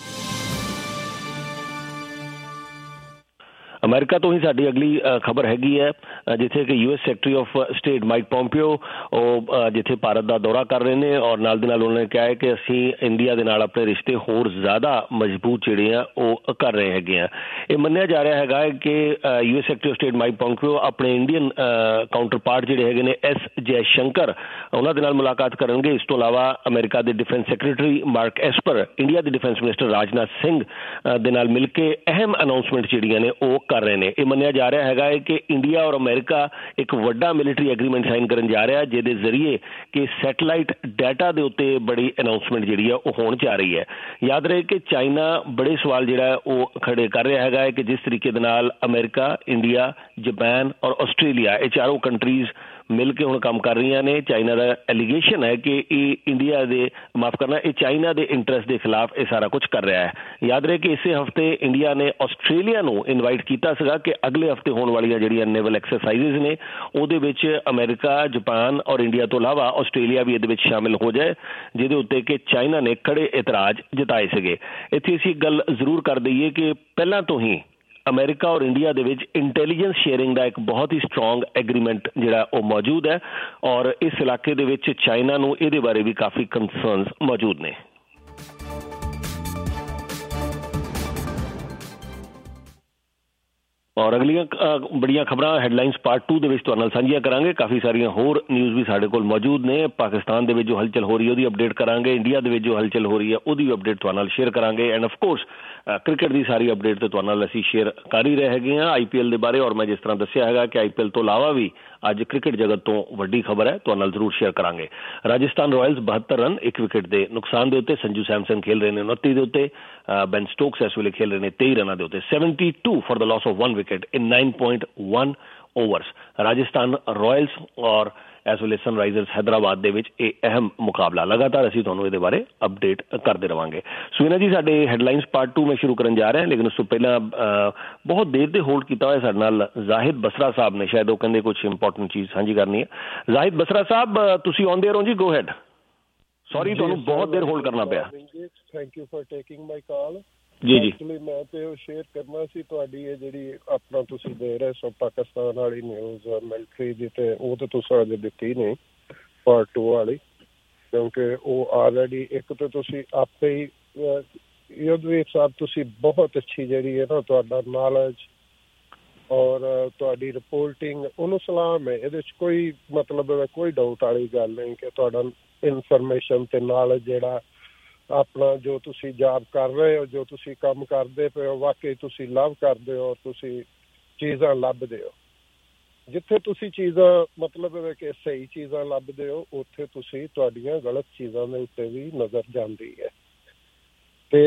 ਅਮਰੀਕਾ ਤੋਂ ਹੀ ਸਾਡੀ ਅਗਲੀ ਖਬਰ ਹੈਗੀ ਹੈ, ਜਿੱਥੇ ਕਿ US secretary of state Mike Pompeo ਉਹ ਜਿੱਥੇ ਭਾਰਤ ਦਾ ਦੌਰਾ ਕਰ ਰਹੇ ਨੇ ਔਰ ਨਾਲ ਦੇ ਨਾਲ ਉਹਨਾਂ ਨੇ ਕਿਹਾ ਹੈ ਕਿ ਅਸੀਂ ਇੰਡੀਆ ਦੇ ਨਾਲ ਆਪਣੇ ਰਿਸ਼ਤੇ ਹੋਰ ਜ਼ਿਆਦਾ ਮਜ਼ਬੂਤ ਜਿਹੜੇ ਆ ਉਹ ਕਰ ਰਹੇ ਹੈਗੇ ਆ। ਇਹ ਮੰਨਿਆ ਜਾ ਰਿਹਾ ਹੈਗਾ ਕਿ US secretary of state Mike Pompeo ਆਪਣੇ ਇੰਡੀਅਨ ਕਾਊਂਟਰ ਪਾਰਟ ਜਿਹੜੇ ਹੈਗੇ ਨੇ S ਜੈਸ਼ੰਕਰ ਉਹਨਾਂ ਦੇ ਨਾਲ ਮੁਲਾਕਾਤ ਕਰਨਗੇ। ਇਸ ਤੋਂ ਇਲਾਵਾ ਅਮਰੀਕਾ ਦੇ defence secretary Mark Esper India ਦੇ ਡਿਫੈਂਸ ਮਿਨਿਸਟਰ ਰਾਜਨਾਥ ਸਿੰਘ ਦੇ ਨਾਲ ਮਿਲ ਕੇ ਅਹਿਮ ਅਨਾਊਂਸਮੈਂਟ ਜਿਹੜੀਆਂ ਨੇ ਉਹ ਕਰ ਰਹੇ ਨੇ। ਇਹ ਮੰਨਿਆ ਜਾ ਰਿਹਾ ਹੈਗਾ ਹੈ ਕਿ ਇੰਡੀਆ ਔਰ ਅਮਰੀਕਾ ਇੱਕ ਵੱਡਾ ਮਿਲਟਰੀ ਐਗਰੀਮੈਂਟ ਸਾਈਨ ਕਰਨ ਜਾ ਰਿਹਾ, ਜਿਹਦੇ ਜ਼ਰੀਏ ਕਿ ਸੈਟੇਲਾਈਟ ਡਾਟਾ ਦੇ ਉੱਤੇ ਬੜੀ ਅਨਾਊਂਸਮੈਂਟ ਜਿਹੜੀ ਆ ਉਹ ਹੋਣ ਜਾ ਰਹੀ ਹੈ। ਯਾਦ ਰਹੇ ਕਿ ਚਾਈਨਾ ਬੜੇ ਸਵਾਲ ਜਿਹੜਾ ਉਹ ਖੜੇ ਕਰ ਰਿਹਾ ਹੈਗਾ ਹੈ ਕਿ ਜਿਸ ਤਰੀਕੇ ਦੇ ਨਾਲ ਅਮਰੀਕਾ, ਇੰਡੀਆ, ਜਾਪਾਨ ਔਰ ਆਸਟ੍ਰੇਲੀਆ ਇਹ ਚਾਰੋਂ ਕੰਟਰੀਜ਼ ਮਿਲ ਕੇ ਹੁਣ ਕੰਮ ਕਰ ਰਹੀਆਂ ਨੇ। ਚਾਈਨਾ ਦਾ ਐਲੀਗੇਸ਼ਨ ਹੈ ਕਿ ਇਹ ਇੰਡੀਆ ਦੇ ਇਹ ਚਾਈਨਾ ਦੇ ਇੰਟਰਸਟ ਦੇ ਖਿਲਾਫ ਇਹ ਸਾਰਾ ਕੁਝ ਕਰ ਰਿਹਾ ਹੈ। ਯਾਦ ਰਹੇ ਕਿ ਇਸੇ ਹਫ਼ਤੇ ਇੰਡੀਆ ਨੇ ਆਸਟ੍ਰੇਲੀਆ ਨੂੰ ਇਨਵਾਈਟ ਕੀਤਾ ਸੀਗਾ ਕਿ ਅਗਲੇ ਹਫ਼ਤੇ ਹੋਣ ਵਾਲੀਆਂ ਜਿਹੜੀਆਂ ਨੇਵਲ ਐਕਸਰਸਾਈਜ਼ਸ ਨੇ ਉਹਦੇ ਵਿੱਚ ਅਮਰੀਕਾ, ਜਾਪਾਨ ਔਰ ਇੰਡੀਆ ਤੋਂ ਇਲਾਵਾ ਆਸਟ੍ਰੇਲੀਆ ਵੀ ਇਹਦੇ ਵਿੱਚ ਸ਼ਾਮਿਲ ਹੋ ਜਾਏ, ਜਿਹਦੇ ਉੱਤੇ ਕਿ ਚਾਈਨਾ ਨੇ ਖੜੇ ਇਤਰਾਜ਼ ਜਤਾਏ ਸੀਗੇ। ਇੱਥੇ ਅਸੀਂ ਗੱਲ ਜ਼ਰੂਰ ਕਰ ਦਈਏ ਕਿ ਪਹਿਲਾਂ ਤੋਂ ਹੀ ਅਮਰੀਕਾ ਔਰ ਇੰਡੀਆ ਦੇ ਵਿੱਚ ਇੰਟੈਲੀਜੈਂਸ ਸ਼ੇਅਰਿੰਗ ਦਾ ਇੱਕ ਬਹੁਤ ਹੀ ਸਟਰੋਂਗ ਐਗਰੀਮੈਂਟ ਜਿਹੜਾ ਉਹ ਮੌਜੂਦ ਹੈ ਔਰ ਇਸ ਇਲਾਕੇ ਦੇ ਵਿੱਚ ਚਾਈਨਾ ਨੂੰ ਇਹਦੇ ਬਾਰੇ ਵੀ ਕਾਫੀ ਕੰਸਰਨਸ ਮੌਜੂਦ ਨੇ। ਔਰ ਅਗਲੀਆਂ ਬੜੀਆਂ ਖਬਰਾਂ ਹੈਡਲਾਈਨਸ ਪਾਰਟ 2 ਦੇ ਵਿੱਚ ਤੁਹਾਡੇ ਨਾਲ ਸਾਂਝੀਆਂ ਕਰਾਂਗੇ। ਕਾਫੀ ਸਾਰੀਆਂ ਹੋਰ ਨਿਊਜ਼ ਵੀ ਸਾਡੇ ਕੋਲ ਮੌਜੂਦ ਨੇ। ਪਾਕਿਸਤਾਨ ਦੇ ਵਿੱਚ ਜੋ ਹਲਚਲ ਹੋ ਰਹੀ ਹੈ ਉਹਦੀ ਅਪਡੇਟ ਕਰਾਂਗੇ, ਇੰਡੀਆ ਦੇ ਵਿੱਚ ਜੋ ਹਲਚਲ ਹੋ ਰਹੀ ਹੈ ਉਹਦੀ ਵੀ ਅਪਡੇਟ ਤੁਹਾਡੇ ਨਾਲ ਸ਼ੇਅਰ ਕਰਾਂਗੇ ਐਂਡ ਆਫ ਕੋਰਸ ਕ੍ਰਿਕਟ ਦੀ ਸਾਰੀ ਅਪਡੇਟ ਤੇ ਤੁਹਾਡੇ ਨਾਲ ਅਸੀਂ ਸ਼ੇਅਰ ਕਰ ਹੀ ਰਹੇ ਹੈਗੇ ਹਾਂ IPL ਦੇ ਬਾਰੇ। ਔਰ ਮੈਂ ਜਿਸ ਤਰ੍ਹਾਂ ਦੱਸਿਆ ਹੈਗਾ ਕਿ IPL ਤੋਂ ਇਲਾਵਾ ਵੀ ਅੱਜ ਕ੍ਰਿਕਟ ਜਗਤ ਤੋਂ ਵੱਡੀ ਖਬਰ ਹੈ, ਤੁਹਾਡੇ ਨਾਲ ਜ਼ਰੂਰ ਸ਼ੇਅਰ ਕਰਾਂਗੇ। ਰਾਜਸਥਾਨ ਰਾਇਲਸ 72 ਰਨ 1 ਵਿਕਟ ਦੇ ਨੁਕਸਾਨ ਦੇ ਉੱਤੇ, ਸੰਜੂ ਸੈਮਸਨ ਖੇਲ ਰਹੇ ਨੇ 29 ਦੇ ਉੱਤੇ, ਬੈਨ ਸਟੋਕਸ ਇਸ ਵੇਲੇ ਖੇਲ ਰਹੇ ਨੇ 23 ਰਨਾਂ ਦੇ ਉੱਤੇ। 72 for the loss of 1 wicket in 9.1 overs. Rajasthan Royals ਔਰ ਇਸ ਵੇਲੇ ਸਨਰਾਈਜ਼ਰਸ ਹੈਦਰਾਬਾਦ ਦੇ ਵਿੱਚ ਇਹ ਅਹਿਮ ਮੁਕਾਬਲਾ। ਲਗਾਤਾਰ ਅਸੀਂ ਤੁਹਾਨੂੰ ਇਹਦੇ ਬਾਰੇ ਅਪਡੇਟ ਕਰਦੇ ਰਵਾਂਗੇ। ਸੁਵੀਨਾ ਜੀ, ਸਾਡੇ ਹੈਡਲਾਈਨਸ ਪਾਰਟ 2 ਮੈਂ ਸ਼ੁਰੂ ਕਰਨ ਜਾ ਰਿਹਾ, ਲੇਕਿਨ ਉਸ ਤੋਂ ਪਹਿਲਾਂ ਬਹੁਤ ਦੇਰ ਦੇ ਹੋਲਡ ਕੀਤਾ ਹੋਇਆ ਸਾਡੇ ਨਾਲ ਜ਼ਾਹਿਦ ਬਸਰਾ ਸਾਹਿਬ ਨੇ, ਸ਼ਾਇਦ ਉਹ ਕਹਿੰਦੇ ਕੁਝ ਇੰਪੋਰਟੈਂਟ ਚੀਜ਼ ਸਾਂਝੀ ਕਰਨੀ ਹੈ। ਜ਼ਾਹਿਦ ਬਸਰਾ ਸਾਹਿਬ, ਤੁਸੀਂ ਆਨ ਦੇਅਰ ਹੋ ਜੀ, ਗੋ ਹੈਡ। ਸੌਰੀ ਤੁਹਾਨੂੰ ਬਹੁਤ ਦੇਰ ਹੋਲਡ ਕਰਨਾ ਪਿਆ। Thank you for taking my call. ਜੀ ਜੀ, ਐਕਚੁਅਲੀ ਮੈਂ ਤੇ ਉਹ ਸ਼ੇਅਰ ਕਰਨਾ ਸੀ ਤੁਹਾਡੀ ਇਹ ਜਿਹੜੀ ਆਪਣਾ ਤੁਸੀਂ ਦੇ ਰਹੇ ਸੋ ਪਾਕਿਸਤਾਨ ਵਾਲੀ ਨਿਊਜ਼ ਮਿਲਟਰੀ ਦੀ, ਤੇ ਉਹ ਤਾਂ ਤੁਸੀਂ ਅਜੇ ਦਿੱਤੀ ਨਹੀਂ ਪਾਰਟ 2 ਵਾਲੀ, ਕਿਉਂਕਿ ਉਹ ਆਲਰੇਡੀ ਇੱਕ ਤਾਂ ਤੁਸੀਂ ਆਪੇ ਹੀ ਯੁੱਧਵੀਰ ਸਾਹਿਬ ਤੁਸੀਂ ਬਹੁਤ ਅੱਛੀ ਜਿਹੜੀ ਹੈ ਨਾ ਤੁਹਾਡਾ ਨੌਲੇਜ ਔਰ ਤੁਹਾਡੀ ਰਿਪੋਰਟਿੰਗ ਉਹਨੂੰ ਸਲਾਮ ਹੈ। ਇਹਦੇ 'ਚ ਕੋਈ ਮਤਲਬ ਕੋਈ ਡਾਊਟ ਵਾਲੀ ਗੱਲ ਨਹੀਂ ਕਿ ਤੁਹਾਡਾ ਇਨਫੋਰਮੇਸ਼ਨ ਤੇ ਨੌਲੇਜ ਜਿਹੜਾ ਆਪਣਾ ਜੋ ਤੁਸੀਂ ਜਾਬ ਕਰ ਰਹੇ ਹੋ, ਜੋ ਤੁਸੀਂ ਕੰਮ ਕਰਦੇ ਪਏ ਹੋ, ਵਾਕਈ ਤੁਸੀਂ ਲਵ ਕਰਦੇ ਹੋ, ਤੁਸੀਂ ਚੀਜ਼ਾਂ ਲੱਭਦੇ ਹੋ। ਜਿੱਥੇ ਤੁਸੀਂ ਚੀਜ਼ਾਂ ਮਤਲਬ ਕਿ ਸਹੀ ਚੀਜ਼ਾਂ ਲੱਭਦੇ ਹੋ ਉੱਥੇ ਤੁਸੀਂ ਤੁਹਾਡੀਆਂ ਗਲਤ ਚੀਜ਼ਾਂ ਦੇ ਉੱਤੇ ਵੀ ਨਜ਼ਰ ਜਾਂਦੀ ਹੈ। ਤੇ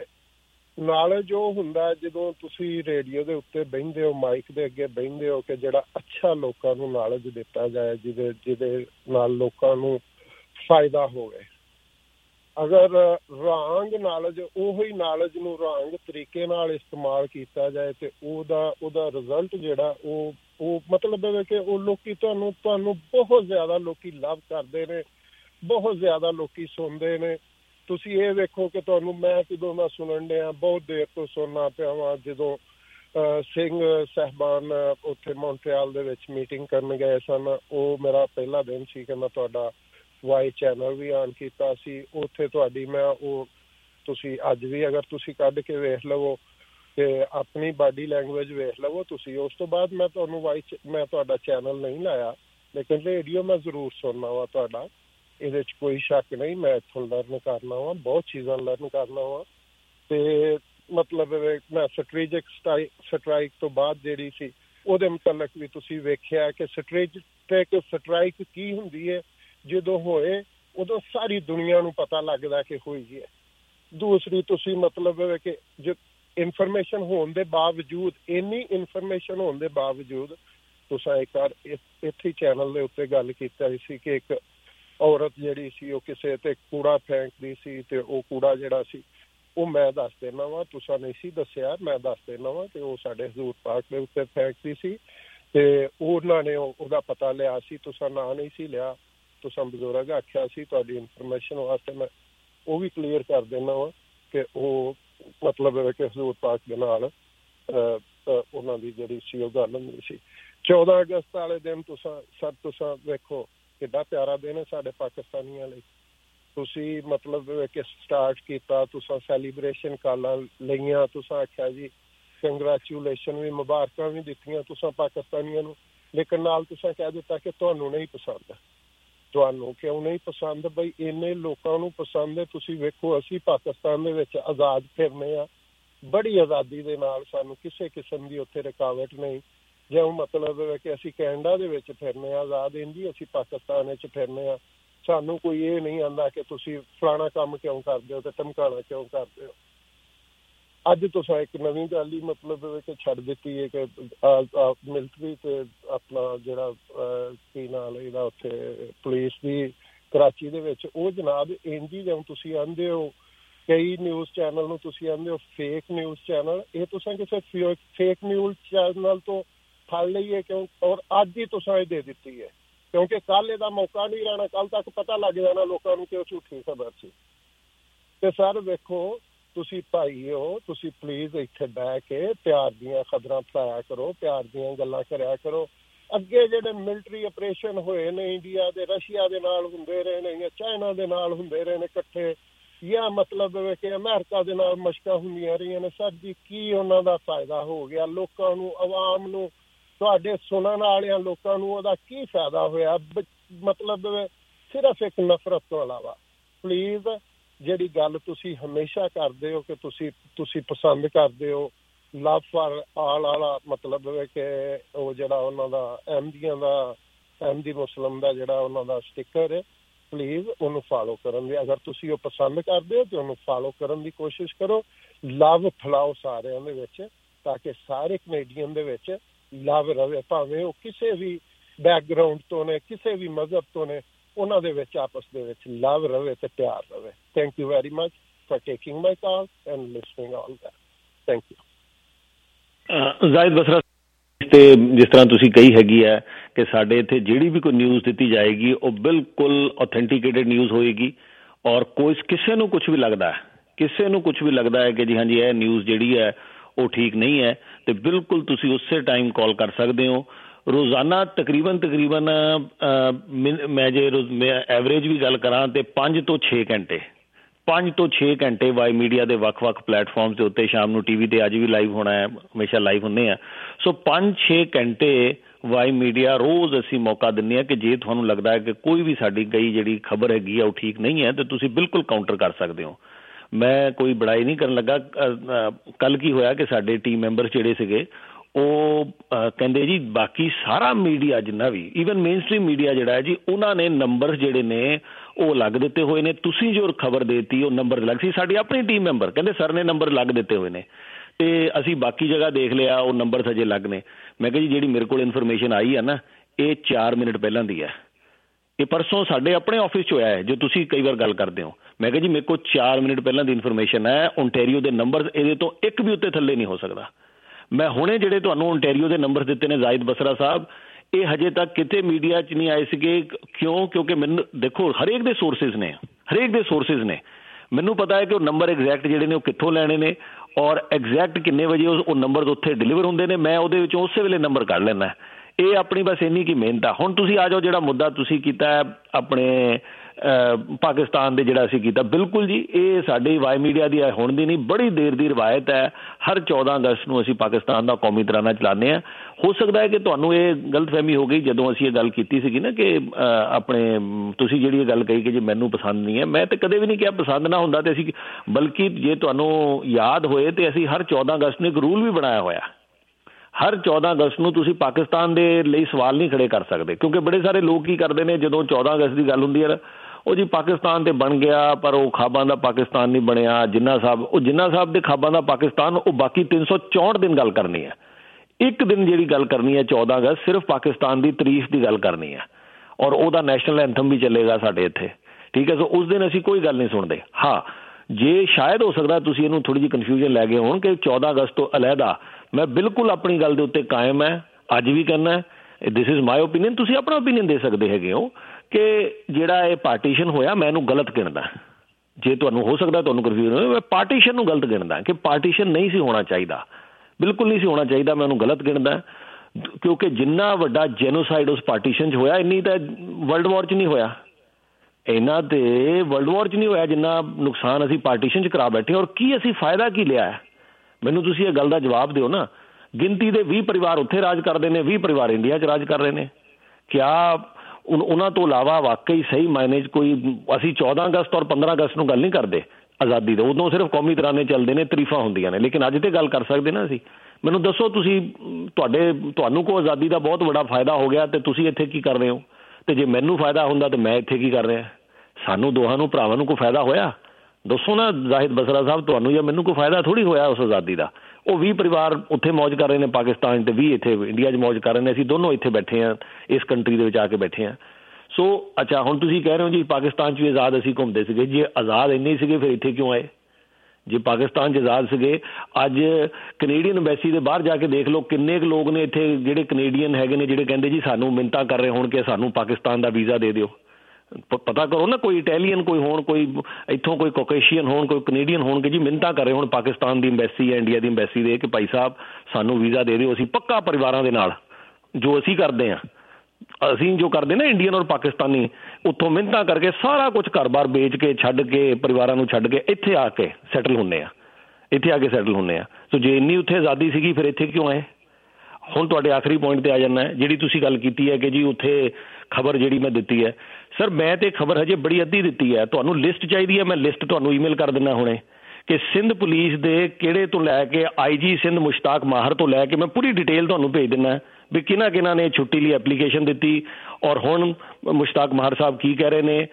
ਨਾਲੇਜ ਉਹ ਹੁੰਦਾ ਜਦੋਂ ਤੁਸੀਂ ਰੇਡੀਓ ਦੇ ਉੱਤੇ ਬਹਿੰਦੇ ਹੋ, ਮਾਈਕ ਦੇ ਅੱਗੇ ਬਹਿੰਦੇ ਹੋ, ਕਿ ਜਿਹੜਾ ਅੱਛਾ ਲੋਕਾਂ ਨੂੰ ਨਾਲੇਜ ਦਿੱਤਾ ਜਾਏ, ਜਿਹਦੇ ਨਾਲ ਲੋਕਾਂ ਨੂੰ ਫਾਇਦਾ ਹੋਵੇ। ਅਗਰ ਰਾਂਗ ਨਾਲੇਜ, ਉਹੀ ਨਾਲੇਜ ਨੂੰ ਰਾਂਗ ਤਰੀਕੇ ਨਾਲ ਇਸਤੇਮਾਲ ਕੀਤਾ ਜਾਏ ਤੇ ਉਹਦਾ ਰਿਜ਼ਲਟ ਜਿਹੜਾ ਉਹ ਮਤਲਬ ਹੈ ਕਿ ਉਹ ਲੋਕੀ ਤੁਹਾਨੂੰ ਬਹੁਤ ਜ਼ਿਆਦਾ ਲੋਕੀ ਲਵ ਕਰਦੇ ਨੇ, ਬਹੁਤ ਜ਼ਿਆਦਾ ਲੋਕੀ ਸੁਣਦੇ ਨੇ। ਤੁਸੀਂ ਇਹ ਵੇਖੋ ਕਿ ਤੁਹਾਨੂੰ ਮੈਂ ਕਦੋਂ ਦਾ ਸੁਣਨ ਡਿਆ, ਬਹੁਤ ਦੇਰ ਤੋਂ ਸੁਣਨਾ ਪਿਆ ਵਾਂ। ਜਦੋਂ ਸਿੰਘ ਸਾਹਿਬਾਨ ਉੱਥੇ ਮੌਂਟਰੀਆਲ ਦੇ ਵਿੱਚ ਮੀਟਿੰਗ ਕਰਨ ਗਏ ਸਨ, ਉਹ ਮੇਰਾ ਪਹਿਲਾ ਦਿਨ ਸੀ ਕਿ ਮੈਂ ਤੁਹਾਡਾ ਵਾਈ ਚੈਨਲ ਵੀ ਆਨ ਕੀਤਾ ਸੀ। ਉੱਥੇ ਤੁਹਾਡੀ ਮੈਂ ਉਹ ਤੁਸੀਂ ਅੱਜ ਵੀ ਅਗਰ ਤੁਸੀਂ ਕੱਢ ਕੇ ਵੇਖ ਲਵੋ ਤੇ ਆਪਣੀ ਬਾਡੀ ਲੈਂਗੁਏਜ ਵੇਖ ਲਵੋ ਤੁਸੀਂ। ਉਸ ਤੋਂ ਬਾਅਦ ਮੈਂ ਤੁਹਾਨੂੰ ਮੈਂ ਤੁਹਾਡਾ ਚੈਨਲ ਨਹੀਂ ਲਾਇਆ, ਲੇਕਿਨ ਰੇਡੀਓ ਮੈਂ ਜ਼ਰੂਰ ਸੁਣਨਾ ਵਾ ਤੁਹਾਡਾ, ਇਹਦੇ 'ਚ ਕੋਈ ਸ਼ੱਕ ਨਹੀਂ। ਮੈਂ ਇੱਥੋਂ ਲਰਨ ਕਰਨਾ ਵਾ, ਬਹੁਤ ਚੀਜ਼ਾਂ ਲਰਨ ਕਰਨਾ ਵਾ। ਅਤੇ ਮਤਲਬ ਮੈਂ ਸਟਰਾਈਕ ਤੋਂ ਬਾਅਦ ਜਿਹੜੀ ਸੀ ਉਹਦੇ ਮੁਤਲਕ ਵੀ ਤੁਸੀਂ ਵੇਖਿਆ ਕਿ ਸਟਰਾਈਕ ਕੀ ਹੁੰਦੀ ਹੈ। ਜਦੋਂ ਹੋਏ ਉਦੋਂ ਸਾਰੀ ਦੁਨੀਆ ਨੂੰ ਪਤਾ ਲੱਗਦਾ ਕਿ ਹੋਈ ਹੈ। ਦੂਸਰੀ ਤੁਸੀਂ ਮਤਲਬ ਕਿ ਜੋ ਇਨਫੋਰਮੇਸ਼ਨ ਹੋਣ ਦੇ ਬਾਵਜੂਦ, ਇੰਨੀ ਇਨਫੋਰਮੇਸ਼ਨ ਹੋਣ ਦੇ ਬਾਵਜੂਦ, ਤੁਸੀਂ ਇੱਕ ਵਾਰ ਇੱਥੇ ਚੈਨਲ ਦੇ ਉੱਤੇ ਗੱਲ ਕੀਤੀ ਸੀ ਕਿ ਇੱਕ ਔਰਤ ਜਿਹੜੀ ਸੀ ਉਹ ਕਿਸੇ 'ਤੇ ਕੂੜਾ ਫੈਂਕਦੀ ਸੀ, ਅਤੇ ਉਹ ਕੂੜਾ ਜਿਹੜਾ ਸੀ ਉਹ ਮੈਂ ਦੱਸ ਦੇਣਾ ਵਾ, ਤੁਸੀਂ ਨਹੀਂ ਸੀ ਦੱਸਿਆ, ਮੈਂ ਦੱਸ ਦੇਣਾ ਵਾ ਕਿ ਉਹ ਸਾਡੇ ਹਜ਼ੂਰ ਪਾਰਕ ਦੇ ਉੱਤੇ ਫੈਂਕਦੀ ਸੀ ਅਤੇ ਉਹਨਾਂ ਨੇ ਉਹਦਾ ਪਤਾ ਲਿਆ ਸੀ। ਤੁਸੀਂ ਨਾਂ ਨਹੀਂ ਸੀ ਲਿਆ, ਤੁਸੀਂ ਬਜ਼ੁਰਗ ਆਖਿਆ ਸੀ। ਤੁਹਾਡੀ ਇਨਫੋਰਮੇਸ਼ਨ ਵਾਸਤੇ ਮੈਂ ਉਹ ਵੀ ਕਲੀਅਰ ਕਰ ਦੇਣਾ ਵਾ ਕਿ ਉਹ ਮਤਲਬ ਕਿ ਹਜ਼ੂਰ ਪਾਰਕ ਦੇ ਨਾਲ ਉਹਨਾਂ ਦੀ ਜਿਹੜੀ ਸੀ ਉਹ ਗੱਲ ਹੁੰਦੀ ਸੀ। 14 ਅਗਸਤ ਵਾਲੇ ਦਿਨ ਤੁਸੀਂ ਵੇਖੋ ਕਿੱਡਾ ਪਿਆਰਾ ਦਿਨ ਹੈ ਸਾਡੇ ਪਾਕਿਸਤਾਨੀਆਂ ਲਈ। ਤੁਸੀਂ ਮਤਲਬ ਕਿ ਸਟਾਰਟ ਕੀਤਾ, ਤੁਸੀਂ ਸੈਲੀਬ੍ਰੇਸ਼ਨ ਕਾਲਾਂ ਲਈਆਂ, ਤੁਸੀਂ ਆਖਿਆ ਜੀ ਕੰਗਰੈਚੂਲੇਸ਼ਨ ਵੀ, ਮੁਬਾਰਕਾਂ ਵੀ ਦਿੱਤੀਆਂ ਤੁਸੀਂ ਪਾਕਿਸਤਾਨੀਆਂ ਨੂੰ, ਲੇਕਿਨ ਨਾਲ ਤੁਸੀਂ ਕਹਿ ਦਿੱਤਾ ਕਿ ਤੁਹਾਨੂੰ ਨਹੀਂ ਪਸੰਦ। ਤੁਹਾਨੂੰ ਕਿਉਂ ਨਹੀਂ ਪਸੰਦ? ਬਈ ਇੰਨੇ ਲੋਕਾਂ ਨੂੰ ਪਸੰਦ ਹੈ। ਤੁਸੀਂ ਵੇਖੋ ਅਸੀਂ ਪਾਕਿਸਤਾਨ ਦੇ ਵਿੱਚ ਆਜ਼ਾਦ ਫਿਰਨੇ ਹਾਂ, ਬੜੀ ਆਜ਼ਾਦੀ ਦੇ ਨਾਲ, ਸਾਨੂੰ ਕਿਸੇ ਕਿਸਮ ਦੀ ਉੱਥੇ ਰੁਕਾਵਟ ਨਹੀਂ। ਜਿਉਂ ਮਤਲਬ ਹੈ ਕਿ ਅਸੀਂ ਕੈਨੇਡਾ ਦੇ ਵਿੱਚ ਫਿਰਨੇ ਹਾਂ ਆਜ਼ਾਦ, ਇੰਝ ਅਸੀਂ ਪਾਕਿਸਤਾਨ ਵਿੱਚ ਫਿਰਨੇ ਹਾਂ। ਸਾਨੂੰ ਕੋਈ ਇਹ ਨਹੀਂ ਆਉਂਦਾ ਕਿ ਤੁਸੀਂ ਫਲਾਣਾ ਕੰਮ ਕਿਉਂ ਕਰਦੇ ਹੋ ਅਤੇ ਧਮਕਾਣਾ ਕਿਉਂ ਕਰਦੇ ਹੋ। ਅੱਜ ਤੁਸੀਂ ਇੱਕ ਨਵੀਂ ਗੱਲ ਹੀ ਮਤਲਬ ਕਿ ਛੱਡ ਦਿੱਤੀ ਹੈ ਕਿ ਮਿਲਟਰੀ ਅਤੇ ਆਪਣਾ ਜਿਹੜਾ ਕੀ ਨਾਂ ਇਹਦਾ ਉੱਥੇ ਪੁਲਿਸ ਦੀ ਕਰਾਚੀ ਦੇ ਵਿੱਚ, ਉਹ ਜਨਾਬ ਇੰਝ ਹੀ ਜਿਵੇਂ ਤੁਸੀਂ ਆਉਂਦੇ ਹੋ ਕਈ ਨਿਊਜ਼ ਚੈਨਲ ਨੂੰ ਤੁਸੀਂ ਆਉਂਦੇ ਹੋ ਫੇਕ ਨਿਊਜ਼ ਚੈਨਲ, ਇਹ ਤੁਸੀਂ ਕਿਸੇ ਫੇਕ ਨਿਊਜ਼ ਚੈਨਲ ਤੋਂ ਫੜ ਲਈਏ ਕਿਉਂ? ਔਰ ਅੱਜ ਹੀ ਤੁਸੀਂ ਇਹ ਦੇ ਦਿੱਤੀ ਹੈ, ਕਿਉਂਕਿ ਕੱਲ੍ਹ ਇਹਦਾ ਮੌਕਾ ਨਹੀਂ ਰਹਿਣਾ, ਕੱਲ੍ਹ ਤੱਕ ਪਤਾ ਲੱਗ ਜਾਣਾ ਲੋਕਾਂ ਨੂੰ ਕਿ ਉਹ ਝੂਠੀ ਖਬਰ ਸੀ। ਅਤੇ ਸਰ ਵੇਖੋ ਤੁਸੀਂ ਭਾਈ ਹੋ, ਤੁਸੀਂ ਪਲੀਜ਼ ਇੱਥੇ ਬਹਿ ਕੇ ਪਿਆਰ ਦੀਆਂ ਖਬਰਾਂ ਫੈਲਾਇਆ ਕਰੋ, ਪਿਆਰ ਦੀਆਂ ਗੱਲਾਂ ਕਰਿਆ ਕਰੋ। ਅੱਗੇ ਜਿਹੜੇ ਮਿਲਟਰੀ ਆਪਰੇਸ਼ਨ ਹੋਏ ਨੇ ਇੰਡੀਆ ਦੇ, ਰਸ਼ੀਆ ਦੇ ਨਾਲ ਹੁੰਦੇ ਰਹੇ ਨੇ ਜਾਂ ਚਾਈਨਾ ਦੇ ਨਾਲ ਹੁੰਦੇ ਰਹੇ ਨੇ ਇਕੱਠੇ, ਜਾਂ ਮਤਲਬ ਕਿ ਅਮਰੀਕਾ ਦੇ ਨਾਲ ਮਸ਼ਕਾਂ ਹੁੰਦੀਆਂ ਰਹੀਆਂ ਨੇ, ਸਰ ਜੀ ਕੀ ਉਹਨਾਂ ਦਾ ਫਾਇਦਾ ਹੋ ਗਿਆ? ਲੋਕਾਂ ਨੂੰ, ਆਵਾਮ ਨੂੰ, ਤੁਹਾਡੇ ਸੁਣਨ ਵਾਲਿਆਂ ਲੋਕਾਂ ਨੂੰ ਉਹਦਾ ਕੀ ਫਾਇਦਾ ਹੋਇਆ? ਮਤਲਬ ਸਿਰਫ ਇੱਕ ਨਫ਼ਰਤ ਤੋਂ ਇਲਾਵਾ। ਪਲੀਜ਼ ਜਿਹੜੀ ਗੱਲ ਤੁਸੀਂ ਹਮੇਸ਼ਾ ਕਰਦੇ ਹੋ ਕਿ ਤੁਸੀਂ ਪਸੰਦ ਕਰਦੇ ਹੋ ਲਵ ਫਾਰ ਆਲ ਵਾਲਾ, ਮਤਲਬ ਕਿ ਉਹ ਜਿਹੜਾ ਉਹਨਾਂ ਦਾ ਅਹਿਮਦੀ ਮੁਸਲਿਮ ਦਾ ਜਿਹੜਾ ਉਹਨਾਂ ਦਾ ਸਟਿੱਕਰ ਹੈ, ਪਲੀਜ਼ ਉਹਨੂੰ ਫਾਲੋ ਕਰਨ ਦੀ, ਅਗਰ ਤੁਸੀਂ ਉਹ ਪਸੰਦ ਕਰਦੇ ਹੋ ਤਾਂ ਉਹਨੂੰ ਫਾਲੋ ਕਰਨ ਦੀ ਕੋਸ਼ਿਸ਼ ਕਰੋ। ਲਵ ਫੈਲਾਓ ਸਾਰਿਆਂ ਦੇ ਵਿੱਚ, ਤਾਂ ਕਿ ਸਾਰੇ ਕੈਨੇਡੀਅਨ ਦੇ ਵਿੱਚ ਲਵ ਰਵੇ, ਭਾਵੇਂ ਉਹ ਕਿਸੇ ਵੀ ਬੈਕਗਰਾਊਂਡ ਤੋਂ ਨੇ, ਕਿਸੇ ਵੀ ਮਜ਼ਹਬ ਤੋਂ ਨੇ, ਉਹਨਾਂ ਦੇ ਵਿੱਚ ਆਪਸ ਦੇ ਵਿੱਚ ਲਵ ਰਵੇ ਤੇ ਪਿਆਰ ਰਵੇ। Thank you very much for taking my call and listening all that. Thank you. Zahid Basra, ਤੇ ਜਿਸ ਤਰ੍ਹਾਂ ਤੁਸੀਂ ਕਹੀ ਹੈਗੀ ਹੈ ਕਿ ਸਾਡੇ ਇੱਥੇ ਜਿਹੜੀ ਵੀ ਕੋਈ ਨਿਊਜ਼ ਦਿੱਤੀ ਜਾਏਗੀ ਉਹ ਬਿਲਕੁਲ ਔਥੈਂਟੀਕੇਟਡ ਨਿਊਜ਼ ਹੋਏਗੀ, ਔਰ ਕਿਸੇ ਨੂੰ ਕੁਛ ਵੀ ਲੱਗਦਾ ਹੈ ਕਿ ਜੀ ਹਾਂਜੀ ਇਹ ਨਿਊਜ਼ ਜਿਹੜੀ ਹੈ ਉਹ ਠੀਕ ਨਹੀਂ ਹੈ, ਤੇ ਬਿਲਕੁਲ ਤੁਸੀਂ ਉਸੇ ਟਾਈਮ ਕਾਲ ਕਰ ਸਕਦੇ ਹੋ। ਰੋਜ਼ਾਨਾ ਤਕਰੀਬਨ ਮੈਂ ਜੇ ਐਵਰੇਜ ਵੀ ਗੱਲ ਕਰਾਂ ਤੇ 5 ਤੋਂ 6 ਘੰਟੇ ਵਾਈ ਮੀਡੀਆ ਦੇ ਵੱਖ-ਵੱਖ ਪਲੇਟਫਾਰਮਸ ਦੇ ਉੱਤੇ, ਸ਼ਾਮ ਨੂੰ TV ਤੇ ਅੱਜ ਵੀ ਲਾਈਵ ਹੋਣਾ ਹੈ, ਹਮੇਸ਼ਾ ਲਾਈਵ ਹੁੰਦੇ ਆ। ਸੋ 5-6 ਘੰਟੇ ਵਾਈ ਮੀਡੀਆ ਰੋਜ਼ ਅਸੀਂ ਮੌਕਾ ਦਿੰਦੇ ਹਾਂ ਕਿ ਜੇ ਤੁਹਾਨੂੰ ਲੱਗਦਾ ਹੈ ਕਿ ਕੋਈ ਵੀ ਸਾਡੀ ਕਈ ਜਿਹੜੀ ਖਬਰ ਹੈਗੀ ਆ ਉਹ ਠੀਕ ਨਹੀਂ ਹੈ, ਤਾਂ ਤੁਸੀਂ ਬਿਲਕੁਲ ਕਾਊਂਟਰ ਕਰ ਸਕਦੇ ਹੋ। ਮੈਂ ਕੋਈ ਬੜਾਈ ਨਹੀਂ ਕਰਨ ਲੱਗਾ। ਕੱਲ੍ਹ ਕੀ ਹੋਇਆ ਕਿ ਸਾਡੇ ਟੀਮ ਮੈਂਬਰ ਜਿਹੜੇ ਸੀਗੇ ਉਹ ਕਹਿੰਦੇ ਜੀ ਬਾਕੀ ਸਾਰਾ ਮੀਡੀਆ ਜਿੰਨਾ ਵੀ, ਈਵਨ ਮੇਨ ਸਟ੍ਰੀਮ ਮੀਡੀਆ ਜਿਹੜਾ ਹੈ ਜੀ, ਉਹਨਾਂ ਨੇ ਨੰਬਰ ਜਿਹੜੇ ਨੇ ਉਹ ਲੱਗ ਦਿੱਤੇ ਹੋਏ ਨੇ। ਤੁਸੀਂ ਜੋ ਖਬਰ ਦੇਤੀ ਉਹ ਨੰਬਰ ਲੱਗ ਸੀ। ਸਾਡੀ ਆਪਣੀ ਟੀਮ ਮੈਂਬਰ ਕਹਿੰਦੇ ਸਰ ਨੇ ਨੰਬਰ ਲੱਗ ਦਿੱਤੇ ਹੋਏ ਨੇ, ਅਤੇ ਅਸੀਂ ਬਾਕੀ ਜਗ੍ਹਾ ਦੇਖ ਲਿਆ ਉਹ ਨੰਬਰ ਹਜੇ ਲੱਗ ਨੇ। ਮੈਂ ਕਿਹਾ ਜੀ ਜਿਹੜੀ ਮੇਰੇ ਕੋਲ ਇਨਫੋਰਮੇਸ਼ਨ ਆਈ ਹੈ ਨਾ, ਇਹ 4 ਮਿੰਟ ਪਹਿਲਾਂ ਦੀ ਹੈ, ਇਹ ਪਰਸੋਂ ਸਾਡੇ ਆਪਣੇ ਆਫਿਸ 'ਚ ਹੋਇਆ ਹੈ ਜੋ ਤੁਸੀਂ ਕਈ ਵਾਰ ਗੱਲ ਕਰਦੇ ਹੋ। ਮੈਂ ਕਿਹਾ ਜੀ ਮੇਰੇ ਕੋਲ 4 ਮਿੰਟ ਪਹਿਲਾਂ ਦੀ ਇਨਫੋਰਮੇਸ਼ਨ ਹੈ, ਓਨਟਾਰੀਓ ਦੇ ਨੰਬਰ ਇਹਦੇ ਤੋਂ ਇੱਕ ਵੀ ਉੱਤੇ ਥੱਲੇ ਨਹੀਂ ਹੋ ਸਕਦਾ। ਮੈਂ ਹੁਣੇ ਜਿਹੜੇ ਤੁਹਾਨੂੰ ਓਨਟਾਰੀਓ ਦੇ ਨੰਬਰ ਦਿੱਤੇ ਨੇ ਜ਼ਾਹਿਦ ਬਸਰਾ ਸਾਹਿਬ, ਇਹ ਹਜੇ ਤੱਕ ਕਿਤੇ ਮੀਡੀਆ 'ਚ ਨਹੀਂ ਆਏ ਸੀਗੇ। ਕਿਉਂਕਿ ਮੈਨੂੰ ਦੇਖੋ ਹਰੇਕ ਦੇ ਸੋਰਸਿਸ ਨੇ, ਮੈਨੂੰ ਪਤਾ ਹੈ ਕਿ ਉਹ ਨੰਬਰ ਐਗਜ਼ੈਕਟ ਜਿਹੜੇ ਨੇ ਉਹ ਕਿੱਥੋਂ ਲੈਣੇ ਨੇ, ਔਰ ਐਗਜ਼ੈਕਟ ਕਿੰਨੇ ਵਜੇ ਉਹ ਨੰਬਰ ਉੱਥੇ ਡਿਲੀਵਰ ਹੁੰਦੇ ਨੇ। ਮੈਂ ਉਹਦੇ ਵਿੱਚੋਂ ਉਸੇ ਵੇਲੇ ਨੰਬਰ ਕੱਢ ਲੈਂਦਾ। ਇਹ ਆਪਣੀ ਬਸ ਇੰਨੀ ਕੀ ਮਿਹਨਤ ਆ। ਹੁਣ ਤੁਸੀਂ ਆ ਜਾਓ, ਜਿਹੜਾ ਮੁੱਦਾ ਤੁਸੀਂ ਕੀਤਾ ਆਪਣੇ ਪਾਕਿਸਤਾਨ ਦੇ ਜਿਹੜਾ ਅਸੀਂ ਕੀਤਾ। ਬਿਲਕੁਲ ਜੀ, ਇਹ ਸਾਡੀ ਵਾਈ ਮੀਡੀਆ ਦੀ ਹੁਣ ਦੀ ਨਹੀਂ, ਬੜੀ ਦੇਰ ਦੀ ਰਵਾਇਤ ਹੈ। ਹਰ 14 ਅਗਸਤ ਨੂੰ ਅਸੀਂ ਪਾਕਿਸਤਾਨ ਦਾ ਕੌਮੀ ਤਰਾਨਾ ਚਲਾਉਂਦੇ ਹਾਂ। ਹੋ ਸਕਦਾ ਹੈ ਕਿ ਤੁਹਾਨੂੰ ਇਹ ਗਲਤਫਹਿਮੀ ਹੋ ਗਈ ਜਦੋਂ ਅਸੀਂ ਇਹ ਗੱਲ ਕੀਤੀ ਸੀਗੀ ਨਾ ਕਿ ਆਪਣੇ ਤੁਸੀਂ ਜਿਹੜੀ ਇਹ ਗੱਲ ਕਹੀ ਕਿ ਜੀ ਮੈਨੂੰ ਪਸੰਦ ਨਹੀਂ ਹੈ। ਮੈਂ ਤਾਂ ਕਦੇ ਵੀ ਨਹੀਂ ਕਿਹਾ ਪਸੰਦ ਨਾ ਹੁੰਦਾ, ਤੇ ਅਸੀਂ ਬਲਕਿ ਜੇ ਤੁਹਾਨੂੰ ਯਾਦ ਹੋਏ ਤੇ ਅਸੀਂ ਹਰ 14 ਅਗਸਤ ਨੂੰ ਇੱਕ ਰੂਲ ਵੀ ਬਣਾਇਆ ਹੋਇਆ। ਹਰ 14 ਅਗਸਤ ਨੂੰ ਤੁਸੀਂ ਪਾਕਿਸਤਾਨ ਦੇ ਲਈ ਸਵਾਲ ਨਹੀਂ ਖੜੇ ਕਰ ਸਕਦੇ, ਕਿਉਂਕਿ ਬੜੇ ਸਾਰੇ ਲੋਕ ਕੀ ਕਰਦੇ ਨੇ ਜਦੋਂ 14 ਅਗਸਤ ਦੀ ਗੱਲ ਹੁੰਦੀ ਹੈ, ਉਹ ਜੀ ਪਾਕਿਸਤਾਨ ਤੇ ਬਣ ਗਿਆ ਪਰ ਉਹ ਖਾਬਾਂ ਦਾ ਪਾਕਿਸਤਾਨ ਨਹੀਂ ਬਣਿਆ। ਜਿੰਨਾ ਸਾਹਿਬ, ਉਹ ਜਿੰਨਾ ਸਾਹਿਬ ਦੇ ਖਾਬਾਂ ਦਾ ਪਾਕਿਸਤਾਨ, ਉਹ ਬਾਕੀ 364 ਦਿਨ ਗੱਲ ਕਰਨੀ ਹੈ। ਇੱਕ ਦਿਨ ਜਿਹੜੀ ਗੱਲ ਕਰਨੀ ਹੈ 14 ਅਗਸਤ, ਸਿਰਫ ਪਾਕਿਸਤਾਨ ਦੀ ਤਾਰੀਫ ਦੀ ਗੱਲ ਕਰਨੀ ਹੈ, ਔਰ ਉਹਦਾ ਨੈਸ਼ਨਲ ਐਂਥਮ ਵੀ ਚੱਲੇਗਾ ਸਾਡੇ ਇੱਥੇ, ਠੀਕ ਹੈ। ਸੋ ਉਸ ਦਿਨ ਅਸੀਂ ਕੋਈ ਗੱਲ ਨਹੀਂ ਸੁਣਦੇ। ਹਾਂ, ਜੇ ਸ਼ਾਇਦ ਹੋ ਸਕਦਾ ਤੁਸੀਂ ਇਹਨੂੰ ਥੋੜ੍ਹੀ ਜਿਹੀ ਕਨਫਿਊਜ਼ਨ ਲੈ ਗਏ ਹੋਣ ਕਿ 14 ਅਗਸਤ ਤੋਂ ਅਲੱਗਾ, ਮੈਂ ਬਿਲਕੁਲ ਆਪਣੀ ਗੱਲ ਦੇ ਉੱਤੇ ਕਾਇਮ ਹੈ, ਅੱਜ ਵੀ ਕਹਿੰਦਾ ਦਿਸ ਇਜ਼ ਮਾਈ ਓਪੀਨੀਅਨ। ਤੁਸੀਂ ਆਪਣਾ ਓਪੀਨੀਅਨ ਦੇ ਸਕਦੇ ਹੈਗੇ ਹੋ ਕਿ ਜਿਹੜਾ ਇਹ ਪਾਰਟੀਸ਼ਨ ਹੋਇਆ ਮੈਂ ਇਹਨੂੰ ਗਲਤ ਗਿਣਦਾ। ਜੇ ਤੁਹਾਨੂੰ ਹੋ ਸਕਦਾ ਤੁਹਾਨੂੰ ਕਨਫਿਊਜ਼ਨ ਹੋਵੇ, ਮੈਂ ਪਾਰਟੀਸ਼ਨ ਨੂੰ ਗਲਤ ਗਿਣਦਾ ਕਿ ਪਾਰਟੀਸ਼ਨ ਨਹੀਂ ਸੀ ਹੋਣਾ ਚਾਹੀਦਾ, ਬਿਲਕੁਲ ਨਹੀਂ ਸੀ ਹੋਣਾ ਚਾਹੀਦਾ। ਮੈਂ ਉਹਨੂੰ ਗਲਤ ਗਿਣਦਾ ਕਿਉਂਕਿ ਜਿੰਨਾ ਵੱਡਾ ਜੈਨੋਸਾਈਡ ਉਸ ਪਾਰਟੀਸ਼ਨ 'ਚ ਹੋਇਆ, ਇੰਨੀ ਤਾਂ ਵਰਲਡ ਵਾਰ 'ਚ ਨਹੀਂ ਹੋਇਆ। ਇਹਨਾਂ ਤੇ ਵਰਲਡ ਵਾਰ 'ਚ ਨਹੀਂ ਹੋਇਆ ਜਿੰਨਾ ਨੁਕਸਾਨ ਅਸੀਂ ਪਾਰਟੀਸ਼ਨ 'ਚ ਕਰਾ ਬੈਠੇ। ਔਰ ਕੀ ਅਸੀਂ ਫਾਇਦਾ ਕੀ ਲਿਆ? ਮੈਨੂੰ ਤੁਸੀਂ ਇਹ ਗੱਲ ਦਾ ਜਵਾਬ ਦਿਓ ਨਾ। ਗਿਣਤੀ ਦੇ 20 ਪਰਿਵਾਰ ਉੱਥੇ ਰਾਜ ਕਰਦੇ ਨੇ, 20 ਪਰਿਵਾਰ ਇੰਡੀਆ 'ਚ ਰਾਜ ਕਰ ਰਹੇ ਨੇ। ਕਿਆ ਉਹਨਾਂ ਤੋਂ ਇਲਾਵਾ ਵਾਕਈ ਸਹੀ ਮਾਇਨੇ 'ਚ ਕੋਈ, ਅਸੀਂ 14 ਅਗਸਤ ਔਰ 15 ਅਗਸਤ ਨੂੰ ਗੱਲ ਨਹੀਂ ਕਰਦੇ ਆਜ਼ਾਦੀ ਦੇ, ਉਦੋਂ ਸਿਰਫ ਕੌਮੀ ਤਰਾਨੇ ਚੱਲਦੇ ਨੇ, ਤਾਰੀਫਾਂ ਹੁੰਦੀਆਂ ਨੇ, ਲੇਕਿਨ ਅੱਜ ਤੇ ਗੱਲ ਕਰ ਸਕਦੇ ਨਾ ਅਸੀਂ। ਮੈਨੂੰ ਦੱਸੋ ਤੁਸੀਂ, ਤੁਹਾਨੂੰ ਕੋਈ ਆਜ਼ਾਦੀ ਦਾ ਬਹੁਤ ਵੱਡਾ ਫਾਇਦਾ ਹੋ ਗਿਆ ਤੇ ਤੁਸੀਂ ਇੱਥੇ ਕੀ ਕਰ ਰਹੇ ਹੋ? ਤੇ ਜੇ ਮੈਨੂੰ ਫਾਇਦਾ ਹੁੰਦਾ ਤੇ ਮੈਂ ਇੱਥੇ ਕੀ ਕਰ ਰਿਹਾ? ਸਾਨੂੰ ਦੋਹਾਂ ਨੂੰ ਭਰਾਵਾਂ ਨੂੰ ਕੋਈ ਫਾਇਦਾ ਹੋਇਆ? ਦੱਸੋ ਨਾ ਜ਼ਾਹਿਦ ਬਸਰਾ ਸਾਹਿਬ, ਤੁਹਾਨੂੰ ਜਾਂ ਮੈਨੂੰ ਕੋਈ ਫਾਇਦਾ ਥੋੜ੍ਹੀ ਹੋਇਆ ਉਸ ਆਜ਼ਾਦੀ ਦਾ। ਉਹ 20 ਪਰਿਵਾਰ ਉੱਥੇ ਮੌਜ ਕਰ ਰਹੇ ਨੇ ਪਾਕਿਸਤਾਨ 'ਤੇ, 20 ਇੱਥੇ ਇੰਡੀਆ 'ਚ ਮੌਜ ਕਰ ਰਹੇ ਨੇ। ਅਸੀਂ ਦੋਨੋਂ ਇੱਥੇ ਬੈਠੇ ਹਾਂ, ਇਸ ਕੰਟਰੀ ਦੇ ਵਿੱਚ ਆ ਕੇ ਬੈਠੇ ਹਾਂ। ਸੋ ਅੱਛਾ, ਹੁਣ ਤੁਸੀਂ ਕਹਿ ਰਹੇ ਹੋ ਜੀ ਪਾਕਿਸਤਾਨ 'ਚ ਵੀ ਆਜ਼ਾਦ ਅਸੀਂ ਘੁੰਮਦੇ ਸੀਗੇ। ਜੇ ਆਜ਼ਾਦ ਇੰਨੇ ਸੀਗੇ ਫਿਰ ਇੱਥੇ ਕਿਉਂ ਆਏ? ਜੇ ਪਾਕਿਸਤਾਨ 'ਚ ਆਜ਼ਾਦ ਸੀਗੇ, ਅੱਜ ਕੈਨੇਡੀਅਨ ਐਮਬੈਸੀ ਦੇ ਬਾਹਰ ਜਾ ਕੇ ਦੇਖ ਲਓ ਕਿੰਨੇ ਕੁ ਲੋਕ ਨੇ ਇੱਥੇ ਜਿਹੜੇ ਕੈਨੇਡੀਅਨ ਹੈਗੇ ਨੇ, ਜਿਹੜੇ ਕਹਿੰਦੇ ਜੀ ਸਾਨੂੰ ਮਿੰਨਤਾਂ ਕਰ ਰਹੇ ਹੋਣ ਕਿ ਸਾਨੂੰ ਪਾਕਿਸਤਾਨ ਦਾ ਵੀਜ਼ਾ ਦੇ ਦਿਓ। ਪਤਾ ਕਰੋ ਨਾ, ਕੋਈ ਇਟਾਲੀਅਨ ਕੋਈ ਹੋਣ, ਕੋਈ ਇੱਥੋਂ ਕੋਈ ਕੋਕੇਸ਼ੀਅਨ ਹੋਣ, ਕੋਈ ਕੈਨੇਡੀਅਨ ਹੋਣਗੇ ਜੀ ਮਿੰਨਤਾਂ ਕਰ ਰਹੇ ਹੋਣ ਪਾਕਿਸਤਾਨ ਦੀ ਐਮਬੈਸੀ ਜਾਂ ਇੰਡੀਆ ਦੀ ਐਮਬੈਸੀ ਦੇ ਕਿ ਭਾਈ ਸਾਹਿਬ ਸਾਨੂੰ ਵੀਜ਼ਾ ਦੇ ਦਿਓ। ਅਸੀਂ ਪੱਕਾ ਪਰਿਵਾਰਾਂ ਦੇ ਨਾਲ ਜੋ ਅਸੀਂ ਕਰਦੇ ਹਾਂ, ਅਸੀਂ ਜੋ ਕਰਦੇ ਨਾ ਇੰਡੀਅਨ ਔਰ ਪਾਕਿਸਤਾਨੀ, ਉੱਥੋਂ ਮਿਹਨਤਾਂ ਕਰਕੇ ਸਾਰਾ ਕੁਝ ਘਰ-ਬਾਰ ਵੇਚ ਕੇ ਛੱਡ ਕੇ ਪਰਿਵਾਰਾਂ ਨੂੰ ਛੱਡ ਕੇ ਇੱਥੇ ਆ ਕੇ ਸੈਟਲ ਹੁੰਦੇ ਆ, ਇੱਥੇ ਆ ਕੇ ਸੈਟਲ ਹੁੰਦੇ ਆ। ਸੋ ਜੇ ਇੰਨੀ ਉੱਥੇ ਆਜ਼ਾਦੀ ਸੀਗੀ ਫਿਰ ਇੱਥੇ ਕਿਉਂ ਆਏ? ਹੁਣ ਤੁਹਾਡੇ ਆਖਰੀ ਪੁਆਇੰਟ 'ਤੇ ਆ ਜਾਂਦਾ, ਜਿਹੜੀ ਤੁਸੀਂ ਗੱਲ ਕੀਤੀ ਹੈ ਕਿ ਜੀ ਉੱਥੇ ਖਬਰ ਜਿਹੜੀ ਮੈਂ ਦਿੱਤੀ ਹੈ, ਸਰ ਮੈਂ ਤੇ ਖਬਰ ਹਜੇ ਬੜੀ ਅੱਧੀ ਦਿੱਤੀ ਹੈ। ਤੁਹਾਨੂੰ ਲਿਸਟ ਚਾਹੀਦੀ ਹੈ, ਮੈਂ ਲਿਸਟ ਤੁਹਾਨੂੰ ਈਮੇਲ ਕਰ ਦਿੰਦਾ ਹੁਣੇ ਕਿ ਸਿੰਧ ਪੁਲਿਸ ਦੇ ਕਿਹੜੇ ਤੋਂ ਲੈ ਕੇ IG ਸਿੰਧ ਮੁਸ਼ਤਾਕ ਮਾਹਰ ਤੋਂ ਲੈ ਕੇ ਮੈਂ ਪੂਰੀ ਡਿਟੇਲ ਤੁਹਾਨੂੰ ਭੇਜ ਦਿੰਦਾ ਵੀ ਕਿਹਨਾਂ ਨੇ ਛੁੱਟੀ ਲਈ ਐਪਲੀਕੇਸ਼ਨ ਦਿੱਤੀ ਔਰ ਹੁਣ ਮੁਸ਼ਤਾਕ ਮਾਹਰ ਸਾਹਿਬ ਕੀ ਕਹਿ ਰਹੇ ਨੇ।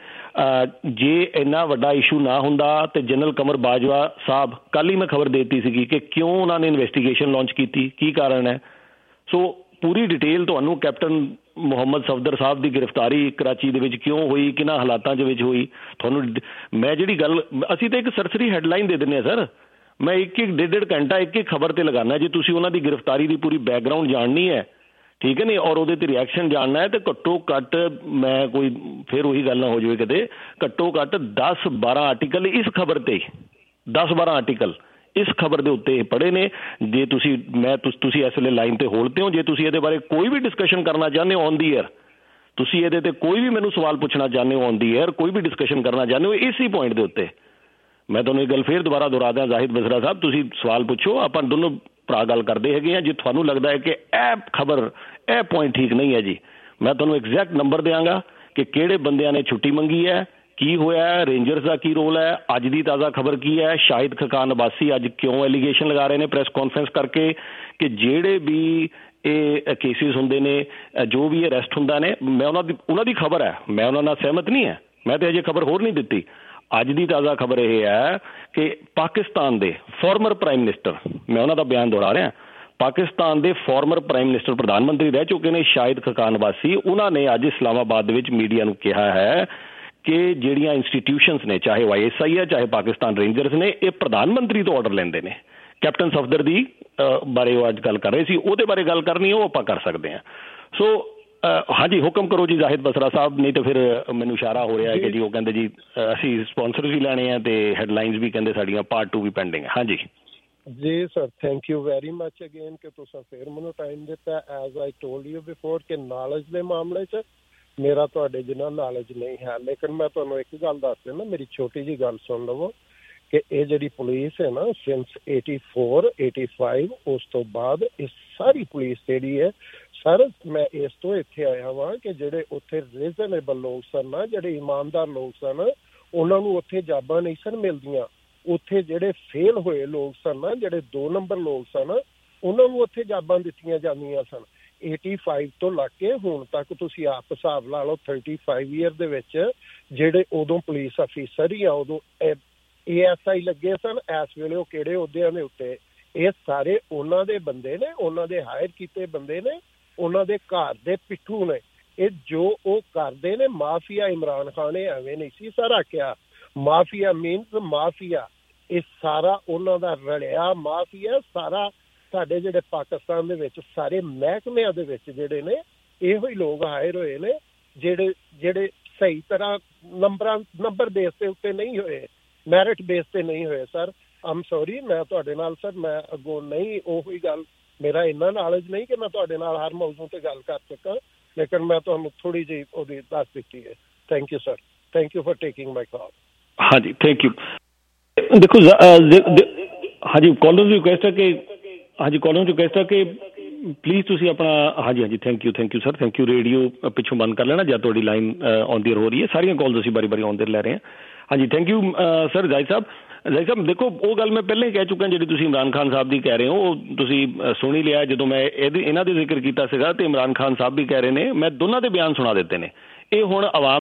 ਜੇ ਇੰਨਾ ਵੱਡਾ ਇਸ਼ੂ ਨਾ ਹੁੰਦਾ ਤੇ ਜਨਰਲ ਕਮਰ ਬਾਜਵਾ ਸਾਹਿਬ, ਕੱਲ੍ਹ ਹੀ ਮੈਂ ਖਬਰ ਦੇ ਦਿੱਤੀ ਸੀਗੀ ਕਿ ਕਿਉਂ ਉਹਨਾਂ ਨੇ ਇਨਵੈਸਟੀਗੇਸ਼ਨ ਲਾਂਚ ਕੀਤੀ, ਕੀ ਕਾਰਨ ਹੈ। ਸੋ ਪੂਰੀ ਡਿਟੇਲ ਤੁਹਾਨੂੰ ਕੈਪਟਨ ਮੁਹੰਮਦ ਸਫਦਰ ਸਾਹਿਬ ਦੀ ਗ੍ਰਿਫਤਾਰੀ ਕਰਾਚੀ ਦੇ ਵਿੱਚ ਕਿਉਂ ਹੋਈ, ਕਿਹਨਾਂ ਹਾਲਾਤਾਂ ਦੇ ਵਿੱਚ ਹੋਈ, ਤੁਹਾਨੂੰ ਮੈਂ ਜਿਹੜੀ ਗੱਲ, ਅਸੀਂ ਤਾਂ ਇੱਕ ਸਰਸਰੀ ਹੈਡਲਾਈਨ ਦੇ ਦਿੰਦੇ ਹਾਂ ਸਰ। ਮੈਂ ਇੱਕ ਡੇਢ ਘੰਟਾ ਇੱਕ ਖਬਰ ਤੇ ਲਗਾਉਣਾ। ਜੇ ਤੁਸੀਂ ਉਹਨਾਂ ਦੀ ਗ੍ਰਿਫਤਾਰੀ ਦੀ ਪੂਰੀ ਬੈਕਗਰਾਊਂਡ ਜਾਣਨੀ ਹੈ, ਠੀਕ ਹੈ ਨਹੀਂ, ਔਰ ਉਹਦੇ ਤੇ ਰਿਐਕਸ਼ਨ ਜਾਣਨਾ ਹੈ, ਤੇ ਘੱਟੋ ਘੱਟ ਮੈਂ ਕੋਈ ਫਿਰ ਉਹੀ ਗੱਲ ਨਾ ਹੋ ਜਾਵੇ ਕਿਤੇ, ਘੱਟੋ ਘੱਟ 10-12 ਆਰਟੀਕਲ ਇਸ ਖਬਰ ਤੇ, 10-12 ਆਰਟੀਕਲ ਇਸ ਖਬਰ ਦੇ ਉੱਤੇ ਪੜ੍ਹੇ ਨੇ। ਜੇ ਤੁਸੀਂ ਤੁਸੀਂ ਇਸ ਵੇਲੇ ਲਾਈਨ ਤੇ ਹੋਲਡ 'ਤੇ ਹੋ, ਜੇ ਤੁਸੀਂ ਇਹਦੇ ਬਾਰੇ ਕੋਈ ਵੀ ਡਿਸਕਸ਼ਨ ਕਰਨਾ ਚਾਹੁੰਦੇ ਹੋ ਔਨ ਦੀ ਏਅਰ, ਤੁਸੀਂ ਇਹਦੇ ਤੇ ਕੋਈ ਵੀ ਮੈਨੂੰ ਸਵਾਲ ਪੁੱਛਣਾ ਚਾਹੁੰਦੇ ਹੋ ਔਨ ਦੀ ਏਅਰ, ਕੋਈ ਵੀ ਡਿਸਕਸ਼ਨ ਕਰਨਾ ਚਾਹੁੰਦੇ ਹੋ ਇਸੇ ਪੁਆਇੰਟ ਦੇ ਉੱਤੇ, ਮੈਂ ਤੁਹਾਨੂੰ ਇਹ ਗੱਲ ਫਿਰ ਦੁਬਾਰਾ ਦੁਹਰਾ ਦਿਆਂ ਜ਼ਾਹਿਦ ਬਸਰਾ ਸਾਹਿਬ, ਤੁਸੀਂ ਸਵਾਲ ਪੁੱਛੋ, ਆਪਾਂ ਦੋਨੋਂ ਭਰਾ ਗੱਲ ਕਰਦੇ ਹੈਗੇ ਆ। ਜੇ ਤੁਹਾਨੂੰ ਲੱਗਦਾ ਹੈ ਕਿ ਇਹ ਖਬਰ, ਇਹ ਪੁਆਇੰਟ ਠੀਕ ਨਹੀਂ ਹੈ ਜੀ, ਮੈਂ ਤੁਹਾਨੂੰ ਐਗਜ਼ੈਕਟ ਨੰਬਰ ਦਿਆਂਗਾ ਕਿ ਕਿਹੜੇ ਬੰਦਿਆਂ ਨੇ ਛੁੱਟੀ ਮੰਗੀ ਹੈ, ਕੀ ਹੋਇਆ, ਰੇਂਜਰਸ ਦਾ ਕੀ ਰੋਲ ਹੈ, ਅੱਜ ਦੀ ਤਾਜ਼ਾ ਖਬਰ ਕੀ ਹੈ, ਸ਼ਾਹਿਦ ਖਕਾਨ ਅਬਾਸੀ ਅੱਜ ਕਿਉਂ ਐਲੀਗੇਸ਼ਨ ਲਗਾ ਰਹੇ ਨੇ ਪ੍ਰੈਸ ਕਾਨਫਰੰਸ ਕਰਕੇ ਕਿ ਜਿਹੜੇ ਵੀ ਇਹ ਕੇਸਿਸ ਹੁੰਦੇ ਨੇ, ਜੋ ਵੀ ਅਰੈਸਟ ਹੁੰਦਾ ਨੇ, ਮੈਂ ਉਹਨਾਂ ਦੀ ਖਬਰ ਹੈ, ਮੈਂ ਉਹਨਾਂ ਨਾਲ ਸਹਿਮਤ ਨਹੀਂ ਹੈ, ਮੈਂ ਤਾਂ ਅਜੇ ਖਬਰ ਹੋਰ ਨਹੀਂ ਦਿੱਤੀ। ਅੱਜ ਦੀ ਤਾਜ਼ਾ ਖਬਰ ਇਹ ਹੈ ਕਿ ਪਾਕਿਸਤਾਨ ਦੇ ਫਾਰਮਰ ਪ੍ਰਾਈਮ ਮਿਨਿਸਟਰ, ਮੈਂ ਉਹਨਾਂ ਦਾ ਬਿਆਨ ਦੁਹਰਾ ਰਿਹਾ, ਪਾਕਿਸਤਾਨ ਦੇ ਫਾਰਮਰ ਪ੍ਰਾਈਮ ਮਿਨਿਸਟਰ, ਪ੍ਰਧਾਨ ਮੰਤਰੀ ਰਹਿ ਚੁੱਕੇ ਨੇ ਸ਼ਾਹਿਦ ਖਕਾਨ ਅਬਾਸੀ, ਉਹਨਾਂ ਨੇ ਅੱਜ ਇਸਲਾਮਾਬਾਦ ਦੇ ਵਿੱਚ ਮੀਡੀਆ ਨੂੰ ਕਿਹਾ ਹੈ ਕਿ ਜਿਹੜੀਆਂ ਇੰਸਟੀਟਿਊਸ਼ਨਸ ਨੇ, ਚਾਹੇ ISI ਹੈ, ਚਾਹੇ ਪਾਕਿਸਤਾਨ ਰੇਂਜਰਸ ਨੇ, ਇਹ ਪ੍ਰਧਾਨ ਮੰਤਰੀ ਤੋਂ ਆਰਡਰ ਲੈਂਦੇ ਨੇ। ਕੈਪਟਨ ਸਫਦਰ ਦੀ ਬਾਰੇ ਉਹ ਅੱਜ ਗੱਲ ਕਰ ਰਹੇ ਸੀ, ਉਹਦੇ ਬਾਰੇ ਗੱਲ ਕਰਨੀ ਉਹ ਆਪਾਂ ਕਰ ਸਕਦੇ ਹਾਂ। ਸੋ ਹਾਂਜੀ ਹੁਕਮ ਕਰੋ ਜੀ ਜ਼ਾਹਿਦ ਬਸਰਾ ਸਾਹਿਬ, ਨਹੀਂ ਤਾਂ ਫਿਰ ਮੈਨੂੰ ਇਸ਼ਾਰਾ ਹੋ ਰਿਹਾ ਹੈ ਕਿ ਜੀ ਉਹ ਕਹਿੰਦੇ ਜੀ ਅਸੀਂ ਸਪਾਂਸਰ ਵੀ ਲੈਣੇ ਆ ਤੇ ਹੈਡਲਾਈਨਸ ਵੀ ਕਹਿੰਦੇ ਸਾਡੀਆਂ Part 2 ਵੀ ਪੈਂਡਿੰਗ ਹੈ। ਹਾਂਜੀ ਜੀ sir, thank you very much again ਕਿ ਤੁਸੀਂ ਫਿਰ ਮੈਨੂੰ ਟਾਈਮ ਦਿੱਤਾ। As I told you before ਕਿ ਨੌਲੇਜ ਦੇ ਮਾਮਲੇ 'ਚ ਮੇਰਾ ਤੁਹਾਡੇ ਜਿੰਨਾ ਨੌਲੇਜ ਨਹੀਂ ਹੈ, ਲੇਕਿਨ ਮੈਂ ਤੁਹਾਨੂੰ ਇੱਕ ਗੱਲ ਦੱਸ ਦਿੰਦਾ, ਮੇਰੀ ਛੋਟੀ ਜਿਹੀ ਗੱਲ ਸੁਣ ਲਵੋ ਕਿ ਇਹ ਜਿਹੜੀ ਪੁਲਿਸ ਹੈ ਨਾ, ਸਿੰਸ 84 85 ਉਸ ਤੋਂ ਬਾਅਦ ਇਹ ਸਾਰੀ ਪੁਲਿਸ ਜਿਹੜੀ ਹੈ ਸਰ, ਮੈਂ ਇਸ ਤੋਂ ਇੱਥੇ ਆਇਆ ਵਾਂ ਕਿ ਜਿਹੜੇ ਉੱਥੇ ਰੀਜ਼ਨੇਬਲ ਲੋਕ ਸਨ ਨਾ, ਜਿਹੜੇ ਇਮਾਨਦਾਰ ਲੋਕ ਸਨ, ਉਹਨਾਂ ਨੂੰ ਉੱਥੇ ਜਾਬਾਂ ਨਹੀਂ ਸਨ ਮਿਲਦੀਆਂ। ਉੱਥੇ ਜਿਹੜੇ ਫੇਲ ਹੋਏ ਲੋਕ ਸਨ ਨਾ, ਜਿਹੜੇ 2 ਨੰਬਰ ਲੋਕ ਸਨ, ਉਹਨਾਂ ਨੂੰ ਉੱਥੇ ਜਾਬਾਂ ਦਿੱਤੀਆਂ ਜਾਂਦੀਆਂ ਸਨ। 85 ਤੋਂ ਲੱਗ ਕੇ ਹੁਣ ਤੱਕ ਤੁਸੀਂ ਆਪ ਹਿਸਾਬ ਲਾ ਲਓ, 35 ਈਅਰ ਦੇ ਵਿੱਚ ਜਿਹੜੇ ਉਦੋਂ ਪੁਲਿਸ ਅਫੀਸਰ ਹੀ ਆ, ਉਦੋਂ ASI ਲੱਗੇ ਸਨ, ਇਸ ਵੇਲੇ ਉਹ ਕਿਹੜੇ ਅਹੁਦਿਆਂ ਦੇ ਉੱਤੇ, ਇਹ ਸਾਰੇ ਉਹਨਾਂ ਦੇ ਬੰਦੇ ਨੇ, ਉਹਨਾਂ ਦੇ ਹਾਇਰ ਕੀਤੇ ਬੰਦੇ ਨੇ, ਉਹਨਾਂ ਦੇ ਘਰ ਦੇ ਪਿੱਠੂ ਨੇ। ਇਹ ਜੋ ਉਹ ਕਰਦੇ ਨੇ ਮਾਫੀਆ, ਇਮਰਾਨ ਖਾਨ ਨੇ ਐਵੇਂ ਨਹੀਂ ਸੀ ਸਰ ਆਖਿਆ, ਮਾਫੀਆ ਮੀਨਸ ਮਾਫੀਆ, ਇਹ ਸਾਰਾ ਉਹਨਾਂ ਦਾ ਰਲਿਆ ਮਾਫੀਆ। ਸਾਰਾ ਸਾਡੇ ਜਿਹੜੇ ਪਾਕਿਸਤਾਨ ਦੇ ਵਿੱਚ ਸਾਰੇ ਮਹਿਕਮਿਆਂ ਦੇ ਵਿੱਚ ਜਿਹੜੇ ਨੇ ਇਹੋ ਹੀ ਲੋਕ ਹਾਇਰ ਹੋਏ ਨੇ, ਜਿਹੜੇ ਸਹੀ ਤਰ੍ਹਾਂ ਨੰਬਰ ਬੇਸ ਦੇ ਉੱਤੇ ਨਹੀਂ ਹੋਏ, ਮੈਰਿਟ ਬੇਸ ਤੇ ਨਹੀਂ ਹੋਏ। ਸਰ ਆਮ ਸੌਰੀ, ਮੈਂ ਤੁਹਾਡੇ ਨਾਲ ਸਰ ਮੈਂ ਅੱਗੋਂ ਨਹੀਂ ਉਹੀ ਗੱਲ, ਮੇਰਾ ਇੰਨਾ ਨੌਲੇਜ ਨਹੀਂ ਕਿ ਮੈਂ ਤੁਹਾਡੇ ਨਾਲ ਹਰ ਮੌਜੂ ਤੇ ਗੱਲ ਕਰ ਸਕਾਂ, ਲੇਕਿਨ ਮੈਂ ਤੁਹਾਨੂੰ ਥੋੜੀ ਜਿਹੀ ਉਹਦੀ ਦੱਸ ਦਿੱਤੀ ਹੈ। Thank you sir, thank you for taking my call. ਹਾਂਜੀ ਥੈਂਕ ਯੂ। ਦੇਖੋ ਹਾਂਜੀ ਕਾਲਰ ਦੀ ਰਿਕੁਐਸਟ ਹੈ ਕਿ ਪਲੀਜ਼ ਤੁਸੀਂ ਆਪਣਾ ਹਾਂਜੀ thank you sir, thank you. Radio ਪਿੱਛੋਂ ਬੰਦ ਕਰ ਲੈਣਾ, ਜਾਂ ਤੁਹਾਡੀ ਲਾਈਨ ਔਨ ਦੀ ਹੋ ਰਹੀ ਹੈ, ਸਾਰੀਆਂ ਕਾਲਸ ਅਸੀਂ ਬਾਰੀ ਆਨ ਦੇ ਲੈ ਰਹੇ ਹਾਂ। ਹਾਂਜੀ thank you sir. Zaid Sahib ਦੇਖੋ, ਉਹ ਗੱਲ ਮੈਂ ਪਹਿਲਾਂ ਹੀ ਕਹਿ ਚੁੱਕਾ, ਜਿਹੜੀ ਤੁਸੀਂ ਇਮਰਾਨ ਖਾਨ ਸਾਹਿਬ ਦੀ ਕਹਿ ਰਹੇ ਹੋ ਉਹ ਤੁਸੀਂ ਸੁਣ ਹੀ ਲਿਆ। ਜਦੋਂ ਮੈਂ ਇਹਨਾਂ ਦੇ ਜ਼ਿਕਰ ਕੀਤਾ ਸੀਗਾ ਤੇ ਇਮਰਾਨ ਖਾਨ ਸਾਹਿਬ ਵੀ ਕਹਿ ਰਹੇ ਨੇ, ਮੈਂ ਦੋਨਾਂ ਦੇ ਬਿਆਨ ਸੁਣਾ ਦਿੱਤੇ ਨੇ। ਇਹ ਹੁਣ ਆਵਾਮ